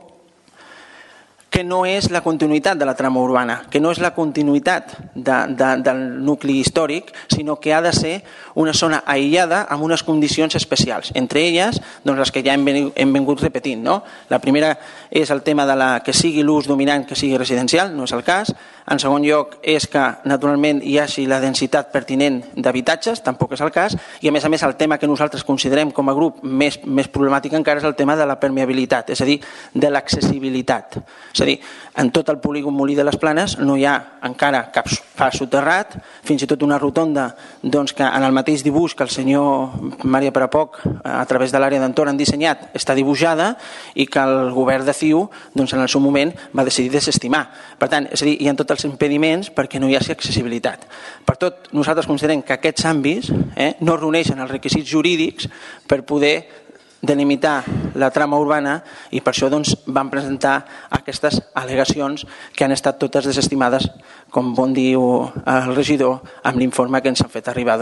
que no és la continuïtat de la trama urbana, que no és la continuïtat de, de, del nucli històric, sinó que ha de ser una zona aïllada amb unes condicions especials. Entre elles, doncs, les que ja hem, hem vingut repetint. No? La primera és el tema de la, que sigui l'ús dominant, que sigui residencial, no és el cas. En segon lloc és que naturalment hi hagi la densitat pertinent d'habitatges, tampoc és el cas. I a més a més el tema que nosaltres considerem com a grup més, més problemàtic encara és el tema de la permeabilitat, és a dir, de l'accessibilitat. És a dir, en tot el polígon molí de les Planes no hi ha encara cap pas soterrat, fins i tot una rotonda doncs, que en el mateix dibuix que el senyor Maria Perapoc a través de l'àrea d'entorn han dissenyat està dibuixada i que el govern de C I U doncs, en el seu moment va decidir desestimar. Per tant, és a dir, hi ha tots els impediments perquè no hi hagi accessibilitat. Per tot, nosaltres considerem que aquests àmbits eh, no reuneixen els requisits jurídics per poder delimitar la trama urbana i per això doncs, vam presentar aquestes al·legacions que han estat totes desestimades, com bon diu el regidor, amb l'informe que ens han fet arribar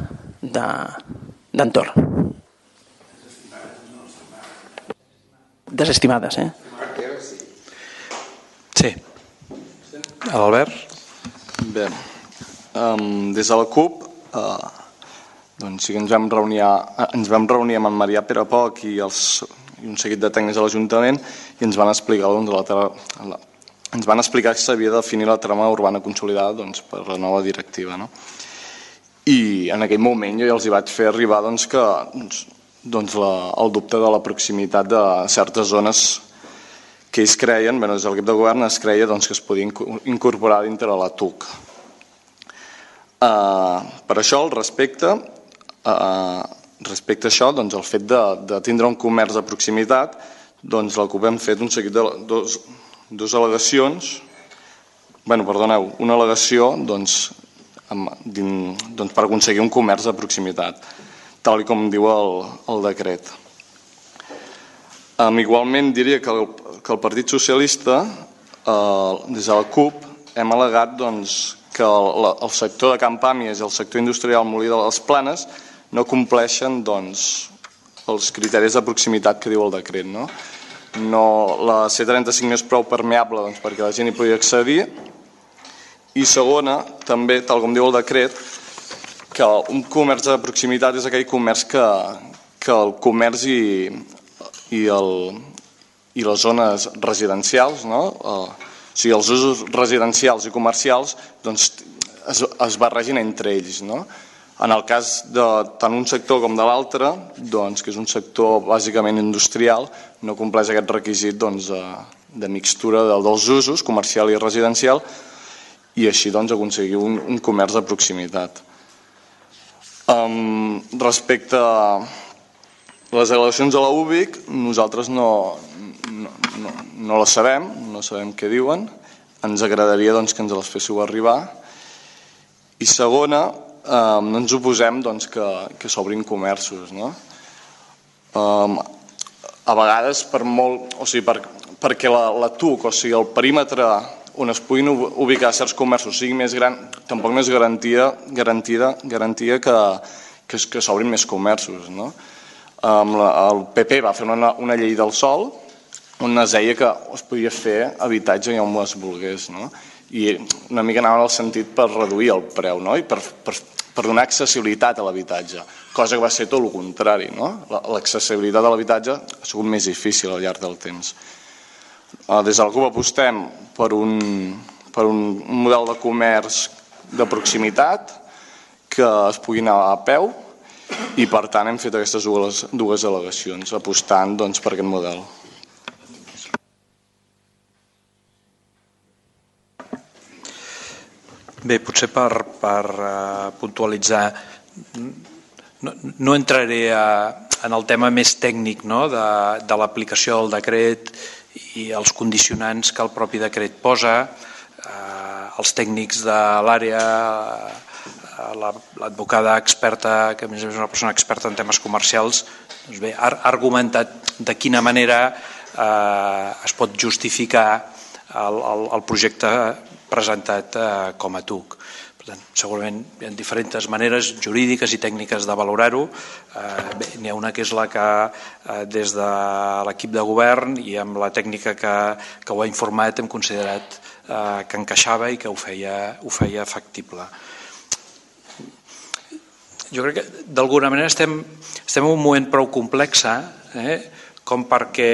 d'entorn. Desestimades, eh? Sí. L'Albert? Bé, des de la CUP, doncs sí que ens vam reunir, ens vam reunir amb en Marià Perepoc i, els, i un seguit de tècnics de l'Ajuntament i ens van explicar, doncs, la, la, ens van explicar que s'havia de definir la trama urbana consolidada, doncs, per la nova directiva, no? I en aquell moment jo ja els hi vaig fer arribar, doncs, que doncs, doncs la, el dubte de la proximitat de certes zones que ells creien, bé, des de l'equip de govern es creia, doncs, que es podia incorporar dintre la T U C. Uh, per això, al respecte, uh, respecte a això, doncs, el fet de, de tindre un comerç de proximitat, doncs la CUP hem fet un seguit de dos, dos al·legacions, bueno, perdoneu, una al·legació doncs, amb, din, doncs, per aconseguir un comerç de proximitat, tal com diu el, el decret. Um, igualment diria que el, que el Partit Socialista, uh, des de la CUP, hem al·legat doncs, que el, el sector de Can Pàmies i el sector industrial Molí de les Planes no compleixen doncs, els criteris de proximitat que diu el decret. No? No, la C trenta-cinc no és prou permeable doncs, perquè la gent hi pugui accedir. I segona, també, tal com diu el decret, que un comerç de proximitat és aquell comerç que, que el comerç i, i, el, i les zones residencials, no? o sigui, els usos residencials i comercials doncs, es, es barregin entre ells. No? En el cas de tant un sector com de l'altre, doncs, que és un sector bàsicament industrial, no compleix aquest requisit doncs, de, de mixtura dels usos, comercial i residencial, i així doncs, aconseguir un, un comerç de proximitat. Um, respecte a les al·legacions de la U B I C, nosaltres no, no, no, no les sabem, no sabem què diuen, ens agradaria doncs, que ens les féssiu arribar. I segona, um, no ens oposem doncs, que, que s'obrin comerços. No? Um, a vegades, per molt, o sigui, per, perquè la, la T U C, o sigui, el perímetre on es puguin ubicar certs comerços sigui més gran, tampoc no és garantia, garantia, garantia que, que, que s'obrin més comerços. No? Um, la, el P P va fer una, una llei del sòl on es deia que es podia fer habitatge on es volgués. No? I una mica anava en el sentit per reduir el preu, no? I per, per, per donar accessibilitat a l'habitatge, cosa que va ser tot el contrari. No? L'accessibilitat a l'habitatge ha sigut més difícil al llarg del temps. Des de la CUP apostem per un, per un model de comerç de proximitat que es pugui anar a peu i per tant hem fet aquestes dues, dues al·legacions apostant doncs, per aquest model. Bé, potser per, per uh, puntualitzar, no, no entraré a, en el tema més tècnic, no? de, de l'aplicació del decret i els condicionants que el propi decret posa, eh, els tècnics de l'àrea, eh, l'advocada experta, que a més és una persona experta en temes comercials, doncs bé, ha argumentat de quina manera eh, es pot justificar el, el, el projecte presentat eh, com a T U C. Per tant, segurament hi ha diferents maneres jurídiques i tècniques de valorar-ho. Eh, N'hi ha una que és la que eh, des de l'equip de govern i amb la tècnica que, que ho ha informat hem considerat eh, que encaixava i que ho feia, ho feia factible. Jo crec que d'alguna manera estem, estem en un moment prou complex eh, com perquè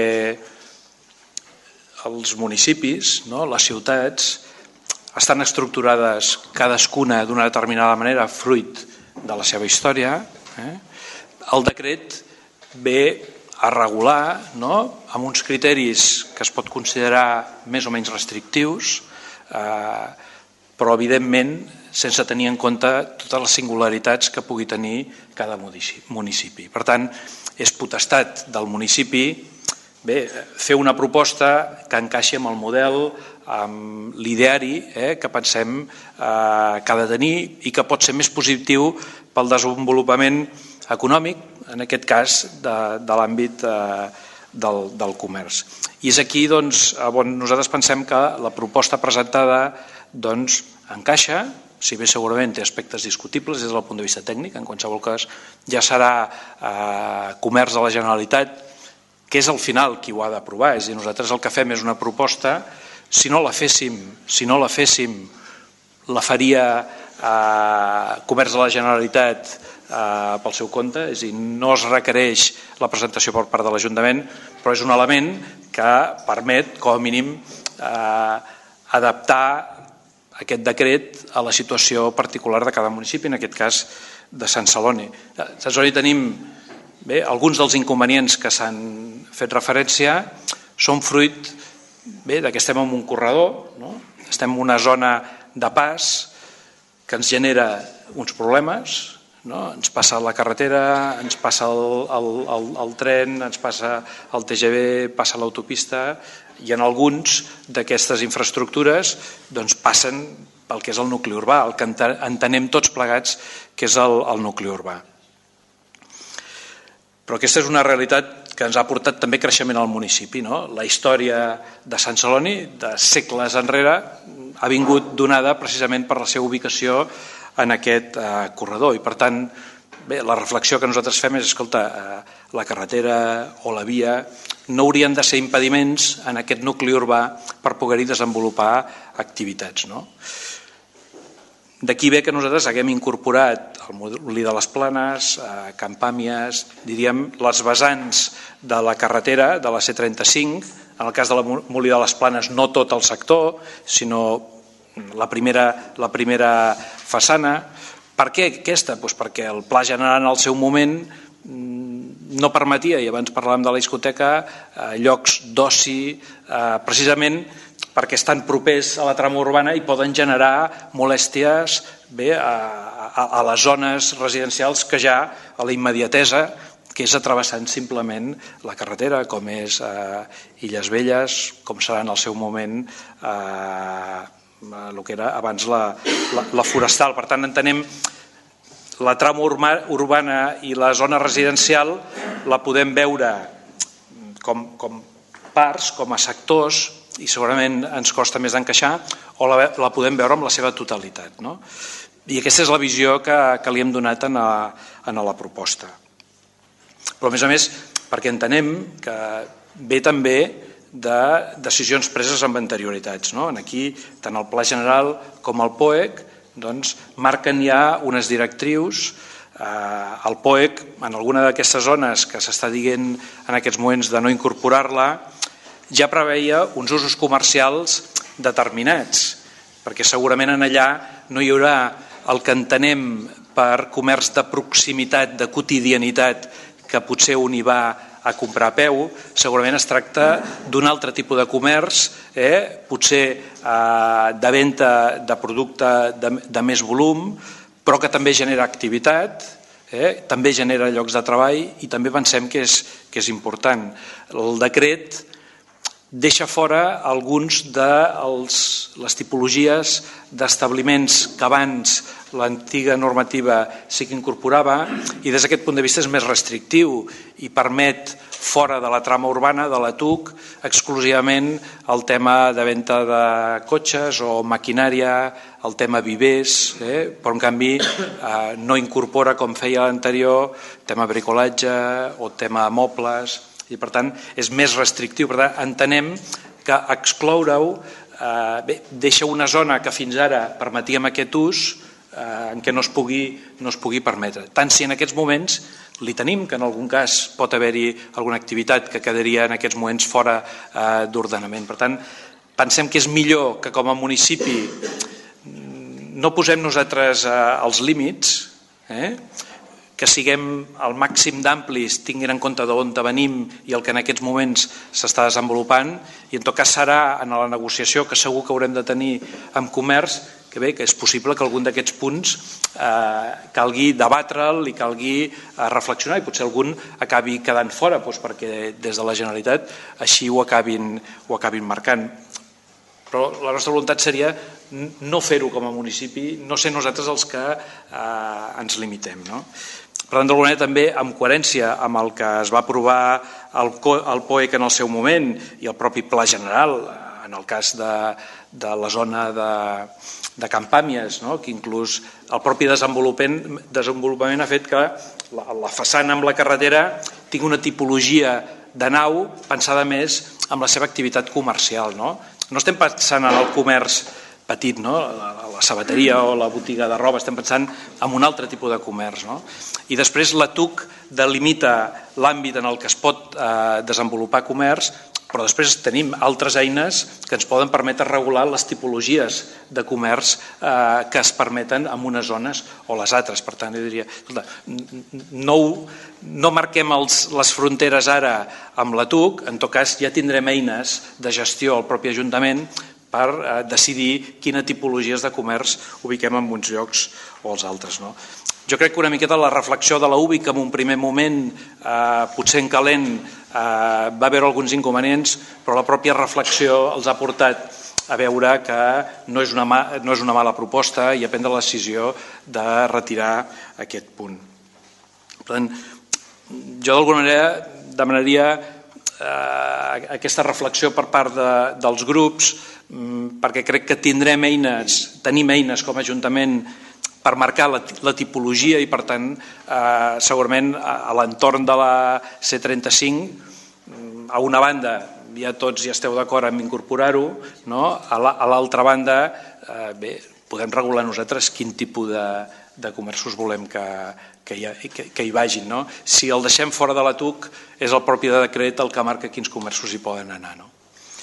els municipis, no, les ciutats, estan estructurades cadascuna d'una determinada manera fruit de la seva història. Eh? El decret ve a regular, no? amb uns criteris que es pot considerar més o menys restrictius, eh, però evidentment sense tenir en compte totes les singularitats que pugui tenir cada municipi. Per tant, és potestat del municipi bé, fer una proposta que encaixi amb el model, amb l'ideari eh, que pensem eh, que ha de tenir i que pot ser més positiu pel desenvolupament econòmic, en aquest cas de, de l'àmbit eh, del, del comerç. I és aquí doncs, on nosaltres pensem que la proposta presentada doncs, encaixa, si bé segurament té aspectes discutibles des del punt de vista tècnic, en qualsevol cas ja serà eh, comerç de la Generalitat, que és al final qui ho ha d'aprovar. És a dir, nosaltres el que fem és una proposta. Si no la féssim, si no la féssim, la faria eh, comerç de la Generalitat eh, pel seu compte, és a dir, no es requereix la presentació per part de l'Ajuntament, però és un element que permet, com a mínim, eh, adaptar aquest decret a la situació particular de cada municipi, en aquest cas de Sant Celoni. A Sant Celoni tenim bé, alguns dels inconvenients que s'han fet referència són fruit bé, de que estem en un corredor, no? Estem en una zona de pas que ens genera uns problemes, no? Ens passa la carretera, ens passa el, el, el, el tren, ens passa el T G V, passa l'autopista, i en alguns d'aquestes infraestructures doncs, passen pel que és el nucli urbà, el que entenem tots plegats que és el, el nucli urbà. Però aquesta és una realitat que ens ha portat també creixement al municipi. No? La història de Sant Celoni, de segles enrere, ha vingut donada precisament per la seva ubicació en aquest eh, corredor. I per tant, bé, la reflexió que nosaltres fem és, escolta, eh, la carretera o la via no haurien de ser impediments en aquest nucli urbà per poder-hi desenvolupar activitats. No? D'aquí ve que nosaltres haguem incorporat el Molí de les Planes, eh, Can Pàmies, diríem les vessants de la carretera de la C trenta-cinc, en el cas de la Molí de les Planes no tot el sector, sinó la primera, la primera façana. Per què aquesta? Doncs perquè el Pla General en el seu moment no permetia, i abans parlàvem de la discoteca, eh, llocs d'oci, eh, precisament perquè estan propers a la trama urbana i poden generar molèsties bé, a, a, a les zones residencials que ja a la immediatesa, que és travessant simplement la carretera, com és eh, Illes Velles, com serà en el seu moment eh, el que era abans la, la, la forestal. Per tant, entenem la trama urbana i la zona residencial la podem veure com, com parts, com a sectors, i segurament ens costa més d'encaixar, o la, la podem veure amb la seva totalitat. No? I aquesta és la visió que, que li hem donat en, a, en a la proposta. Però a més a més, perquè entenem que ve també de decisions preses amb anterioritats. No? Aquí, tant el Pla General com el P O E C doncs, marquen ja unes directrius. Eh, el P O E C, en alguna d'aquestes zones que s'està dient en aquests moments de no incorporar-la, ja preveia uns usos comercials determinats, perquè segurament en allà no hi haurà el que entenem per comerç de proximitat, de quotidianitat, que potser un hi va a comprar a peu. Segurament es tracta d'un altre tipus de comerç, eh? potser eh, de venda de producte de, de més volum, però que també genera activitat, eh? també genera llocs de treball i també pensem que és, que és important. El decret deixa fora alguns de els, les tipologies d'establiments que abans l'antiga normativa sí que incorporava i des d'aquest punt de vista és més restrictiu i permet fora de la trama urbana, de la T U C, exclusivament el tema de venda de cotxes o maquinària, el tema vivers, eh? però en canvi eh, no incorpora, com feia l'anterior, tema bricolatge o tema mobles, i per tant és més restrictiu. Per tant, entenem que excloure-ho eh, bé, deixa una zona que fins ara permetíem aquest ús eh, en què no es, pugui, no es pugui permetre. Tant si en aquests moments li tenim, que en algun cas pot haver-hi alguna activitat que quedaria en aquests moments fora eh, d'ordenament. Per tant, pensem que és millor que com a municipi no posem nosaltres eh, els límits, eh, que siguem al màxim d'amplis, tinguin en compte d'on venim i el que en aquests moments s'està desenvolupant, i en tot cas serà en la negociació que segur que haurem de tenir amb comerç, que bé, que és possible que algun d'aquests punts eh, calgui debatre'l i calgui eh, reflexionar, i potser algun acabi quedant fora, doncs perquè des de la Generalitat així ho acabin, ho acabin marcant. Però la nostra voluntat seria no fer-ho com a municipi, no ser nosaltres els que eh, ens limitem. No? Per tant, d'alguna manera també, en coherència amb el que es va aprovar el P O E C en el seu moment i el propi Pla General, en el cas de, de la zona de, de Can Pàmies, no? que inclús el propi desenvolupament, desenvolupament ha fet que la, la façana amb la carretera tingui una tipologia de nau pensada més amb la seva activitat comercial. No, no estem pensant en el comerç petit, no? la, la sabateria o la botiga de roba, estem pensant en un altre tipus de comerç. No? I després la T U C delimita l'àmbit en el que es pot eh, desenvolupar comerç, però després tenim altres eines que ens poden permetre regular les tipologies de comerç eh, que es permeten en unes zones o les altres. Per tant, jo diria, escolta, no, no marquem els, les fronteres ara amb la T U C, en tot cas ja tindrem eines de gestió al propi Ajuntament per eh, decidir quina tipologies de comerç ubiquem en uns llocs o els altres. No? Jo crec que una miqueta la reflexió de la U B I, que en un primer moment, eh, potser en calent, eh, va haver alguns inconvenients, però la pròpia reflexió els ha portat a veure que no és una, ma no és una mala proposta i a prendre la decisió de retirar aquest punt. Per tant, jo d'alguna manera demanaria eh, aquesta reflexió per part de, dels grups, perquè crec que tindrem eines, tenim eines com a Ajuntament per marcar la, la tipologia i, per tant, eh, segurament a, a l'entorn de la C trenta-cinc, a una banda, ja tots ja esteu d'acord en incorporar-ho, no? A l'altra banda, eh, bé, podem regular nosaltres quin tipus de, de comerços volem que, que, hi, que, que hi vagin. No? Si el deixem fora de la T U C, és el propi decret el que marca quins comerços hi poden anar. No?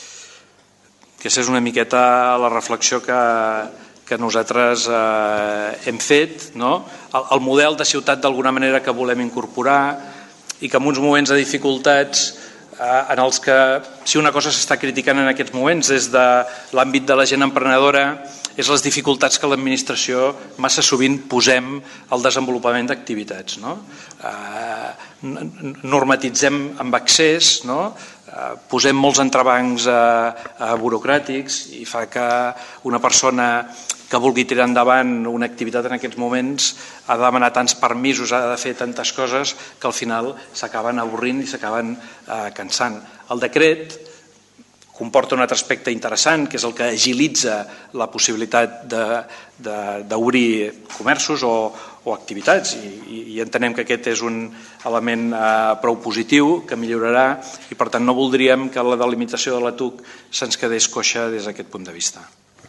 Aquesta és una miqueta la reflexió que, que nosaltres eh, hem fet, no? el, el model de ciutat d'alguna manera que volem incorporar i que en uns moments de dificultats eh, en els que, si una cosa s'està criticant en aquests moments des de l'àmbit de la gent emprenedora, és les dificultats que l'administració massa sovint posem al desenvolupament d'activitats. No? Eh, normatitzem amb accés, no? Posem molts entrebancs eh, eh, burocràtics i fa que una persona que vulgui tirar endavant una activitat en aquests moments ha de demanar tants permisos, ha de fer tantes coses que al final s'acaben avorrint i s'acaben eh, cansant. El decret comporta un altre aspecte interessant, que és el que agilitza la possibilitat d'obrir comerços o, o activitats i, i entenem que aquest és un element eh, prou positiu que millorarà i per tant no voldríem que la delimitació de la T U C se'ns quedés coixa des d'aquest punt de vista.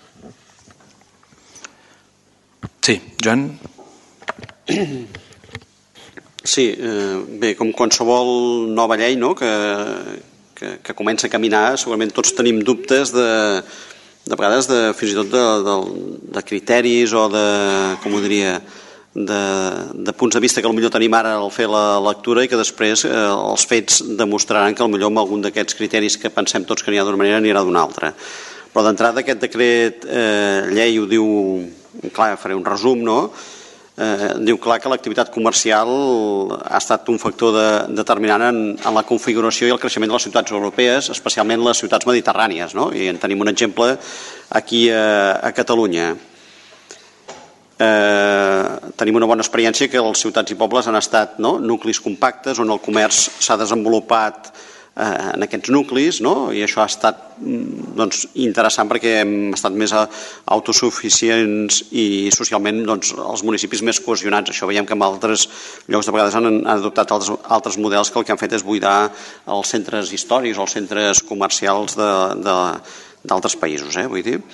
Sí, Joan? Sí, eh, bé, com qualsevol nova llei, no?, que, que, que comença a caminar, segurament tots tenim dubtes de, de vegades de, fins i tot de, de, de criteris o de, com ho diria, de, de punts de vista que potser tenim ara al fer la lectura i que després eh, els fets demostraran que potser amb algun d'aquests criteris que pensem tots que n'hi ha d'una manera n'hi ha d'una altra. Però d'entrada aquest decret eh, llei ho diu, clar, faré un resum, no?, Eh, diu clar que l'activitat comercial ha estat un factor de, determinant en, en la configuració i el creixement de les ciutats europees, especialment les ciutats mediterrànies, no? I en tenim un exemple aquí a, a Catalunya. Eh, tenim una bona experiència que les ciutats i pobles han estat, no?, nuclis compactes on el comerç s'ha desenvolupat en aquests nuclis, no? I això ha estat doncs, interessant perquè hem estat més autosuficients i socialment doncs, els municipis més cohesionats. Això veiem que en altres llocs de vegades han, han adoptat altres, altres models que el que han fet és buidar els centres històrics o els centres comercials d'altres països. Eh? Vull dir,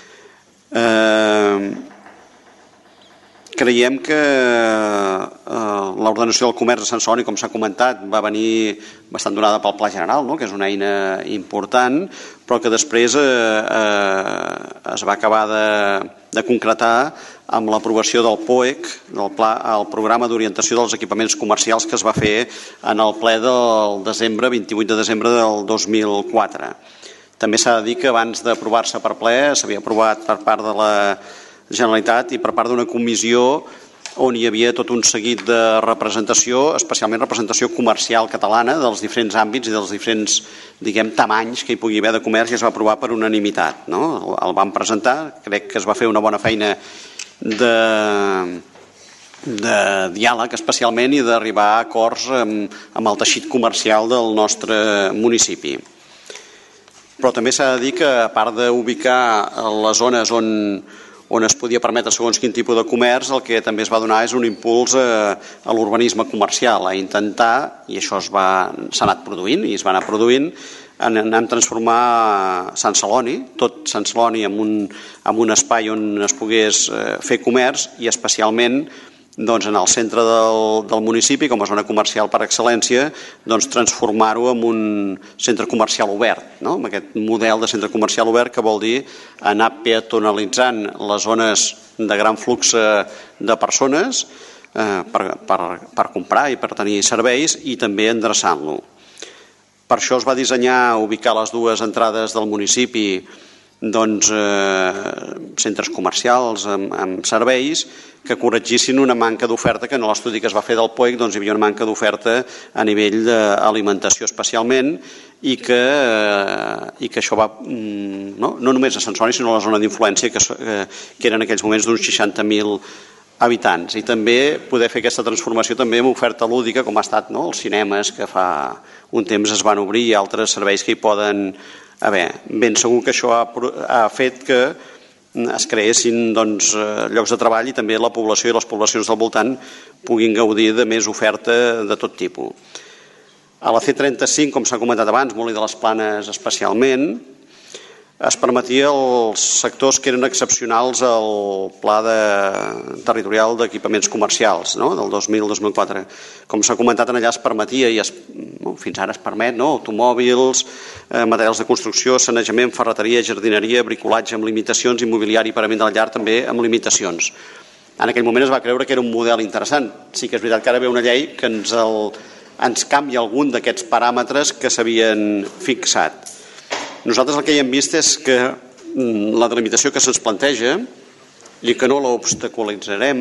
eh, creiem que eh, l'ordenació del comerç de Sant Celoni, com s'ha comentat, va venir bastant donada pel Pla General, no?, que és una eina important, però que després eh, eh, es va acabar de, de concretar amb l'aprovació del P O E C, del pla, el Programa d'Orientació dels Equipaments Comercials, que es va fer en el ple del desembre, vint-i-vuit de desembre del dos mil quatre. També s'ha de dir que abans d'aprovar-se per ple s'havia aprovat per part de la Generalitat i per part d'una comissió on hi havia tot un seguit de representació, especialment representació comercial catalana dels diferents àmbits i dels diferents, diguem, tamanys que hi pugui haver de comerç, i es va aprovar per unanimitat, no? El vam presentar, crec que es va fer una bona feina de, de diàleg especialment i d'arribar a acords amb, amb el teixit comercial del nostre municipi. Però també s'ha de dir que, a part d'ubicar les zones on on es podia permetre segons quin tipus de comerç, el que també es va donar és un impuls a, a l'urbanisme comercial, a intentar, i això s'ha anat produint i es va anar produint, anem a transformar Sant Celoni, tot Sant Celoni en un, en un espai on es pogués fer comerç i especialment doncs, en el centre del, del municipi, com a zona comercial per excel·lència, doncs, transformar-ho en un centre comercial obert, no? Amb aquest model de centre comercial obert que vol dir anar peatonalitzant les zones de gran flux de persones eh, per, per, per comprar i per tenir serveis i també endreçant-lo. Per això es va dissenyar ubicar les dues entrades del municipi doncs, eh, centres comercials amb, amb serveis que corregissin una manca d'oferta que en l'estudi que es va fer del P O E C doncs, hi havia una manca d'oferta a nivell d'alimentació especialment i que, eh, i que això va no, no només a Sant Celoni sinó a la zona d'influència que, que eren en aquells moments d'uns seixanta mil habitants i també poder fer aquesta transformació també amb oferta lúdica com ha estat no, els cinemes que fa un temps es van obrir i altres serveis que hi poden haver. Ben segur que això ha, ha fet que es creessin doncs, llocs de treball i també la població i les poblacions del voltant puguin gaudir de més oferta de tot tipus. A la C trenta-cinc, com s'ha comentat abans, Molí de les Planes especialment, es permetia als sectors que eren excepcionals al Pla de, territorial d'equipaments comercials no? del dos mil dos mil quatre. Com s'ha comentat, allà es permetia, i es, no, fins ara es permet, no? automòbils, eh, materials de construcció, sanejament, ferreteria, jardineria, bricolatge amb limitacions, immobiliari i parament de la llar també amb limitacions. En aquell moment es va creure que era un model interessant. Sí que és veritat que ara ve una llei que ens, el, ens canvia algun d'aquests paràmetres que s'havien fixat. Nosaltres el que hi hem vist és que la delimitació que se'ns planteja i que no l'obstaculitzarem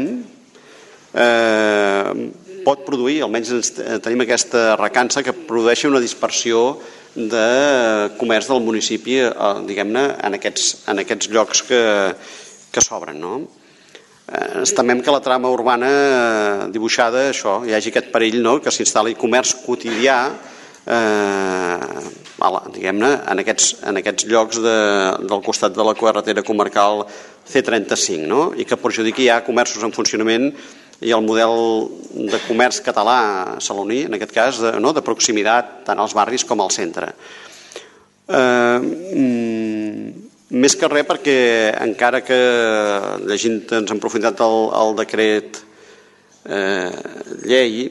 eh, pot produir, almenys ens, tenim aquesta recança, que produeixi una dispersió de comerç del municipi eh, diguem-ne en aquests, en aquests llocs que, que s'obren. No? Eh, ens temem que la trama urbana eh, dibuixada, això, hi hagi aquest perill no? que s'instal·li comerç quotidià eh, diguem-ne, en aquests, en aquests llocs de, del costat de la carretera comarcal C trenta-cinc no? I que perjudiqui ja comerços en funcionament i el model de comerç català saloní, en aquest cas, de, no? de proximitat tant als barris com al centre. Eh, mm, més que res perquè encara que llegint-nos en profunditat el, el decret eh, llei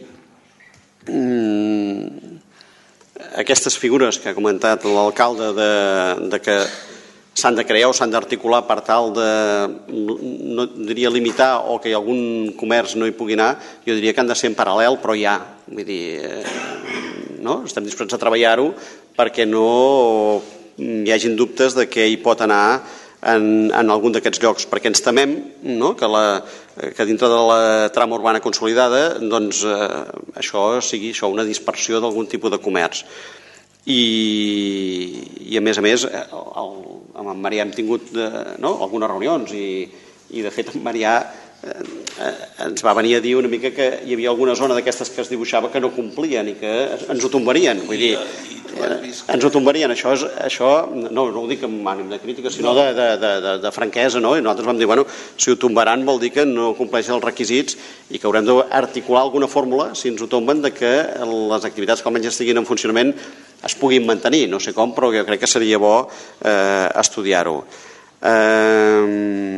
mm, aquestes figures que ha comentat l'alcalde de, de que s'han de crear o s'han d'articular per tal de, no diria limitar o que algun comerç no hi pugui anar, jo diria que han de ser en paral·lel, però ja, vull dir, eh, no? estem disposats a treballar-ho perquè no hi hagin dubtes de què hi pot anar en, en algun d'aquests llocs, perquè ens temem no? que, la, que dintre de la trama urbana consolidada doncs, eh, això sigui això, una dispersió d'algun tipus de comerç. I, i a més a més, el, amb en Marià hem tingut eh, no? algunes reunions i, i de fet en Marià eh, ens va venir a dir una mica que hi havia alguna zona d'aquestes que es dibuixava que no complien i que ens ho tombarien, vull dir, ens ho tombarien, això, és, això no, no ho dic amb ànim de crítica, sinó de, de, de, de franquesa, no? I nosaltres vam dir, bueno, si ho tombaran vol dir que no compleixen els requisits i que haurem d'articular alguna fórmula, si ens ho tomben, de que les activitats que almenys estiguin en funcionament es puguin mantenir, no sé com, però jo crec que seria bo eh, estudiar-ho. Eh,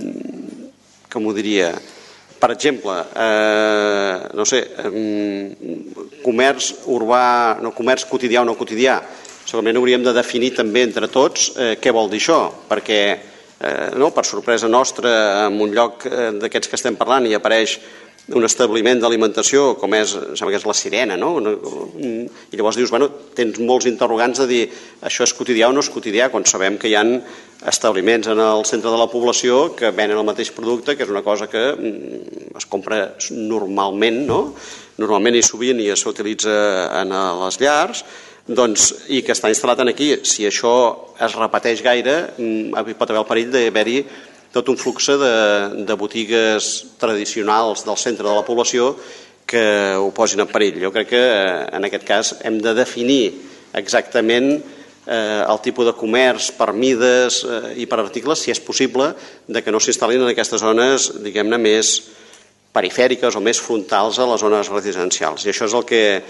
com ho diria? Per exemple, eh, no sé, eh, comerç urbà, no, comerç quotidià o no quotidià, segurament hauríem de definir també entre tots eh, què vol dir això, perquè eh, no, per sorpresa nostra, en un lloc eh, d'aquests que estem parlant hi apareix un establiment d'alimentació com és, sembla que és la Sirena, no? I llavors dius, bueno, tens molts interrogants de dir això és quotidià o no és quotidià, quan sabem que hi ha establiments en el centre de la població que venen el mateix producte, que és una cosa que es compra normalment, no? Normalment i sovint i s'utilitza en les llars, doncs, i que està instal·lat aquí. Si això es repeteix gaire, pot haver el perill d'haver-hi tot un flux de, de botigues tradicionals del centre de la població que ho posin en perill. Jo crec que en aquest cas hem de definir exactament eh, el tipus de comerç per mides eh, i per articles, si és possible, de que no s'instal·lin en aquestes zones, diguem-ne, més perifèriques o més frontals a les zones residencials. I això és el que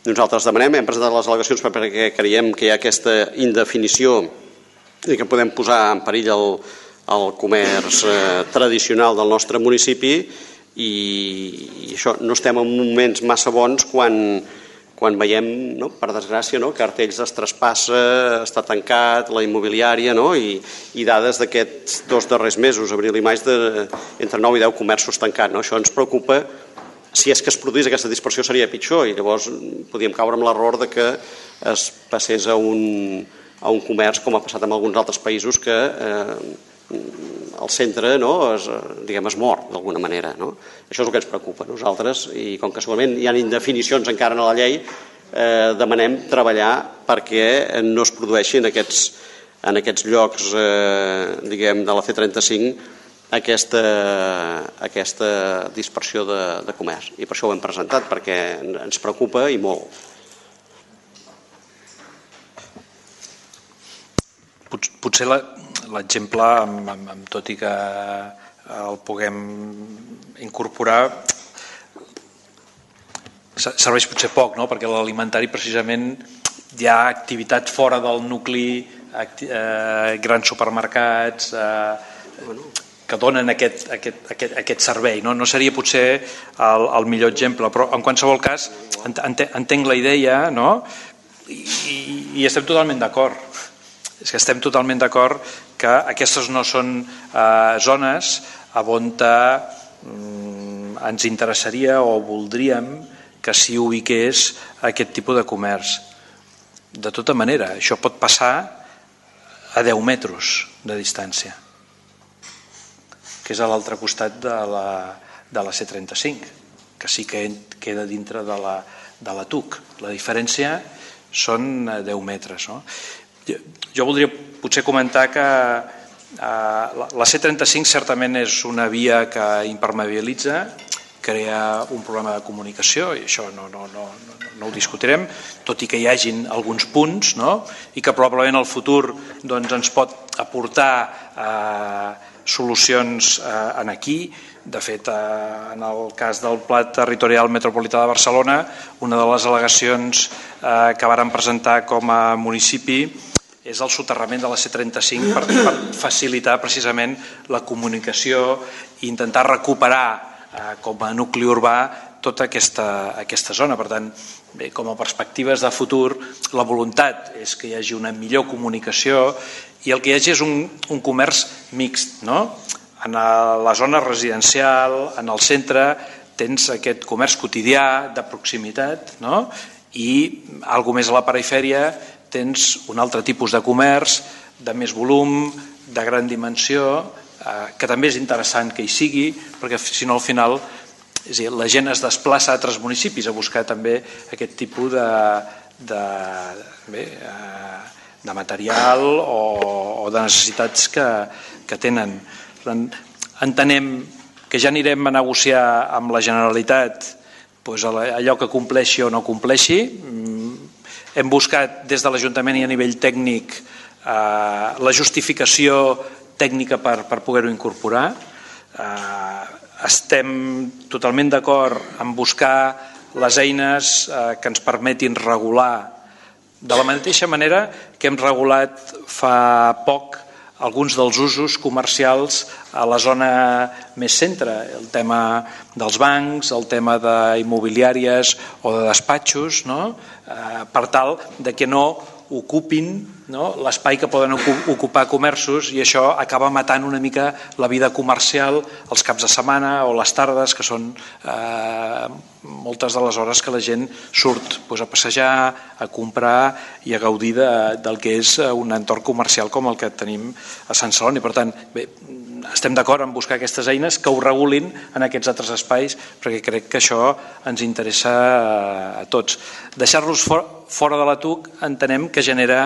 Nosaltres demanem, hem presentat les al·legacions perquè creiem que hi ha aquesta indefinició i que podem posar en perill el, el comerç eh, tradicional del nostre municipi i, i això no estem en moments massa bons quan, quan veiem, no, per desgràcia, no, cartells es traspassa, està tancat, la immobiliària, no, i, i dades d'aquests dos darrers mesos, abril i maig, de, entre nou i deu comerços tancats. No? Això ens preocupa. Si és que es produís aquesta dispersió seria pitjor i llavors podíem caure amb l'error de que es passés a un, a un comerç com ha passat en alguns altres països que eh, el centre, no, es, diguem, es mor d'alguna manera. No? Això és el que ens preocupa a nosaltres i com que segurament hi ha indefinicions encara en la llei, eh, demanem treballar perquè no es produeixi en aquests, en aquests llocs eh, diguem, de la C trenta-cinc Aquesta, aquesta dispersió de, de comerç. I per això ho hem presentat, perquè ens preocupa i molt. Pot, potser l'exemple, amb, amb, amb, tot i que el puguem incorporar, serveix potser poc, no? Perquè l'alimentari precisament hi ha activitat fora del nucli, acti, eh, grans supermercats, eh, bueno, que donen aquest, aquest, aquest, aquest servei. No, no seria potser el, el millor exemple, però en qualsevol cas entenc la idea, no? I, i, i estem totalment d'acord. És que estem totalment d'acord que aquestes no són eh, zones on eh, ens interessaria o voldríem que s'hi ubiqués aquest tipus de comerç. De tota manera, això pot passar a deu metres de distància, que és a l'altre costat de la, de la C trenta-cinc, que sí que queda dintre de la, de la T U C. La diferència són deu metres. No? Jo, jo voldria potser comentar que eh, la, la C trenta-cinc certament és una via que impermeabilitza, crea un problema de comunicació, i això no, no, no, no, no ho discutirem, tot i que hi hagin alguns punts, no? I que probablement el futur doncs, ens pot aportar eh, solucions eh, en aquí. De fet, eh, en el cas del Pla Territorial Metropolità de Barcelona, una de les al·legacions eh, que vàrem presentar com a municipi és el soterrament de la C trenta-cinc per, per facilitar precisament la comunicació i intentar recuperar eh, com a nucli urbà tota aquesta, aquesta zona. Per tant, bé, com a perspectives de futur, la voluntat és que hi hagi una millor comunicació i el que hi hagi és un, un comerç mixt, no? En la zona residencial, en el centre, tens aquest comerç quotidià, de proximitat, no? I algo més a la perifèria tens un altre tipus de comerç, de més volum, de gran dimensió, eh, que també és interessant que hi sigui, perquè si no al final és a dir, la gent es desplaça a altres municipis a buscar també aquest tipus de, de, bé, eh, de material o, o de necessitats que, que tenen. Per tant, entenem que ja anirem a negociar amb la Generalitat doncs, allò que compleixi o no compleixi. Hem buscat des de l'Ajuntament i a nivell tècnic eh, la justificació tècnica per, per poder-ho incorporar. Eh, estem totalment d'acord en buscar les eines eh, que ens permetin regular de la mateixa manera que hem regulat fa poc alguns dels usos comercials a la zona més centre, el tema dels bancs, el tema d'immobiliàries o de despatxos, no? eh, per tal de que no ocupin, no, l'espai que poden ocupar comerços, i això acaba matant una mica la vida comercial els caps de setmana o les tardes, que són eh, moltes de les hores que la gent surt doncs, a passejar, a comprar i a gaudir de, del que és un entorn comercial com el que tenim a Sant Celoni. Per tant, bé, estem d'acord en buscar aquestes eines que ho regulin en aquests altres espais, perquè crec que això ens interessa a tots. Deixar-los for, fora de la T U C entenem que genera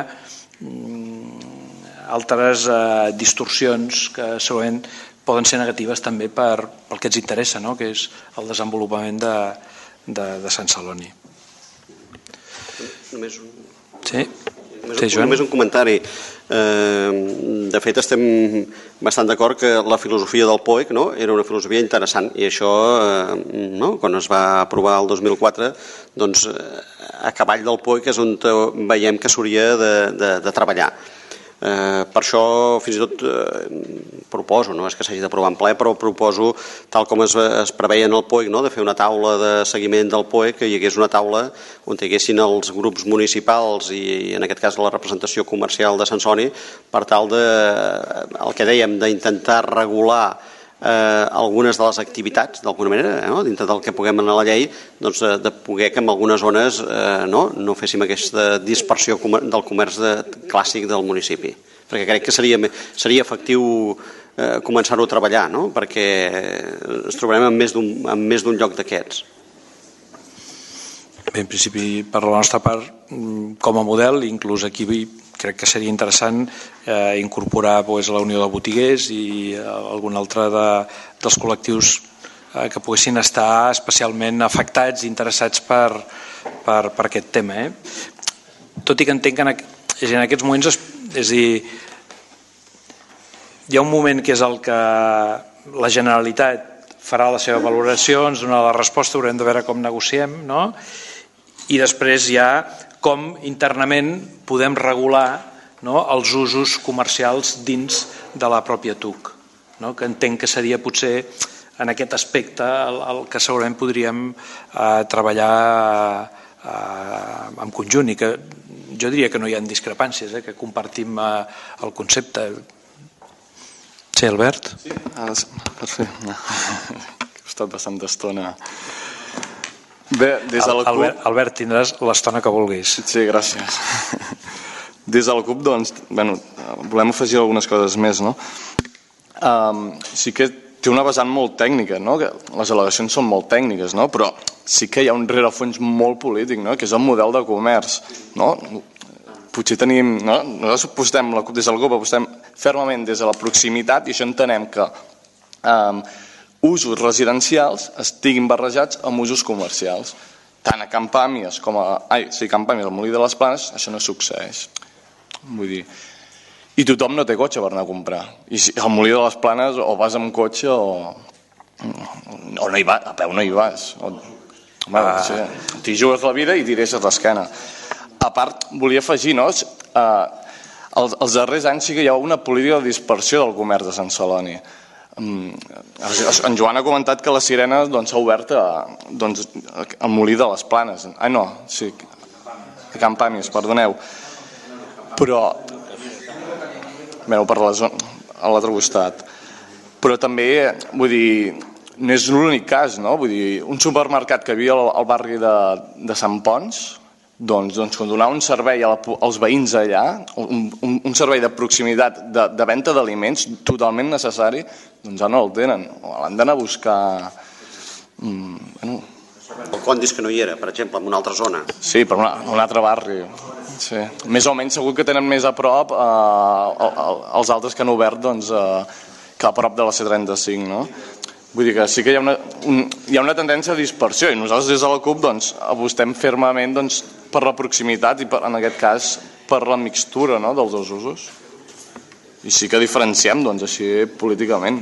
mm, altres eh, distorsions que segurament poden ser negatives també per, pel que ens interessa, no? Que és el desenvolupament de, de, de Sant Celoni. Només un... Sí? Sí, només un comentari. De fet, estem bastant d'acord que la filosofia del P O E C era una filosofia interessant i això, quan es va aprovar el dos mil quatre, doncs a cavall del P O E C és on veiem que s'hauria de treballar. Per això fins i tot proposo, no és que s'hagi d'aprovar en ple, però proposo, tal com es preveia en el P O E C, de fer una taula de seguiment del P O E C, que hi hagués una taula on hi haguessin els grups municipals i en aquest cas la representació comercial de Sansoni, per tal de, el que dèiem, d'intentar regular algunes de les activitats d'alguna manera, dintre del que puguem en la llei, de poder que en algunes zones no féssim aquesta dispersió del comerç clàssic del municipi, perquè crec que seria efectiu començar-ho a treballar, perquè ens trobarem en més d'un lloc d'aquests. Bé, en principi, per la nostra part, com a model, inclús aquí crec que seria interessant incorporar la Unió de Botiguers i algun altre dels col·lectius que poguessin estar especialment afectats i interessats per aquest tema. Tot i que entenc que en aquests moments, és a dir, hi ha un moment que és el que la Generalitat farà la seva valoració, ens donarà la resposta, haurem de veure com negociem, no? I després hi ha com internament podem regular els usos comercials dins de la pròpia T U C, que entenc que seria potser en aquest aspecte el que segurament podríem treballar en conjunt i que jo diria que no hi ha discrepàncies, que compartim el concepte. Sí, Albert? Sí, per fer. He estat bastant estona. Bé, des de la C U P... Albert, tindràs l'estona que vulguis. Sí, gràcies. Des de la C U P, doncs, volem afegir algunes coses més, no? Sí que té una vessant molt tècnica, no? Les al·legacions són molt tècniques, no? Però sí que hi ha un rerefons molt polític, no? Que és el model de comerç, no? Potser tenim... Nosaltres apostem, des del grup apostem fermament des de la proximitat i això entenem que usos residencials estiguin barrejats amb usos comercials. Tant a Can Pàmies com a... Ai, sí, Can Pàmies, al Molí de les Planes, això no succeeix. Vull dir... I tothom no té cotxe per anar a comprar. I al Molí de les Planes o vas amb cotxe o... O no hi vas, a peu no hi vas. T'hi jugues la vida i t'hi deixes l'esquena. A part, volia afegir, no? Els darrers anys sí que hi ha una política de dispersió del comerç de Sant Celoni. En Joan ha comentat que la Sirena s'ha obert al Molí de les Planes. Ah, no, sí, a Can Pàmies, perdoneu. Però, per l'altre costat. Però també, vull dir, no és l'únic cas, no? Vull dir, un supermercat que havia al barri de Sant Ponç, doncs quan donava un servei als veïns allà, un servei de proximitat, de venda d'aliments totalment necessari, doncs ja no el tenen, l'han d'anar a buscar... El Condis que no hi era, per exemple, en una altra zona. Sí, però en un altre barri. Més o menys segur que tenen més a prop els altres que han obert que a prop de la C trenta-cinc, no? Vull dir que sí que hi ha una, un, hi ha una tendència a dispersió i nosaltres des de la C U P doncs, apostem fermament doncs, per la proximitat i per, en aquest cas per la mixtura, no, dels dos usos. I sí que diferenciem doncs, així políticament.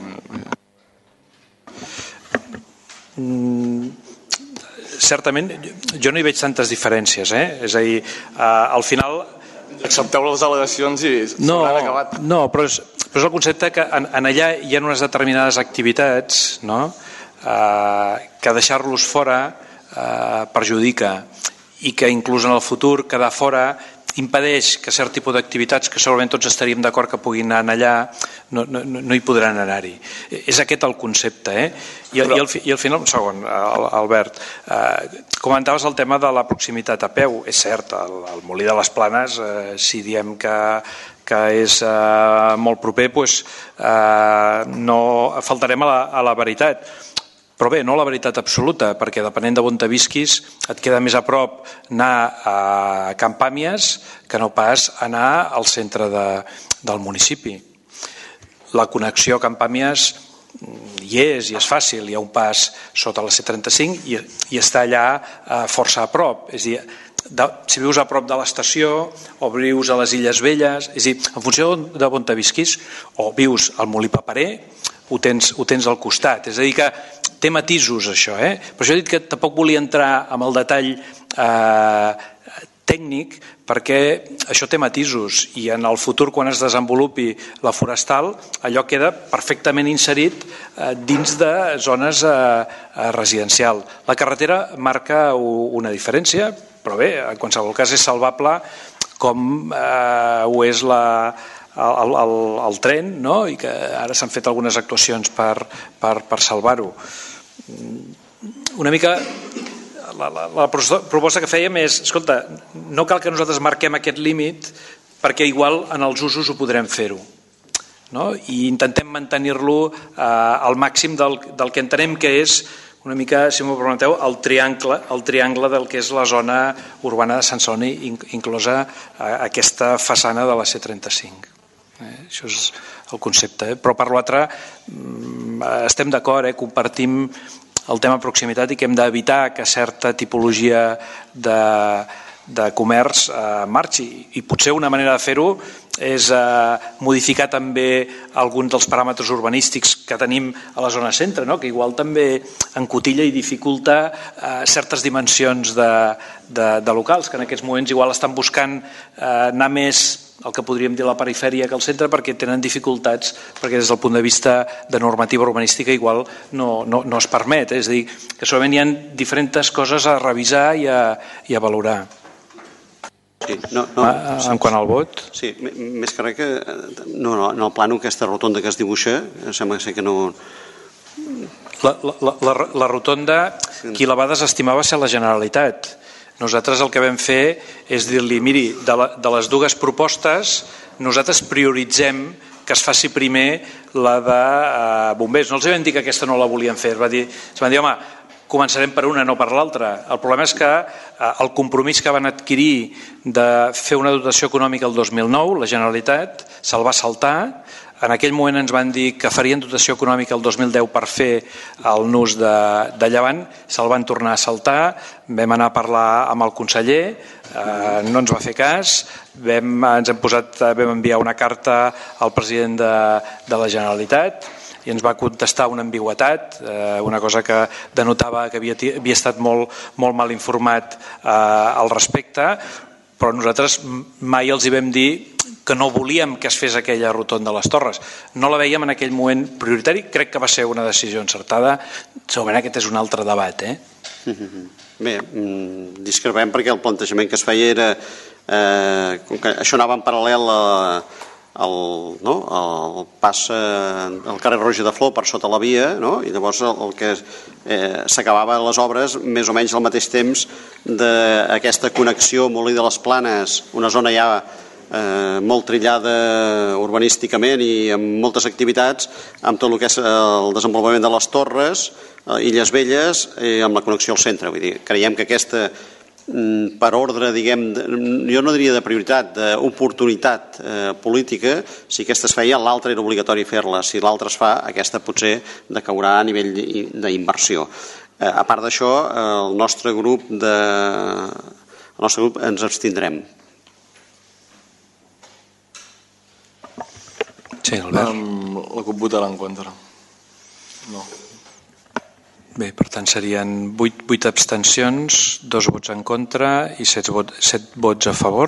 Mm, certament jo no hi veig tantes diferències, eh? És a dir, eh, al final... Accepteu les al·legacions i no, s'hauran acabat. No, però és, però és el concepte que en, en allà hi ha unes determinades activitats, no? eh, que deixar-los fora eh, perjudica i que inclús en el futur quedar fora impedeix que cert tipus d'activitats que segurament tots estaríem d'acord que puguin anar allà no, no, no hi podran anar-hi. És aquest el concepte, eh? I, Però... i, al, i al final, un segon, Albert, eh, comentaves el tema de la proximitat a peu. És cert, el, el Molí de les Planes, eh, si diem que, que és eh, molt proper, doncs, eh, no faltarem a la, a la veritat. Però bé, no la veritat absoluta, perquè depenent d'on te visquis et queda més a prop anar a Can Pàmies que no pas anar al centre de, del municipi. La connexió a Can Pàmies hi és i és fàcil, hi ha un pas sota la C trenta-cinc i, i està allà força a prop. És a dir, de, si vius a prop de l'estació o vius a les Illes Velles, és a dir, en funció de on te visquis, o vius al Molí Paperer, ho tens, ho tens al costat. És a dir, que té matisos això, eh? Per això he dit que tampoc volia entrar amb el detall eh, tècnic, perquè això té matisos i en el futur, quan es desenvolupi la forestal, allò queda perfectament inserit eh, dins de zones eh, residencial. La carretera marca una diferència, però bé, en qualsevol cas és salvable com eh, ho és la, el, el, el tren, no? I que ara s'han fet algunes actuacions per, per, per salvar-ho. Una mica... La, la, la proposta que fèiem és, escolta, no cal que nosaltres marquem aquest límit perquè igual en els usos ho podrem fer-ho, no? I intentem mantenir-lo eh, al màxim del, del que entenem que és una mica, si m'ho permeteu, el triangle, el triangle del que és la zona urbana de Sant Celoni, inclosa eh, aquesta façana de la C trenta-cinc. Eh, això és el concepte, eh? Però per l'altre estem d'acord, eh? Compartim el tema proximitat i que hem d'evitar que certa tipologia de, de comerç eh, marxi. I potser una manera de fer-ho és eh, modificar també alguns dels paràmetres urbanístics que tenim a la zona centre, no? Que igual també encotilla i dificulta eh, certes dimensions de, de, de locals, que en aquests moments igual estan buscant eh, anar més el que podríem dir la perifèria que el centre, perquè tenen dificultats, perquè des del punt de vista de normativa urbanística igual no, no, no es permet, eh? És a dir, que solament hi ha diferents coses a revisar i a, i a valorar. Sí, no, no, ah, en quant al vot? Sí, més que res que no, no, en el plànol aquesta rotonda que es dibuixa, sembla que no... La, la, la, la rotonda, qui la va desestimar va ser la Generalitat. Nosaltres el que vam fer és dir-li, miri, de, la, de les dues propostes, nosaltres prioritzem que es faci primer la de eh, bombers. No els vam dir que aquesta no la volien fer. Es va dir, es van dir, home, començarem per una, no per l'altra. El problema és que eh, el compromís que van adquirir de fer una dotació econòmica el dos mil nou, la Generalitat, se'l va saltar. En aquell moment ens van dir que farien dotació econòmica el dos mil deu per fer el nus de, de Llevant, se'l van tornar a saltar, vam anar a parlar amb el conseller, eh, no ens va fer cas, vam, ens hem posat, vam enviar una carta al president de, de la Generalitat i ens va contestar una ambigüetat, eh, una cosa que denotava que havia, havia estat molt, molt mal informat eh, al respecte, però nosaltres mai els hi vam dir que no volíem que es fes aquella rotonda de les Torres. No la veiem en aquell moment prioritari, crec que va ser una decisió encertada, segurament aquest és un altre debat. Eh? Bé, discrepem perquè el plantejament que es feia era, eh, com que això anava en paral·lel a, al, no, al pas, eh, al carrer Roja de Flor per sota la via, no? I llavors el, el que eh, s'acabava les obres més o menys al mateix temps d'aquesta connexió Molí de les Planes, una zona ja Eh, molt trillada urbanísticament i amb moltes activitats, amb tot el que és el desenvolupament de les Torres, eh, Illes Velles, i amb la connexió al centre. Vull dir, creiem que aquesta, per ordre, diguem, jo no diria de prioritat, d'oportunitat eh, política, si aquesta es feia, l'altra era obligatori fer-la. Si l'altra es fa, aquesta potser decaurà a nivell d'inversió. Eh, a part d'això, el nostre grup de... el nostre grup ens abstindrem. Sí, Albert. Um, la CUP votarà en contra. No. Bé, per tant serien vuit abstencions, dos vots en contra i set vots a favor.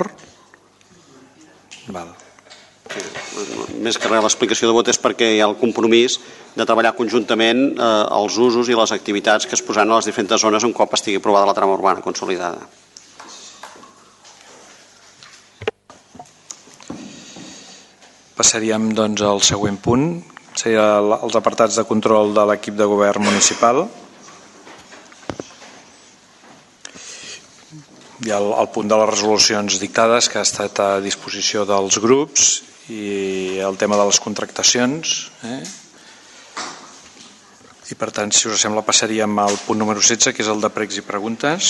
Val. Més que res, l'explicació de vot és perquè hi ha el compromís de treballar conjuntament eh, els usos i les activitats que es posaran a les diferents zones un cop estigui aprovada la trama urbana consolidada. Passaríem doncs al següent punt, seria els apartats de control de l'equip de govern municipal. Hi ha el, el punt de les resolucions dictades que ha estat a disposició dels grups i el tema de les contractacions. Eh? I per tant, si us sembla, passaríem al punt número setze, que és el de pregs i preguntes.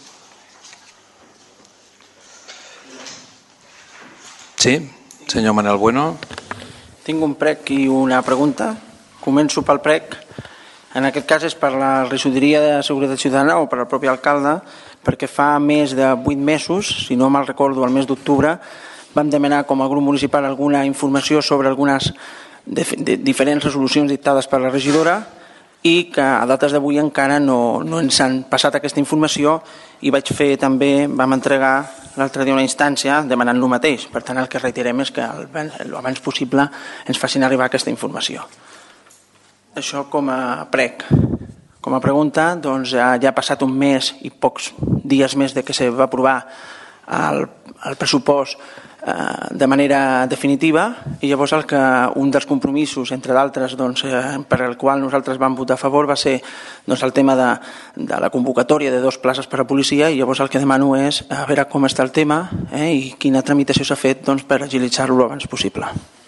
Sí? Senyor Manel Bueno. Tinc un prec i una pregunta. Començo pel prec. En aquest cas és per la regidoria de Seguretat Ciutadana o per el propi alcalde, perquè fa més de vuit mesos, si no mal recordo, el mes d'octubre, vam demanar com a grup municipal alguna informació sobre algunes de, de, diferents resolucions dictades per la regidora i que a dates d'avui encara no, no ens han passat aquesta informació i vaig fer també, vam entregar l'altre dia una instància demanant el mateix. Per tant, el que reiterem és que el abans possible ens facin arribar aquesta informació. Això com a prec. Com a pregunta, doncs ja ha passat un mes i pocs dies més de que se va aprovar el, el pressupost de manera definitiva i llavors el que un dels compromisos, entre d'altres, doncs, per el qual nosaltres vam votar a favor va ser doncs, el tema de, de la convocatòria de dos places per a policia i llavors el que demano és a veure com està el tema eh, i quina tramitació s'ha fet doncs, per agilitzar-lo abans possible.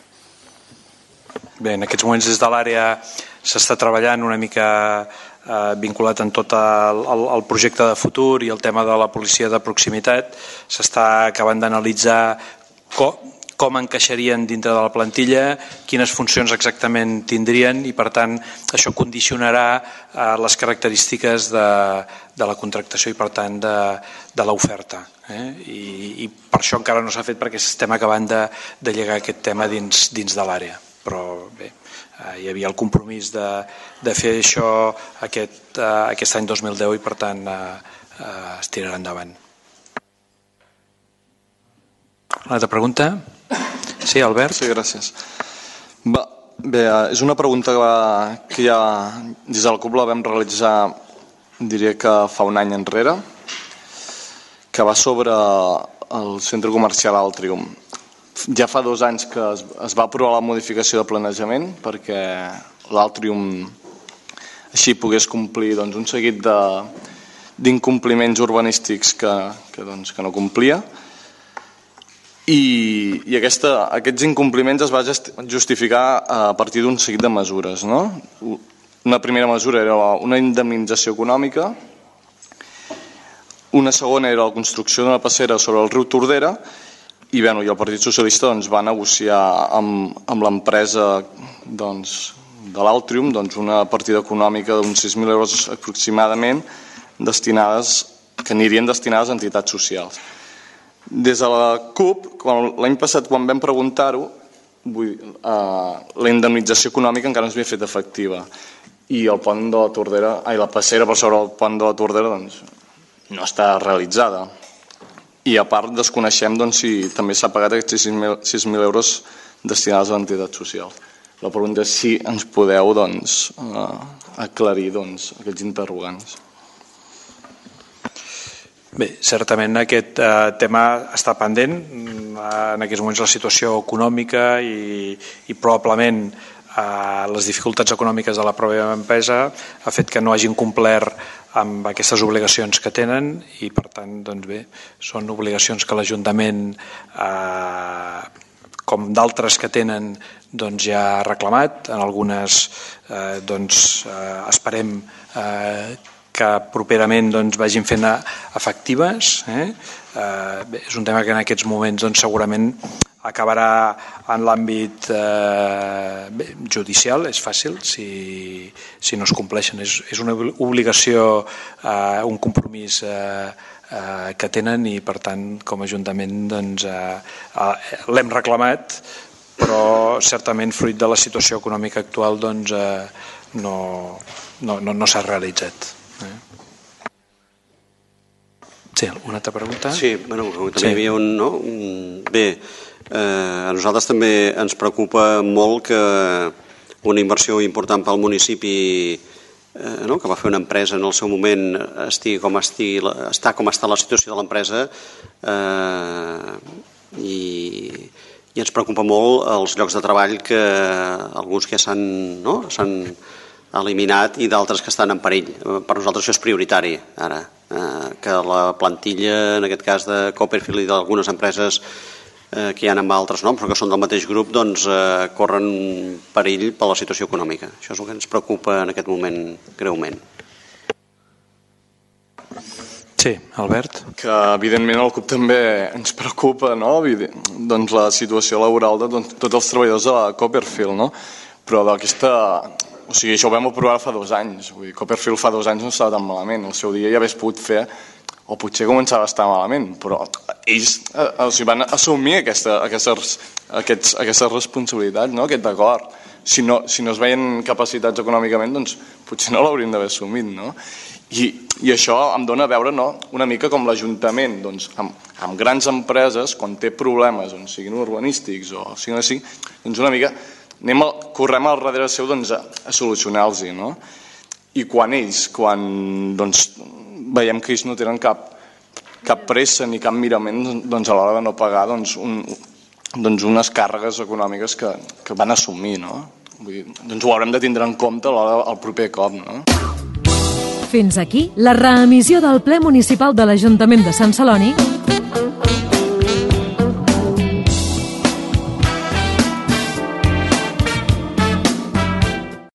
Bé, en aquests moments des de l'àrea s'està treballant una mica eh, vinculat en tot el, el, el projecte de futur i el tema de la policia de proximitat. S'està acabant d'analitzar com, com encaixarien dintre de la plantilla, quines funcions exactament tindrien i per tant això condicionarà eh, les característiques de, de la contractació i per tant de, de l'oferta. Eh? I, I per això encara no s'ha fet perquè estem acabant de, de llegar aquest tema dins, dins de l'àrea. Però bé, eh, hi havia el compromís de, de fer això aquest, eh, aquest any dos mil deu i per tant eh, eh, es tirarà endavant. Una altra pregunta? Sí, Albert? Sí, gràcies. Va, bé, és una pregunta que, que ja des de la CUP la vam realitzar, diria que fa un any enrere, que va sobre el centre comercial Altrium. Ja fa dos anys que es, es va aprovar la modificació de planejament perquè l'Altrium així pogués complir doncs, un seguit d'incompliments urbanístics que, que, doncs, que no complia. I, i aquesta, aquests incompliments es va justificar a partir d'un seguit de mesures. No? Una primera mesura era una indemnització econòmica, una segona era la construcció d'una passera sobre el riu Tordera i, bueno, i el Partit Socialista doncs, va negociar amb, amb l'empresa doncs, de l'Altrium doncs, una partida econòmica d'uns sis mil euros aproximadament destinades, que anirien destinades a entitats socials. Des de la CUP, l'any passat quan vam preguntar-ho, la indemnització econòmica encara no s'havia fet efectiva i el pont de la Tordera, ai, la passera per sobre el pont de la Tordera doncs, no està realitzada. I a part desconeixem doncs, si també s'ha pagat aquests sis mil euros destinats a entitats socials. La pregunta és si ens podeu doncs, aclarir doncs, aquests interrogants. Bé, certament aquest eh, tema està pendent. En aquests moments la situació econòmica i, i probablement eh, les dificultats econòmiques de la pròpia empresa ha fet que no hagin complert amb aquestes obligacions que tenen i per tant doncs bé, són obligacions que l'Ajuntament eh, com d'altres que tenen doncs ja ha reclamat. En algunes eh, doncs, eh, esperem eh, que properament doncs, vagin fent efectives. Eh? Eh, bé, és un tema que en aquests moments doncs, segurament acabarà en l'àmbit eh, bé, judicial, és fàcil si, si no es compleixen. És, és una obligació, eh, un compromís eh, eh, que tenen i per tant com a Ajuntament doncs, eh, eh, l'hem reclamat, però certament fruit de la situació econòmica actual doncs, eh, no, no, no, no s'ha realitzat. Sí, una altra pregunta? Sí, bueno, també sí. Hi havia un... No? Bé, eh, a nosaltres també ens preocupa molt que una inversió important pel municipi, eh, no? que va fer una empresa en el seu moment, estigui com estigui, està com està la situació de l'empresa eh, i, i ens preocupa molt els llocs de treball que alguns que s'han... No? s'han eliminat i d'altres que estan en perill. Per nosaltres això és prioritari ara, eh, que la plantilla, en aquest cas de Copperfield i d'algunes empreses eh, que hi ha amb altres noms però que són del mateix grup, doncs eh, corren perill per la situació econòmica. Això és el que ens preocupa en aquest moment greument. Sí, Albert? Que evidentment el CUP també ens preocupa, no? doncs, la situació laboral de doncs, tots els treballadors de la Copperfield, no? Però d'aquesta o sigui, això ho vam aprovar fa dos anys. Vull dir, Copperfield fa dos anys no estava tan malament. El seu dia ja hagués pogut fer, o potser començava a estar malament, però ells eh, o sigui, van assumir aquesta, aquestes, aquests, aquestes responsabilitats, no? Aquest acord. Si no, si no es veien capacitats econòmicament, doncs potser no l'haurien d'haver assumit, no? I, i això em dona a veure, no?, una mica com l'Ajuntament, doncs, amb, amb grans empreses, quan té problemes, doncs, siguin urbanístics o siguin així, doncs una mica anem a, correm al darrere seu doncs, a, a solucionar-los, no? I quan ells, quan doncs, veiem que ells no tenen cap, cap pressa ni cap mirament doncs, a l'hora de no pagar doncs, un, doncs, unes càrregues econòmiques que, que van assumir, no? Vull dir, doncs ho haurem de tindre en compte a l'hora del proper cop, no? Fins aquí la reemissió del ple municipal de l'Ajuntament de Sant Celoni